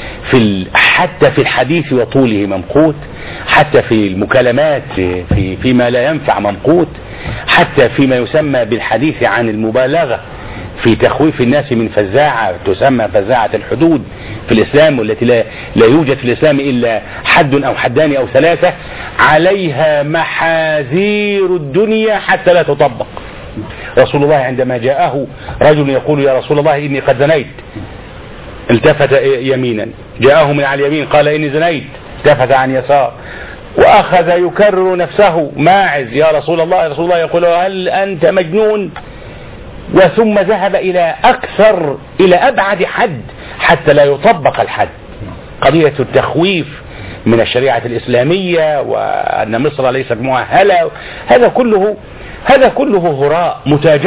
حتى في الحديث وطوله ممقوت، حتى في المكالمات فيما لا ينفع ممقوت، حتى فيما يسمى بالحديث عن المبالغة في تخويف الناس من فزاعة تسمى فزاعة الحدود في الإسلام، والتي لا يوجد في الإسلام إلا حد أو حدان أو ثلاثة عليها محاذير الدنيا حتى لا تطبق. رسول الله عندما جاءه رجل يقول يا رسول الله إني قد زنيت، التفت يمينا، جاءه من على اليمين قال إني زنيت، التفت عن يسار، وأخذ يكرر نفسه ماعز يا رسول الله. يا رسول الله يقول هل أنت مجنون؟ وثم ذهب إلى أبعد حد حتى لا يطبق الحد. قضية التخويف من الشريعة الإسلامية وأن مصر ليست مؤهلة، هذا كله هراء،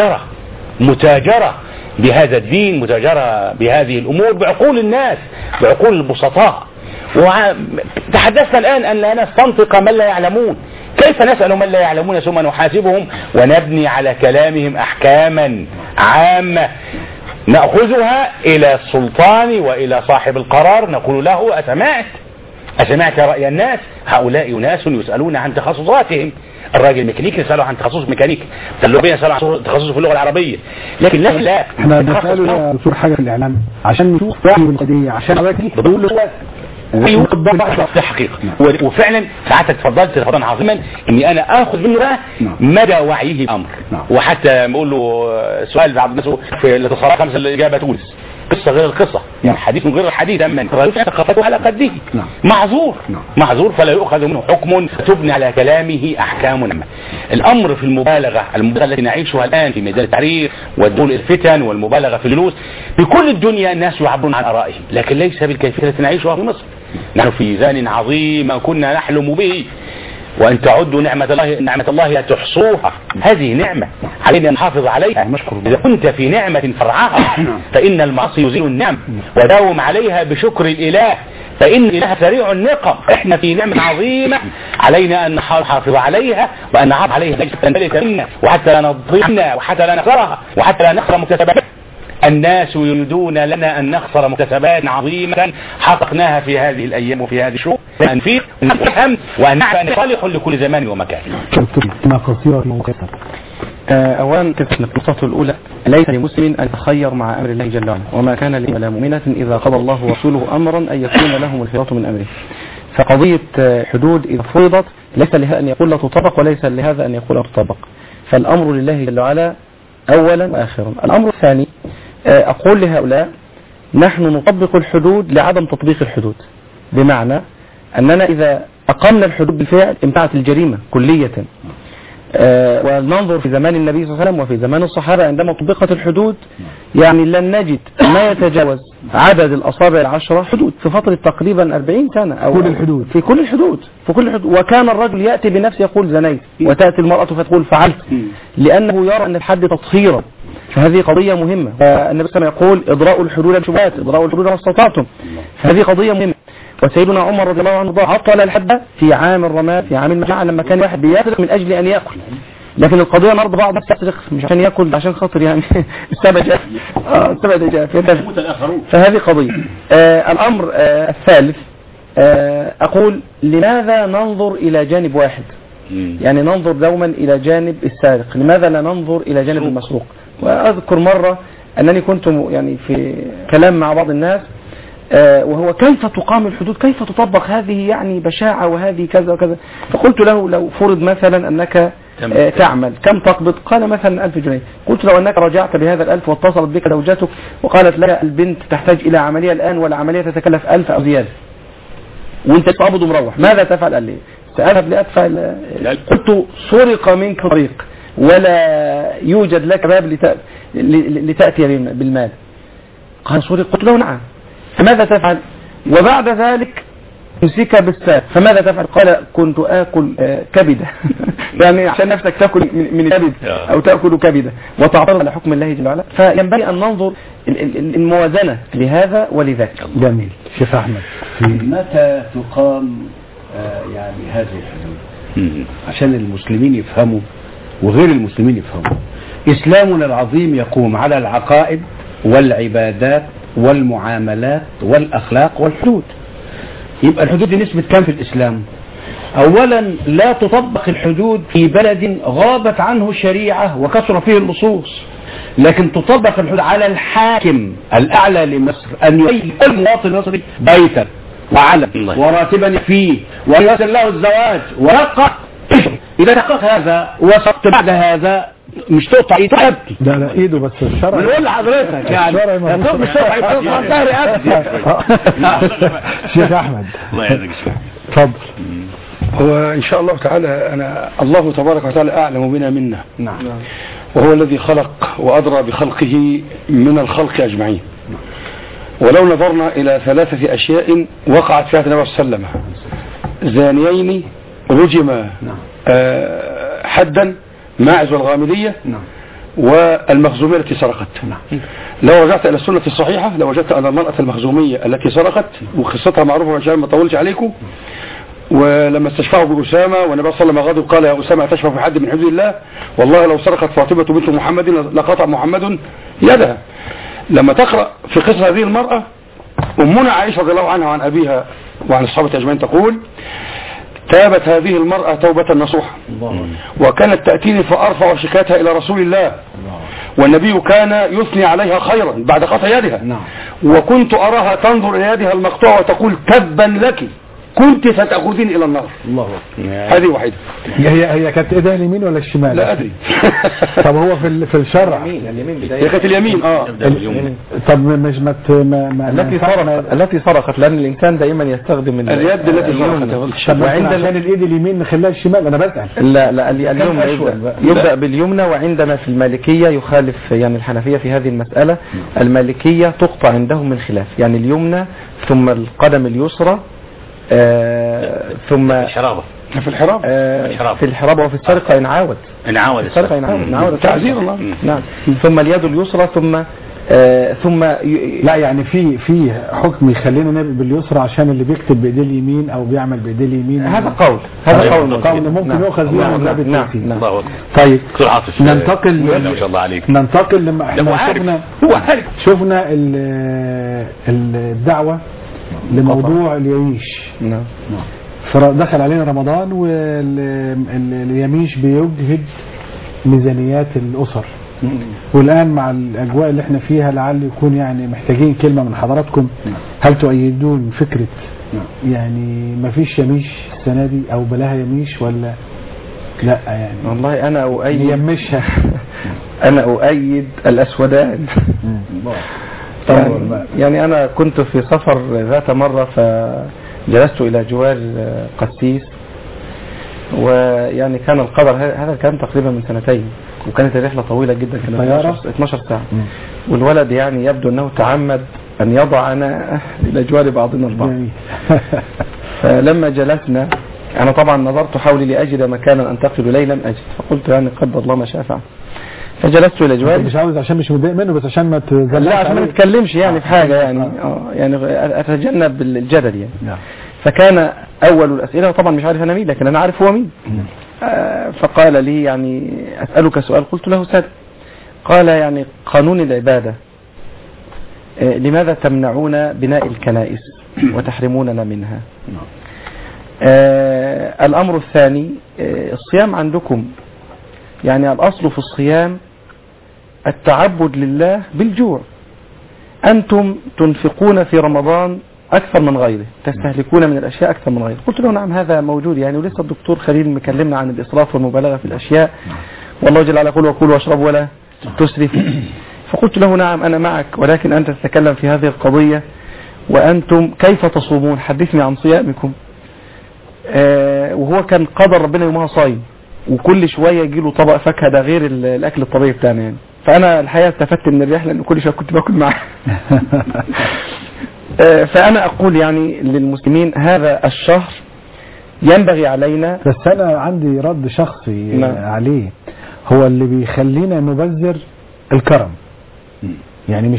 متاجرة بهذا الدين، متاجرة بهذه الأمور بعقول الناس، بعقول البسطاء. تحدثنا الآن أن لا نستنطق من لا يعلمون. كيف نسأل من لا يعلمون ثم نحاسبهم ونبني على كلامهم أحكاما عامة نأخذها إلى السلطان وإلى صاحب القرار، نقول له أسمعت رأي الناس؟ هؤلاء ناس يسألون عن تخصصاتهم. الراجل ميكانيكي يسأله عن تخصص ميكانيكي، اللغوية يسأله عن تخصص في اللغة العربية، لكن لا احنا بنسأله يا دكتور حاجة في الإعلام عشان نشوف رأيه القضية، عشان أراكي بقول له في حقيقة. وفعلا ساعتك تفضلت تفضلا عظيما اني انا اخذ منه بقى مدى وعيه الامر. وحتى بقول له سؤال بعض الناس في الاتصالات 5 الاجابه تونس، قصة غير القصة، يعني حديث من غير الحديث، أما ثقافته على قده معذور فلا يؤخذ منه حكم تبني على كلامه أحكام. الأمر في المبالغة التي نعيشها الآن في ميدان التحرير والدول الفتن والمبالغة في الجلوس بكل الدنيا، الناس يعبرون عن آرائهم، لكن ليس بالكيفية التي نعيشها في مصر. نحن في زان عظيم ما كنا نحلم به، وأن تعدوا نعمة الله تحصوها. هذه نعمة علينا أن نحافظ عليها. إذا كنت في نعمة فرعها فإن المعصي يزيل النعم، وداوم عليها بشكر الإله فإن الإله سريع النقم. إحنا في نعمة عظيمة علينا أن نحافظ عليها وأن نعرض عليها منا، وحتى لا نضربنا وحتى لا نخسرها وحتى لا نخسر مكتسبات. الناس يريدون لنا أن نخسر مكتسبات عظيمة حققناها في هذه الأيام وفي هذه الشهور، أن نفيق ونفهم وأن نعرف أن صالح لكل زمان ومكان. أولا النقطة الأولى، ليس لمسلم أن يتخير مع أمر الله جل وعلا، وما كان لي ولا مؤمنة إذا قضى الله ورسوله أمرا أن يكون لهم الخيرة من أمره. فقضية حدود إذا فرضت ليس لها أن يقول لا تطبق، وليس لهذا أن يقول لا تطبق، فالأمر لله جل وعلا أولا وآخرا. الأمر الثاني، أقول لهؤلاء نحن نطبق الحدود لعدم تطبيق الحدود، بمعنى أننا إذا أقمنا الحدود بالفعل امتعت الجريمة كلية. وننظر في زمان النبي صلى الله عليه وسلم وفي زمان الصحابة عندما طبقت الحدود، يعني لن نجد ما يتجاوز عدد الأصابع 10 حدود في فترة تقريبا 40 سنة أو في كل الحدود. وكان الرجل يأتي بنفسه يقول زنيت، وتأتي المرأة فتقول فعلت، لأنه يرى أن الحد تطهيرا. فهذه قضية مهمة. النبي صلى الله عليه وسلم يقول اضرأوا الحدود بالشبهات، اضرأوا الحدود ما استطعتم. فهذه قضية مهمة. وسيدنا عمر رضي الله عنه عطل الحد في عام الرماد، في عام المجاعة، لما كان واحد بيسرق من أجل أن يأكل. لكن القضية النهارده بعض الناس تسرق مش عشان يأكل، عشان خاطر يعني السبع جاء فهذه قضية. الأمر الثالث، أقول لماذا ننظر إلى جانب واحد؟ يعني ننظر دوما إلى جانب السارق، لماذا لا ننظر إلى جانب المسروق؟ وأذكر مرة أنني كنت يعني في كلام مع بعض الناس، وهو كيف تقام الحدود، كيف تطبق، هذه يعني بشاعة وهذه كذا وكذا. فقلت له لو فرض مثلا أنك تعمل كم تقبض؟ قال مثلا 1000 جنيه. قلت لو أنك رجعت بهذا 1000 واتصلت بك زوجتك وقالت لك البنت تحتاج إلى عملية الآن والعملية تتكلف 1000 أو زيادة وانت تقبض ومروح، ماذا تفعل؟ قال لي سأذهب لأدفع. قلت سرق منك طريق ولا يوجد لك باب لتأتي بالمال. قال سرق. قلت له نعم. فماذا تفعل؟ وبعد ذلك مسك بالساق. فماذا تفعل؟ قال كنت آكل كبدة يعني عشان نفسك تأكل من الكبد أو تأكل كبدة وتعترض على حكم الله جل وعلا. فينبغي أن ننظر الموازنة لهذا ولذاك. جميل. شيخ أحمد، متى تقام يعني هذه الحدود عشان المسلمين يفهموا وغير المسلمين يفهموا؟ إسلامنا العظيم يقوم على العقائد والعبادات والمعاملات والأخلاق والحدود. يبقى الحدود دي نسبة كام في الإسلام؟ أولا لا تطبق الحدود في بلد غابت عنه الشريعة وكثر فيه اللصوص، لكن تطبق الحدود على الحاكم الأعلى لمصر أن يبين كل مواطن مصري بيتا وعلم وراتبا فيه ويسر له الزواج ويقع. إذا تحقق هذا وصلت بعد هذا مش تقطع ايده تبكي. لا ايده بس الشرع. بنقول لحضرتك يعني مش تقطع تقطع ظهري ابكي. شيخ احمد الله يهديك. اتفضل. هو ان شاء الله تعالى الله تبارك وتعالى اعلم بنا منا. نعم. وهو الذي خلق وادرى بخلقه من الخلق اجمعين. ولو نظرنا الى 3 اشياء وقعت فيها النبي صلى الله عليه وسلم: زانيين رجما حدا، ماعز والغامدية، والمخزومية التي سرقت. لو رجعت إلى السنة الصحيحة لوجدت أن المرأة المخزومية التي سرقت وقصتها معروفة عشان ما أطولش عليكم، ولما استشفعوا بأسامة والنبي صلى الله عليه وسلم غضب قال: يا أسامة تشفع في حد من حدود الله؟ والله لو سرقت فاطمة بنت محمد لقطع محمد يدها. لما تقرأ في قصة هذه المرأة، أمنا عائشة رضي الله عنها وعن أبيها وعن الصحابة أجمعين تقول: تابت هذه المرأة توبة نصوحة، وكانت تأتيني فأرفع شكاتها إلى رسول الله، والنبي كان يثني عليها خيرا بعد قطع يدها، وكنت أراها تنظر إلى يدها المقطوعة وتقول: تبا لك كنت ستأخذين إلى النار. الله. هذه واحدة. هي كانت ايدها اليمين ولا الشمال؟ لا أدري. طب هو في الشرع هي كانت اليمين. طب مش التي سرقت، لأن الإنسان دائما يستخدم اليد التي سرقت. طب عشان الإيد اليمين نخليها الشمال؟ أنا بسأل. لا اليمنى يبدأ باليمنى. وعندنا في المالكية يخالف يعني الحنفية في هذه المسألة. المالكية تقطع عندهم من خلاف، يعني اليمنى ثم القدم اليسرى ثم الحرابة. في الحرابة وفي السرقة إن عاود السرقة إن عاود تعزير الله. نعم. ثم اليد اليسرى ثم لا يعني في حكم يخلينا نبي باليسرى عشان اللي بيكتب بايديه اليمين او بيعمل بايديه اليمين. هذا قول ممكن يؤخذ بيه من باب التوحيد. نعم. طيب ننتقل ما شاء الله عليك. ننتقل لما احنا شفنا الدعوة لموضوع اليميش. نعم. دخل علينا رمضان واليميش بيجهد ميزانيات الأسر، والآن مع الأجواء اللي احنا فيها لعل يكون يعني محتاجين كلمة من حضراتكم. هل تؤيدون فكرة يعني ما فيش يميش السنة دي أو بلاها يميش ولا لا؟ يعني والله أنا أؤيد يمشها. أنا أؤيد الأسودان. يعني أنا كنت في سفر ذات مرة فجلست إلى جوار قسيس، ويعني كان القدر هذا كان تقريبا من 2 وكانت الرحلة طويلة جدا، كانت 12 ساعة، والولد يعني يبدو أنه تعمد أن يضعنا إلى جوار بعضنا البعض. فلما جلسنا أنا طبعا نظرت حولي لأجد مكانا أنتقل إليه لم أجد، فقلت يعني قدر الله ما شاء فعل، فجلست إلى جواري. مش عاوز عشان مش متضايق منه، بس عشان ما تزلقش. لا عشان ما نتكلمش يعني في حاجة يعني يعني أتجنب الجدل يعني. فكان أول الأسئلة، وطبعا مش عارف أنا مين لكن أنا عارف هو مين. فقال لي يعني أسألك سؤال، قلت له سأل. قال يعني قانون العبادة لماذا تمنعون بناء الكنائس وتحرموننا منها؟ الأمر الثاني الصيام عندكم، يعني الأصل في الصيام التعبد لله بالجوع، أنتم تنفقون في رمضان أكثر من غيره، تستهلكون من الأشياء أكثر من غيره. قلت له نعم هذا موجود يعني، ولسه الدكتور خليل مكلمنا عن الإسراف والمبالغة في الأشياء، والله جل وعلا يقول وكلوا واشربوا ولا تسرفوا. فقلت له نعم أنا معك، ولكن أنت تتكلم في هذه القضية وأنتم كيف تصومون؟ حدثني عن صيامكم. وهو كان قدر ربنا يومها صايم، وكل شوية يجي له طبق فاكهة، ده غير الأكل الطبيعي بتاعنا يعني. فأنا الحقيقة استفدت من الرحلة لأن كل شوية كنت باكل معه. فأنا أقول يعني للمسلمين هذا الشهر ينبغي علينا. بس أنا عندي رد شخصي عليه، هو اللي بيخلينا نبذر الكرم، يعني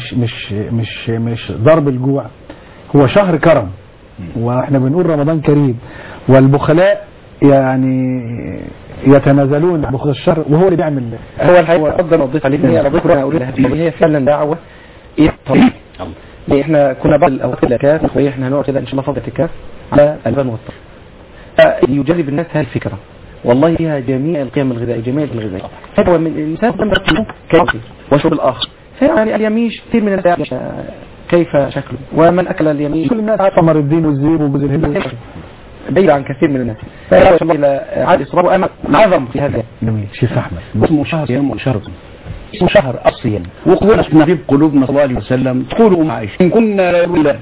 مش ضرب الجوع، هو شهر كرم، واحنا بنقول رمضان كريم، والبخلاء يعني يتنازلون عن بخل الشر، وهو اللي بيعمل. هو الحقيقة أقدر أضيف عليه هي رضيت أقول هي فعلا دعوة إيه طريق. احنا كنا بعض الأوقات الاعتكاف، واحنا هنقعد كده إن شاء الله فضل اعتكاف على البان والطر، يجرب الناس هذه الفكرة، والله فيها جميع القيم الغذائية، جميع الغذائية. هو من الإنسان تمرق كيف وشرب الآخر، يعني اليميش كثير من الناس كيف شكله، ومن أكل اليميش كل الناس عارفة مر الدين والزيب وجوز الهند بعيد عن كثير من الناس. فإن شاء الله إلى عاد إصرار وأمل عظم في هذا. جميل. شيخ أحمد، اسمه شهر صيام وشهر، اسمه شهر الصيام، وقلنا في قلوبنا صلى الله عليه وسلم تقولوا معي إن كنا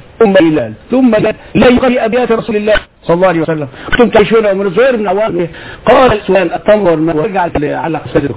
ثم لا يقرأ أبيات رسول الله صلى الله عليه وسلم كنتم تعيشون ومن الزهير من عوامه قال السؤال التمر والماء ويجعل على قصده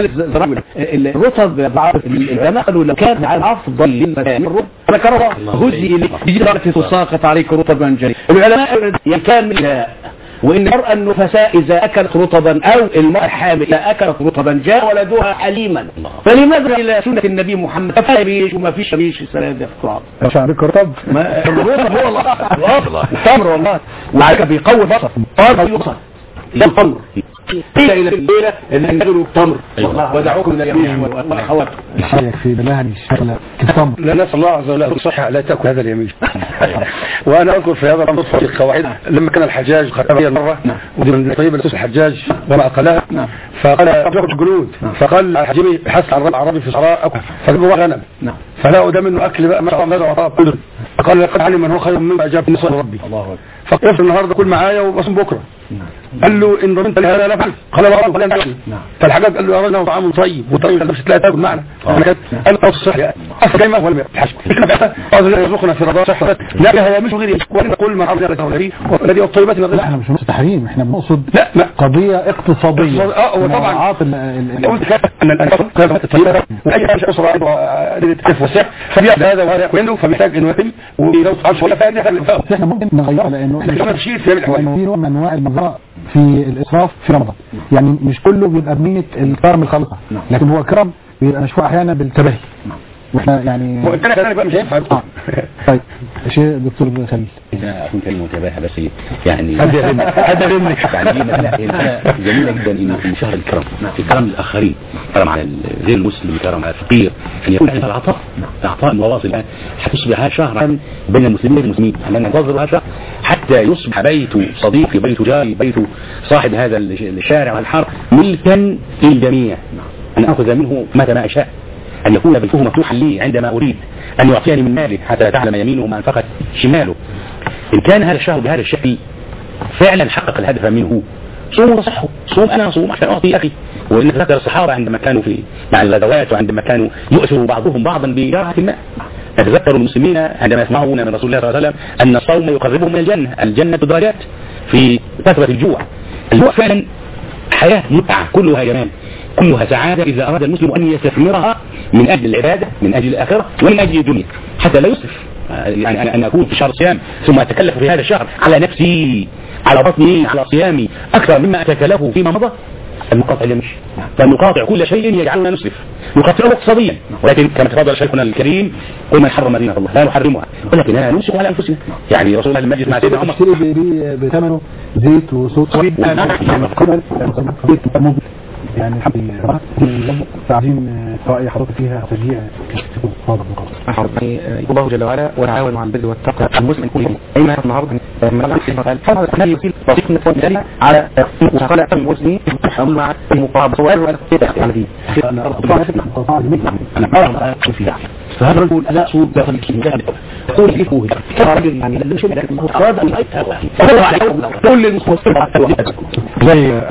الرطب العلماء قالوا لو كان على أفضل للمكان الرطب ذكر هزي بجرة تساقط عليك رطبا جري. العلماء كان منها وإن المرأة النفساء إذا أكلت رطبا أو المرأة الحامل إذا أكلت رطبا جاء ولدها حليما، فلماذا إلى سنة النبي محمد فيش وما فيش ريش السلام ده اختراع شعرك رطب الرطب هو الله التمر والله، وعليك بيقوي بصر بصر لا التمر إلى الليلة إن نجلوا التمر ودعوكم من اليمين والحوات الحياة في بلاهني الشغلة التمر. لا نسأل الله عز وجل صحة لا تأكل هذا اليمين. وأنا أذكر في هذا الأمر في القواعد لما كان الحجاج خطبية مرة ودي من طيب الأسس الحجاج وما أقلها فقال أبلغ الجلود فقال الحجيمي حس عن العربي في صحراء أكل فجابوا غنم فلا أدى منه أكل بقى ما شاء الله وعطاه قدر فقال لقد علم من هو خير منه أجاب نسأل ربي فقلت النهارده كل معايا وبصم بكره قال له ان ضمنت لهذا لا فعل قال له قال له فالحاجات قال له يا رجل طعام طيب وطيب مش تلاقي تاكل معنا قال له الصحه اصل كلمه ولا حشو قال له يرزقنا في رضا صحه لا هي مش غير ونقول ما عرض على الغريب والذي الطيبات من احنا مش نقصد تحريم، احنا بنقصد قضيه اقتصاديه. وطبعا قلت ان الطيبات واي حاجه اسره تتوسع فبيعمل هذا وهذا عنده فبيحتاج انه يتم ولو طعام شويه احنا ممكن نغيرها لانه في نوع من انواع المزرعه في الاسراف في رمضان، يعني مش كله بيبقى بنيه الكرم الخالصه، لكن هو كرم بيبقى مشروع احيانا بالتباهي، واحنا يعني انا بقى مش هينفع. طيب شيء دكتور خليل اذا اكون كلمه متباهه بس يعني هذا منك يعني جميله جدا ان في شهر الكرم في كرم الاخرين، كرم على غير المسلم، كرم على الفقير، ان يكون العطاء مواصل حتصبح شهرا بين المسلمين والمسلمين، احنا ننتظر هذا الشهر حتى يصبح بيت صديقي بيت جاري بيت صاحب هذا الشارع والحار ملكا للجميع، ان اخذ منه متى ما اشاء، أن يكون بيته مفتوحا لي عندما أريد، أن يعطيني من ماله حتى تعلم يمينه ما أنفقت شماله. إن كان هذا الشهر بهذا الشكل فعلا حقق الهدف منه، صوم وصحوا، صوم أنا صوم عشان أعطي أخي. وإن ذكر الصحابة عندما كانوا في مع الغزوات وعندما كانوا يؤثروا بعضهم بعضا بجرعة الماء، أتذكر المسلمين عندما يسمعون من رسول الله صلى الله عليه وسلم أن الصوم يقربهم من الجنة، الجنة درجات في كثرة الجوع. الجوع فعلا حياة متعة كلها جمال، كلها سعادة إذا أراد المسلم أن يستثمرها من أجل العبادة، من أجل الآخرة ومن أجل الدنيا، حتى لا يسرف. يعني أن أكون في شهر صيام ثم أتكلف في هذا الشهر على نفسي، على بطني، على صيامي أكثر مما أتكلفه فيما مضى، المقاطع يمشي، فنقاطع كل شيء يجعلنا نسرف، نقاطعه اقتصاديا، ولكن كما تفضل شيخنا الكريم قل من حرم دين الله لا نحرمها ولكننا نمسك على أنفسنا. يعني رسول الله المجلس مع سيدنا عمر اشتري بثمنه زيت وصوت يعني الحمد لله عايزين سواء حضرتك فيها تشجيع الله جل وعلا وتعاونوا على البر والتقوى المسلم يكون ايما النهارده من يصير طريق نفسه على وخلق المسلمين يحاولوا مع المقابله ولا على دي انا ارى فيها فهذا الرجل لا صوت داخل الكلمة يقول لي فوه كما رجل يعني لم يشوف ذلك الموضوع أراد أن يأيتها فهو على كل المختصين زي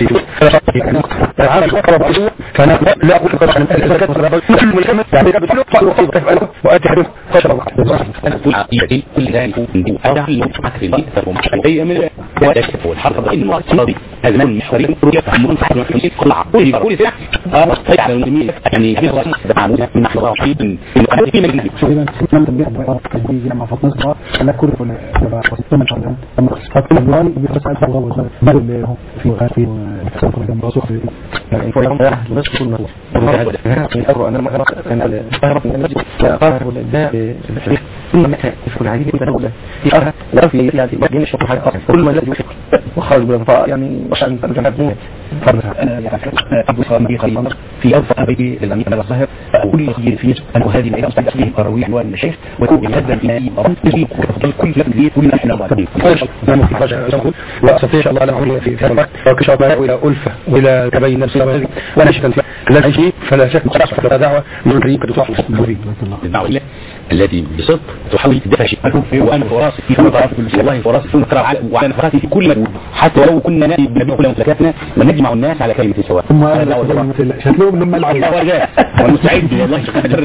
عامل أقرب عدوه فأنا لا أقول لك عن الزكاة كل ملكمة يعني بتحلق فأنا أخيط أفعله وآتي حدوه خشر الله أنا أقول عقيدتي كل ذلك من أدعى المتحك في الضيطة ومشكلية من ويكتف والحرب إنه أصدي هذا من محورين يفهمون فحل وحلسين كل عقولي بقولي سلاح طيب على المسلمين يعني هذه الله دفعنا من نحن الله وحيد من القناة في مجنة إذا سنة تنبيع بيجي لما فطنس بقى أنا كل وسطنا شغلان لما فطنس الجواني بيتسعد فوق بدل في غافي ورسوخ في فلهم بس كل ما هو أنا ما أعرف من المسجد قارئ والإبداع بالشريك ثم متى يشكل عليه كنت أقول في لا في يعني بين الشغل حاجة كل ما الذي يشكل وخرج بالانفاق يعني وشأن الجماعات مو فرد أبو صامي خليل في أرفع بيتي للأمير على الظاهر كل خير فيه أن هذه الأيام أصبحت فيه قروي عنوان المشايخ ويكون يهدى الإمائي أرمتجي كل فلك البيت كل نحن الله وأستطيع إن شاء الله أن أعمل في هذا الوقت وكشف الله إلى ألفة وإلى تبين نفس الله ونشفا لا شيء فلا شك مخلص دعوة من قريب كتوحف الدعوة التي بصدق تحاول تدفع شيئا وأنا فراسي في فراسي والله فراسي ثم ترى وعلى فراسي في كل مجهود حتى ولو كنا نأتي بنبيه كل مملكاتنا ونجمع الناس على كلمة سواء ثم شكلهم لما العرب والمستعد والله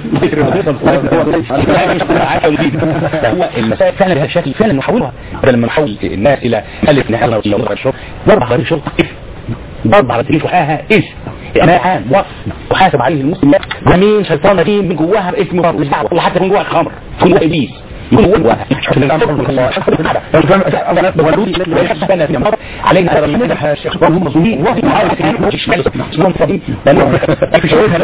هو المسائل فعلا بهذا الشكل فعلا نحولها بدل ما نحول الناس إلى ألف نحن وضع الشرط ضرب على الشرط ضرب على التليف وحاها إيش إماء وصف وحاسب عليه المسلم ومين شيطان نجيم من جواها اسم مش دعوة ولا حتى من جواها الخمر من جواها إبليس علينا أن نمدح الشيخ وهم مظلومين وهم عارفين مش مالك اسمهم فضيل لأنه في شعورها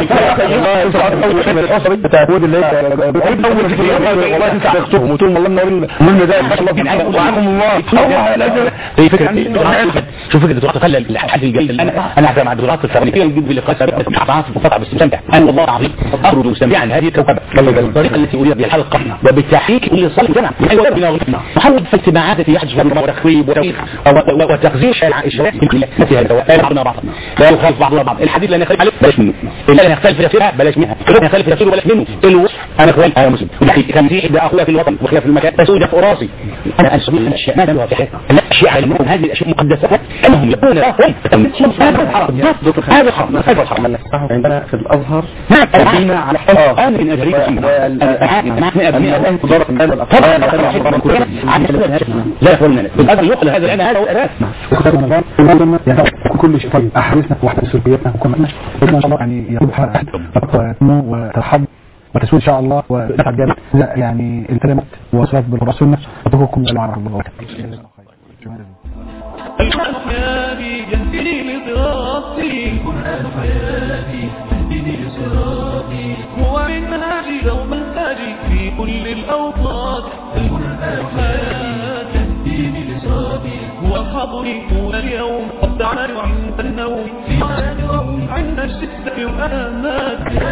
بتعود اللي والله تنسى يخطوهم وتقول والله من ذلك وعنهم الله هي فكرة شوف فكرة دكتور خلى الحد الجيد أنا أعتبر مع الدكتور الفرنسي يجب في لقاء سابق عاصف وفتح بالسمع أنا والله العظيم أخرج مستمتعا هذه الكوكبة الطريقة التي أريد بها الحلقة وبالتحقيق كل الصلاة جمع محاول في اجتماعات التي يحدث فيها وتخريب وتغذير الشباب التي هذا بعضنا بعضا لا يخالف بعضنا بعض الحديث لا نختلف عليه بلاش منه لا نختلف في تفسيرها بلاش منها لا نختلف في تفسيره بلاش منه الوصف انا اخوان انا مسلم كان في احدى اخويا في الوطن وخلاف المكان بس ده فوق راسي انا اسمي الاشياء ما لها في حياتي الاشياء على المؤمن هذه الاشياء مقدسه انهم يكون هذا حرام هذا حرام عندنا في الازهر فينا على انا من اجريكم لا يقولنا هذا يقل هذا الآن هذا هو الأساس كل شيء طيب أحرسنا واحدة سلبياتنا وكمتنا إن شاء الله يعني يربح وترحب وتسويد إن شاء الله ودفع جامد يعني التلمت وصلت بالرسولنا وتوكم الله ورحمة الله القرآن حياتي يهدني لصراطي القرآن حياتي يهدني لصراطي هو منهاجي دوما تاجي في كل الأوقات القرآن حياتي يهدني لصراطي هو حضري طول اليوم والتعالي عند النوم عند الشدة وأمات